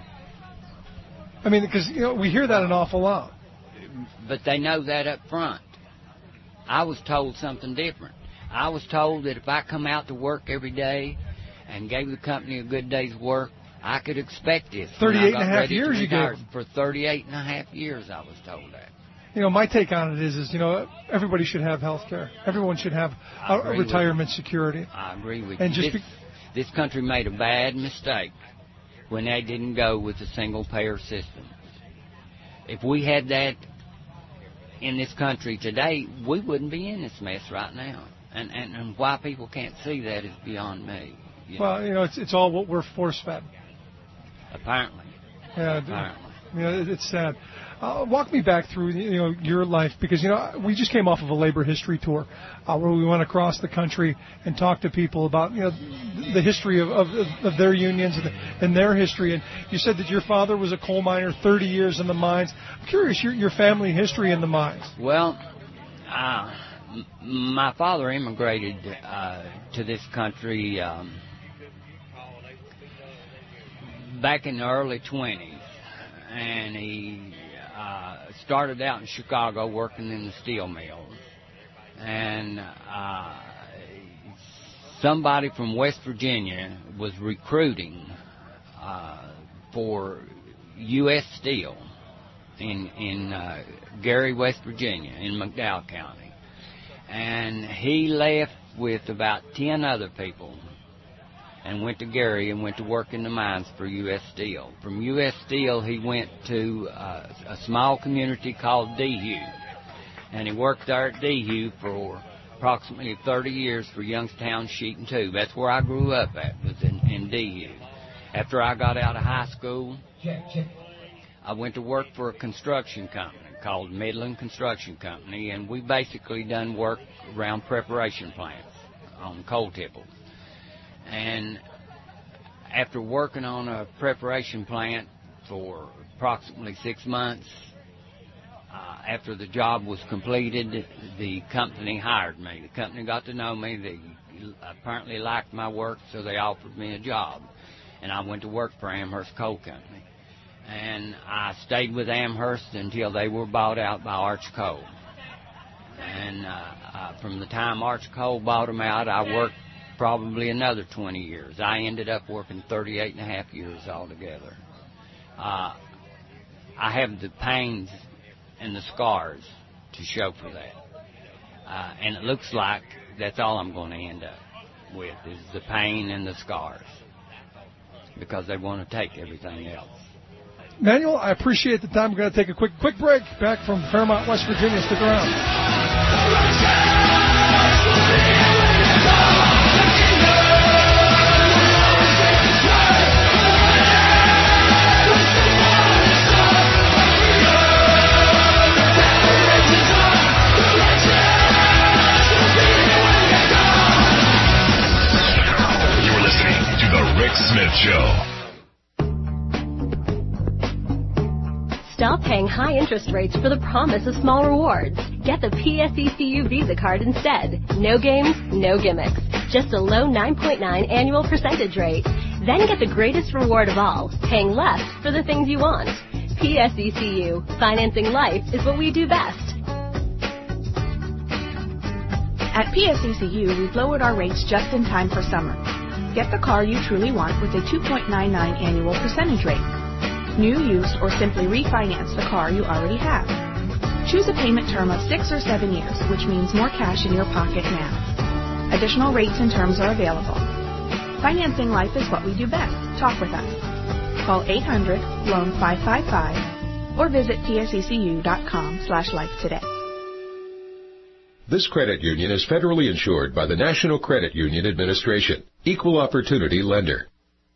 I mean, because you know we hear that an awful lot. But they know that up front. I was told something different. I was told that if I come out to work every day and gave the company a good day's work, I could expect this. Thirty-eight and a half years you gave them. For thirty-eight and a half years I was told that. You know, my take on it is, is you know, everybody should have health care. Everyone should have a, a retirement security. I agree with and you. Just this, be- this country made a bad mistake when they didn't go with the single-payer system. If we had that in this country today, we wouldn't be in this mess right now. And and, and why people can't see that is beyond me. You well, know? you know, it's it's all what we're force-fed. Apparently. Yeah, Apparently. You know, it's sad. Uh, walk me back through, you know, your life, because, you know, we just came off of a labor history tour uh, where we went across the country and talked to people about, you know, the history of, of, of their unions and, and their history. And you said that your father was a coal miner, thirty years in the mines. I'm curious, your, your family history in the mines. Well, uh, m- my father immigrated uh, to this country um, back in the early twenties, and he uh, started out in Chicago working in the steel mills. And uh, somebody from West Virginia was recruiting uh, for U S Steel in in uh, Gary, West Virginia, in McDowell County. And he left with about ten other people and went to Gary and went to work in the mines for U S Steel. From U S Steel, he went to uh, a small community called Dehue, and he worked there at Dehue for approximately thirty years for Youngstown Sheet and Tube. That's where I grew up at, was in, in Dehue. After I got out of high school, I went to work for a construction company called Midland Construction Company, and we basically done work around preparation plants on coal tipples. And after working on a preparation plant for approximately six months, uh, after the job was completed, the company hired me. The company got to know me. They apparently liked my work, so they offered me a job. And I went to work for Amherst Coal Company. And I stayed with Amherst until they were bought out by Arch Coal. And uh, uh, from the time Arch Coal bought them out, I worked probably another twenty years. I ended up working thirty-eight and a half years altogether. Uh, I have the pains and the scars to show for that. Uh, and it looks like that's all I'm going to end up with, is the pain and the scars, because they want to take everything else. Manuel, I appreciate the time. We're going to take a quick quick break. Back from Fairmont, West Virginia. Stick around. You're listening to The Rick Smith Show. Stop paying high interest rates for the promise of small rewards. Get the P S E C U Visa card instead. No games, no gimmicks. Just a low nine point nine annual percentage rate. Then get the greatest reward of all, paying less for the things you want. P S E C U. Financing life is what we do best. At P S E C U, we've lowered our rates just in time for summer. Get the car you truly want with a two point nine nine annual percentage rate. New, used, or simply refinance the car you already have. Choose a payment term of six or seven years, which means more cash in your pocket now. Additional rates and terms are available. Financing life is what we do best. Talk with us. Call eight hundred loan five five five or visit P S E C U dot com slash life today. This credit union is federally insured by the National Credit Union Administration. Equal opportunity lender.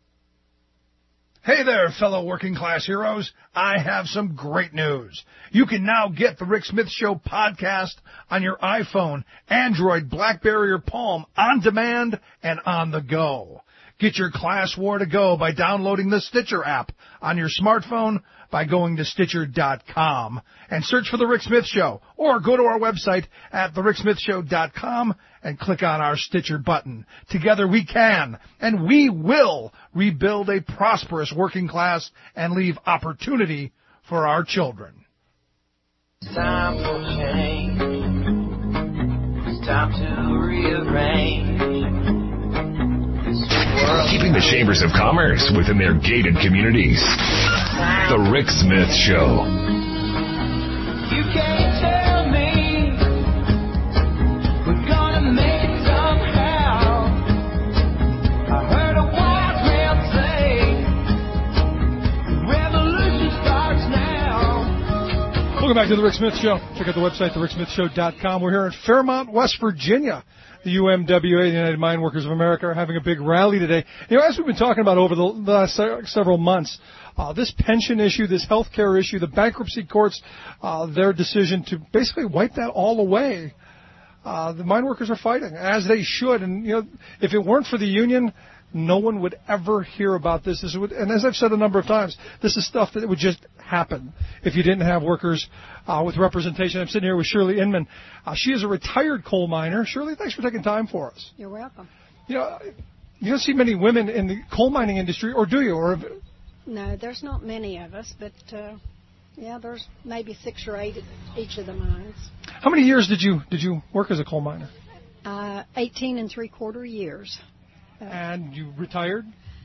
Hey there, fellow working class heroes. I have some great news. You can now get the Rick Smith Show podcast on your iPhone, Android, BlackBerry, or Palm on demand and on the go. Get your class war to go by downloading the Stitcher app on your smartphone by going to Stitcher dot com and search for The Rick Smith Show, or go to our website at the rick smith show dot com and click on our Stitcher button. Together we can, and we will, rebuild a prosperous working class and leave opportunity for our children. It's time for change. It's time to rearrange. Keeping the chambers of commerce within their gated communities. The Rick Smith Show. You can't tell me we're gonna make it somehow. I heard a wise man say revolution starts now. Welcome back to the Rick Smith Show. Check out the website, the rick smith show dot com. We're here in Fairmont, West Virginia. The U M W A, the United Mine Workers of America, are having a big rally today. You know, as we've been talking about over the last several months, uh, this pension issue, this health care issue, the bankruptcy courts, uh, their decision to basically wipe that all away, uh, the mine workers are fighting, as they should. And, you know, if it weren't for the union, no one would ever hear about this. This would, and as I've said a number of times, this is stuff that would just happen if you didn't have workers uh, with representation. I'm sitting here with Shirley Inman. Uh, she is a retired coal miner. Shirley, thanks for taking time for us. You're welcome. You know, you don't see many women in the coal mining industry, or do you? Or no, there's not many of us, but uh, yeah, there's maybe six or eight at each of the mines. How many years did you did you work as a coal miner? Uh, eighteen and three quarter years. Uh, and you retired?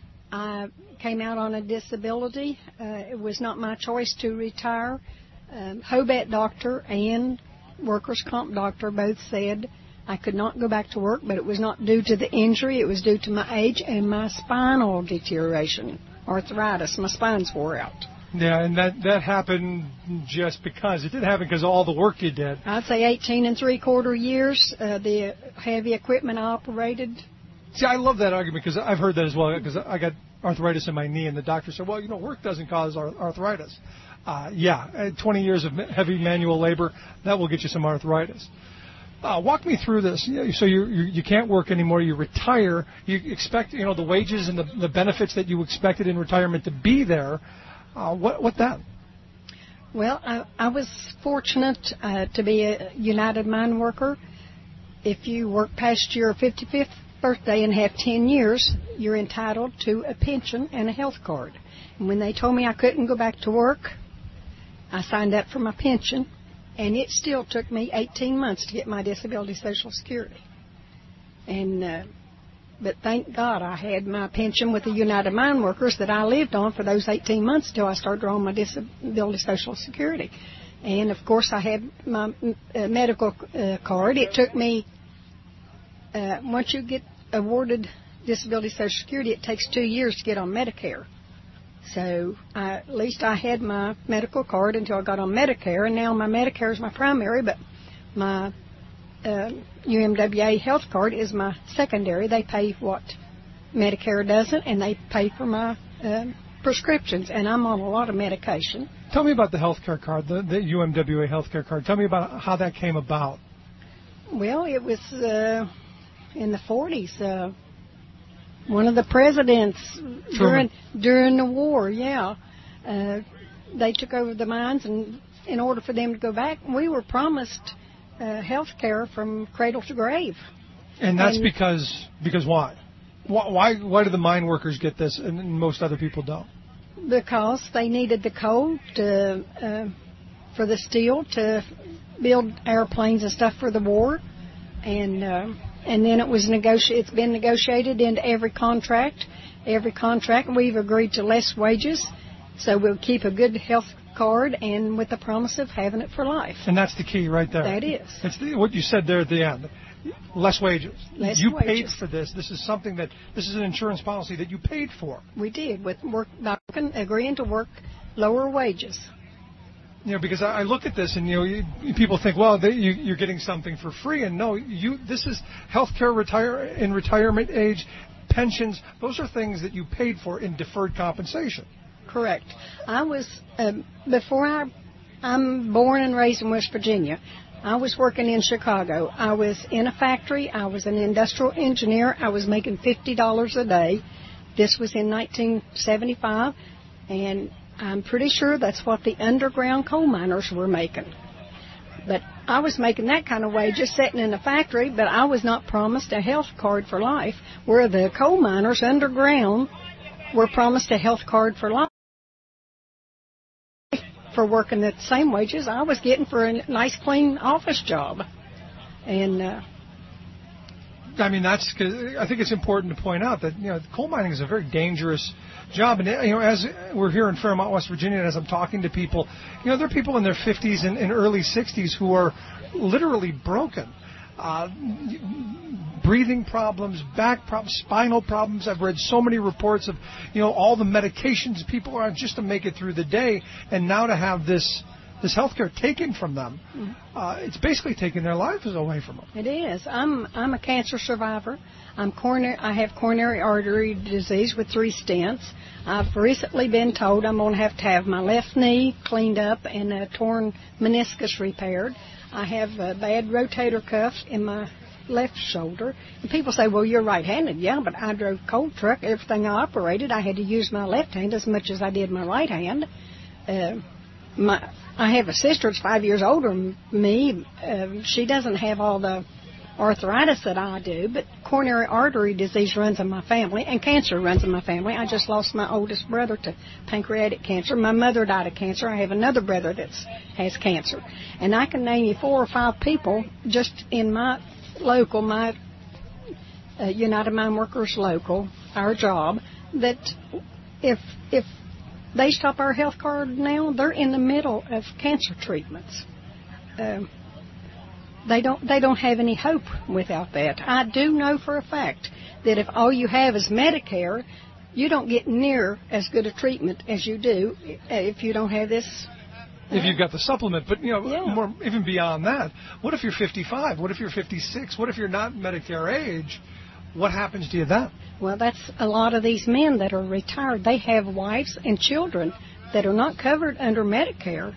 I came out on a disability. Uh, it was not my choice to retire. Um, Hobet doctor and workers' comp doctor both said I could not go back to work, but it was not due to the injury. It was due to my age and my spinal deterioration, arthritis. My spines wore out. Yeah, and that, that happened just because. It did happen because of all the work you did. I'd say eighteen and three quarter years. Uh, the heavy equipment I operated. See, I love that argument because I've heard that as well, because I got arthritis in my knee, and the doctor said, well, you know, work doesn't cause arthritis. Uh, yeah, twenty years of heavy manual labor, that will get you some arthritis. Uh, walk me through this. So you, you you can't work anymore. You retire. You expect, you know, the wages and the, the benefits that you expected in retirement to be there. Uh, what what then? Well, I, I was fortunate uh, to be a United Mine Worker. If you work past your fifty-fifth birthday and have ten years, you're entitled to a pension and a health card. And when they told me I couldn't go back to work, I signed up for my pension, and it still took me eighteen months to get my disability Social Security. And uh, but thank God I had my pension with the United Mine Workers that I lived on for those eighteen months until I started drawing my disability Social Security. And of course I had my uh, medical uh, card. It took me uh, once you get awarded disability Social Security, it takes two years to get on Medicare. So I, at least I had my medical card until I got on Medicare, and now my Medicare is my primary, but my uh, U M W A health card is my secondary. They pay what Medicare doesn't, and they pay for my uh, prescriptions, and I'm on a lot of medication. Tell me about the health care card, the, the U M W A health care card. Tell me about how that came about. Well, it was uh, in the forties. Uh, one of the presidents during during the war, yeah, uh, they took over the mines, and in order for them to go back, we were promised uh, health care from cradle to grave. And that's and, because because why? Why why do the mine workers get this and most other people don't? Because they needed the coal to uh, for the steel to build airplanes and stuff for the war, and uh, and then it was negoti- It's been negotiated into every contract. Every contract we've agreed to less wages, so we'll keep a good health card and with the promise of having it for life. And that's the key right there. That is. It's the, what you said there at the end. Less wages. Less you wages. paid for this. This is something that this is an insurance policy that you paid for. We did with work agreeing to work lower wages. You know, because I, I look at this and you know, you, people think, well, they, you, you're getting something for free, and no, you. This is healthcare retire in retirement age, pensions. Those are things that you paid for in deferred compensation. Correct. I was um, before I. I'm born and raised in West Virginia. I was working in Chicago. I was in a factory. I was an industrial engineer. I was making fifty dollars a day. This was in nineteen seventy-five, and I'm pretty sure that's what the underground coal miners were making. But I was making that kind of wages sitting in a factory, but I was not promised a health card for life, where the coal miners underground were promised a health card for life for working the same wages I was getting for a nice, clean office job. And uh, I mean, that's cause I think it's important to point out that, you know, coal mining is a very dangerous job. And, you know, as we're here in Fairmont, West Virginia, and as I'm talking to people, you know, there are people in their fifties and, and early sixties who are literally broken. Uh, breathing problems, back problems, spinal problems. I've read so many reports of, you know, all the medications people are on just to make it through the day. And now to have this this health care taken from them. Uh, it's basically taking their lives away from them. It is. I'm I'm a cancer survivor. I'm coronary. I have coronary artery disease with three stents. I've recently been told I'm going to have to have my left knee cleaned up and a torn meniscus repaired. I have a bad rotator cuff in my left shoulder. And people say, well, you're right-handed. Yeah, but I drove coal truck. Everything I operated, I had to use my left hand as much as I did my right hand. Uh, my, I have a sister that's five years older than me. Uh, she doesn't have all the arthritis that I do, but coronary artery disease runs in my family, and cancer runs in my family. I just lost my oldest brother to pancreatic cancer. My mother died of cancer. I have another brother that has cancer. And I can name you four or five people just in my local, my uh, United Mine Workers local, our job, that if if they stop our health card now, they're in the middle of cancer treatments. Um, They don't they don't have any hope without that. I do know for a fact that if all you have is Medicare, you don't get near as good a treatment as you do if you don't have this. Uh, if you've got the supplement, but you know, yeah. more, even beyond that, what if you're fifty-five? What if you're fifty-six? What if you're not Medicare age? What happens to you then? Well, that's a lot of these men that are retired. They have wives and children that are not covered under Medicare,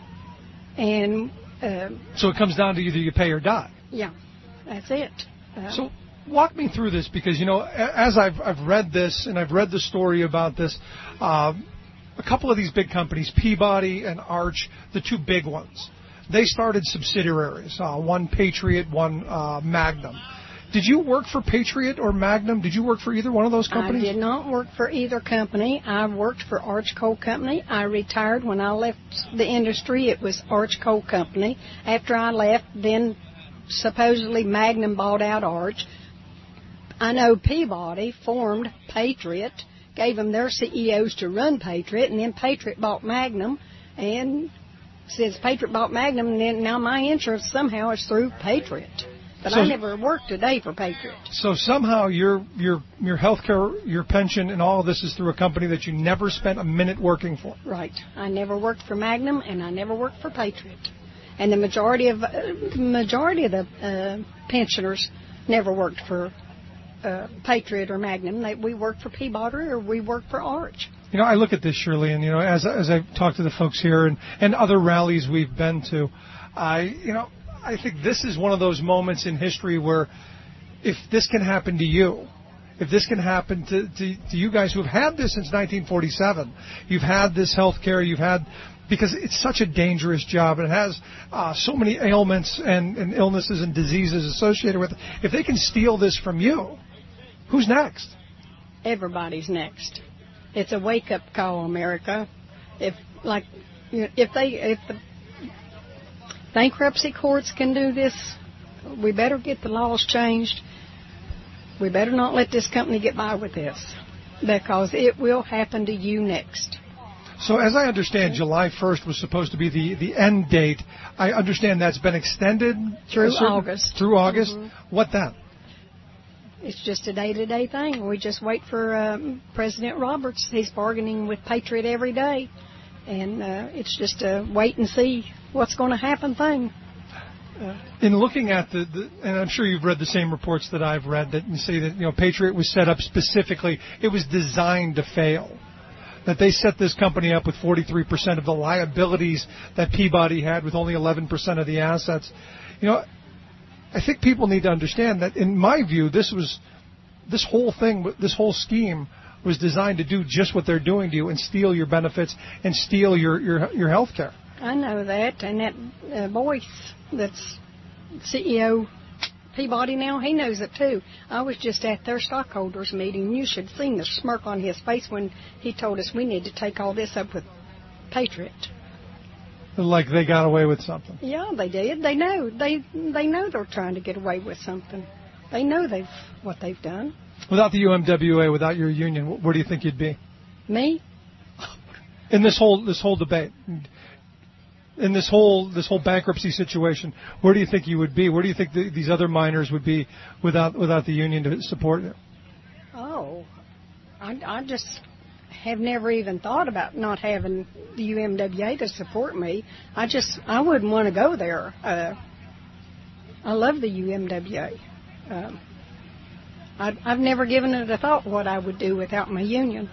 and Uh, so it comes down to either you pay or die. Yeah, that's it. Uh, so walk me through this, because, you know, as I've, I've read this and I've read the story about this, uh, a couple of these big companies, Peabody and Arch, the two big ones, they started subsidiaries, uh, one Patriot, one uh, Magnum. Did you work for Patriot or Magnum? Did you work for either one of those companies? I did not work for either company. I worked for Arch Coal Company. I retired when I left the industry. It was Arch Coal Company. After I left, then supposedly Magnum bought out Arch. I know Peabody formed Patriot, gave them their C E Os to run Patriot, and then Patriot bought Magnum, and since Patriot bought Magnum, and then now my insurance somehow is through Patriot. But so, I never worked a day for Patriot. So somehow your your your health care, your pension, and all of this is through a company that you never spent a minute working for. Right. I never worked for Magnum, and I never worked for Patriot. And the majority of uh, majority of the uh, pensioners never worked for uh, Patriot or Magnum. They, we worked for Peabody or we worked for Arch. You know, I look at this, Shirley, and you know, as as I talk to the folks here and and other rallies we've been to, I you know. I think this is one of those moments in history where if this can happen to you, if this can happen to, to, to you guys who have had this since nineteen forty-seven, you've had this health care, you've had, because it's such a dangerous job and it has uh, so many ailments and, and illnesses and diseases associated with it. If they can steal this from you, who's next? Everybody's next. It's a wake-up call, America. If, like, you know, if they, if the bankruptcy courts can do this, we better get the laws changed. We better not let this company get by with this, because it will happen to you next. So as I understand, July first was supposed to be the, the end date. I understand that's been extended through certain, August. Through August? Mm-hmm. What then? It's just a day-to-day thing. We just wait for um, President Roberts. He's bargaining with Patriot every day. And uh, it's just a wait and see what's going to happen thing. Uh, in looking at the, the, and I'm sure you've read the same reports that I've read that you say that, you know, Patriot was set up specifically, it was designed to fail. That they set this company up with forty-three percent of the liabilities that Peabody had with only eleven percent of the assets. You know, I think people need to understand that, in my view, this was, this whole thing, this whole scheme was designed to do just what they're doing to you and steal your benefits and steal your, your, your health care. I know that, and that uh, Boyce, that's C E O Peabody now, he knows it too. I was just at their stockholders meeting. You should have seen the smirk on his face when he told us we need to take all this up with Patriot. Like they got away with something. Yeah, they did. They know. They they know they're trying to get away with something. They know they've what they've done. Without the U M W A, without your union, where do you think you'd be? Me? In this whole this whole debate, in this whole this whole bankruptcy situation, where do you think you would be? Where do you think the, these other miners would be without without the union to support you? Oh, I I just have never even thought about not having the U M W A to support me. I just, I wouldn't want to go there. Uh, I love the U M W A. Um, I, I've never given it a thought what I would do without my union.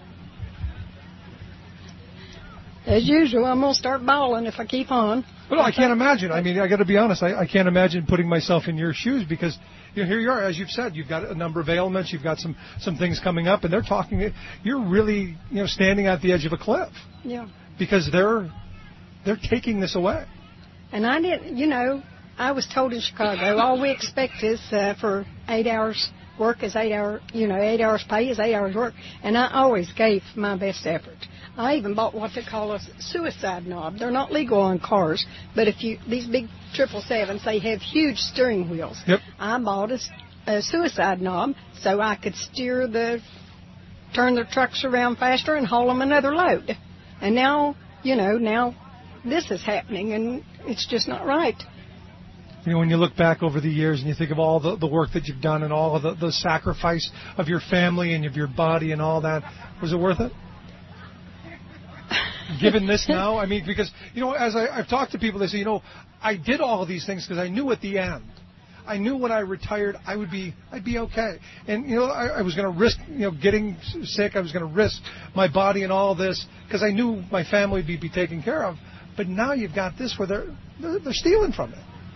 As usual, I'm going to start bawling if I keep on. Well, I can't imagine. I mean, I got to be honest. I, I can't imagine putting myself in your shoes because you know, here you are, as you've said, you've got a number of ailments, you've got some, some things coming up, and they're talking. You're really, you know, standing at the edge of a cliff. Yeah. Because they're they're taking this away. And I didn't, you know, I was told in Chicago, all we expect is uh, for eight hours work is eight hours, you know, eight hours pay is eight hours work, and I always gave my best effort. I even bought what they call a suicide knob. They're not legal on cars, but if you these big triple sevens, they have huge steering wheels. Yep. I bought a, a suicide knob so I could steer the, turn the trucks around faster and haul them another load. And now, you know, now this is happening, and it's just not right. You know, when you look back over the years and you think of all the, the work that you've done and all of the, the sacrifice of your family and of your body and all that, was it worth it? Given this now, I mean, because, you know, as I, I've talked to people, they say, you know, I did all of these things because I knew at the end, I knew when I retired, I would be, I'd be okay. And, you know, I, I was going to risk, you know, getting sick. I was going to risk my body and all this because I knew my family would be, be taken care of. But now you've got this where they're, they're, they're stealing from it.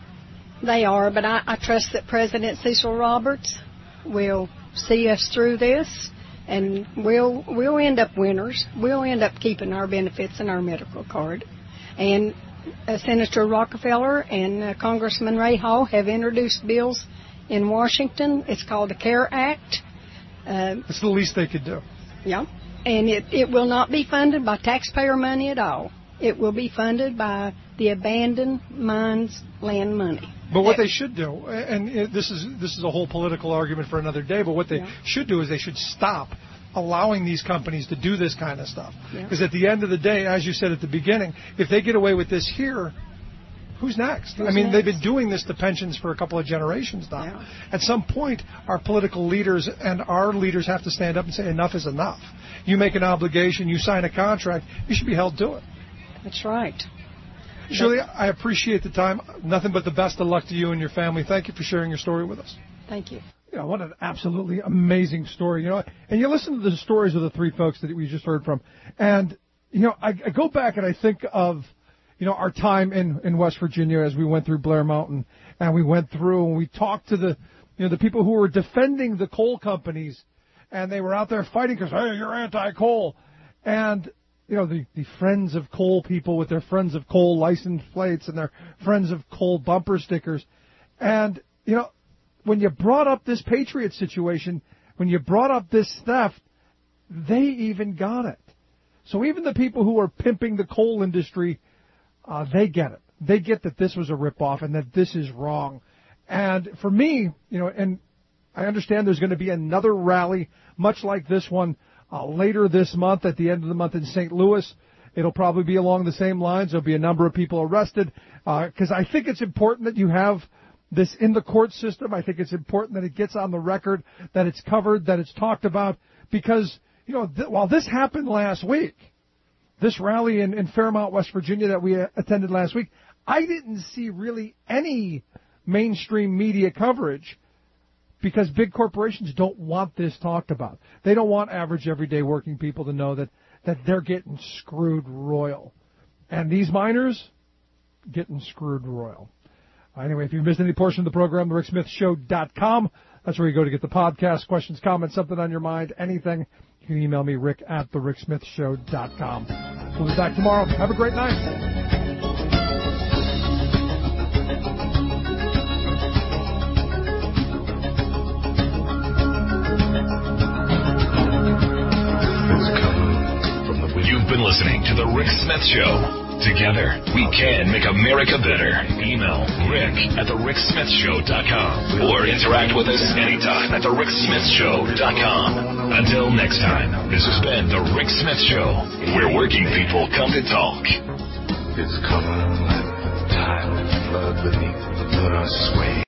They are, but I, I trust that President Cecil Roberts will see us through this. And we'll we'll end up winners. We'll end up keeping our benefits and our medical card. And uh, Senator Rockefeller and uh, Congressman Ray Hall have introduced bills in Washington. It's called the CARE Act. Uh, it's the least they could do. Yeah. And it, it will not be funded by taxpayer money at all. It will be funded by the abandoned mines land money. But what they should do, and this is this is a whole political argument for another day, but what they yeah. should do is they should stop allowing these companies to do this kind of stuff. Because yeah. at the end of the day, as you said at the beginning, if they get away with this here, who's next? Who's I mean, next? They've been doing this to pensions for a couple of generations now. Yeah. At some point, our political leaders and our leaders have to stand up and say enough is enough. You make an obligation, you sign a contract, you should be held to it. That's right. Shirley, I appreciate the time. Nothing but the best of luck to you and your family. Thank you for sharing your story with us. Thank you. You know, what an absolutely amazing story. You know, and you listen to the stories of the three folks that we just heard from, and you know, I, I go back and I think of, you know, our time in, in West Virginia as we went through Blair Mountain, and we went through and we talked to the, you know, the people who were defending the coal companies, and they were out there fighting because, hey, you're anti-coal, and you know, the, the Friends of Coal people with their Friends of Coal license plates and their Friends of Coal bumper stickers. And, you know, when you brought up this Patriot situation, when you brought up this theft, they even got it. So even the people who are pimping the coal industry, uh, they get it. They get that this was a ripoff and that this is wrong. And for me, you know, and I understand there's going to be another rally much like this one Uh, later this month, at the end of the month in Saint Louis. It'll probably be along the same lines. There'll be a number of people arrested because uh, I think it's important that you have this in the court system. I think it's important that it gets on the record, that it's covered, that it's talked about because, you know, th- while this happened last week, this rally in, in Fairmount, West Virginia that we uh, attended last week, I didn't see really any mainstream media coverage because big corporations don't want this talked about. They don't want average, everyday working people to know that, that they're getting screwed royal. And these miners, getting screwed royal. Anyway, if you've missed any portion of the program, the rick smith show dot com. That's where you go to get the podcast, questions, comments, something on your mind, anything. You can email me, rick at the rick smith show dot com. We'll be back tomorrow. Have a great night. You've been listening to The Rick Smith Show. Together, we can make America better. Email rick at the rick smith show dot com or interact with us anytime at the rick smith show dot com. Until next time, this has been The Rick Smith Show, where working people come to talk. It's coming like the tide of flood beneath the sway.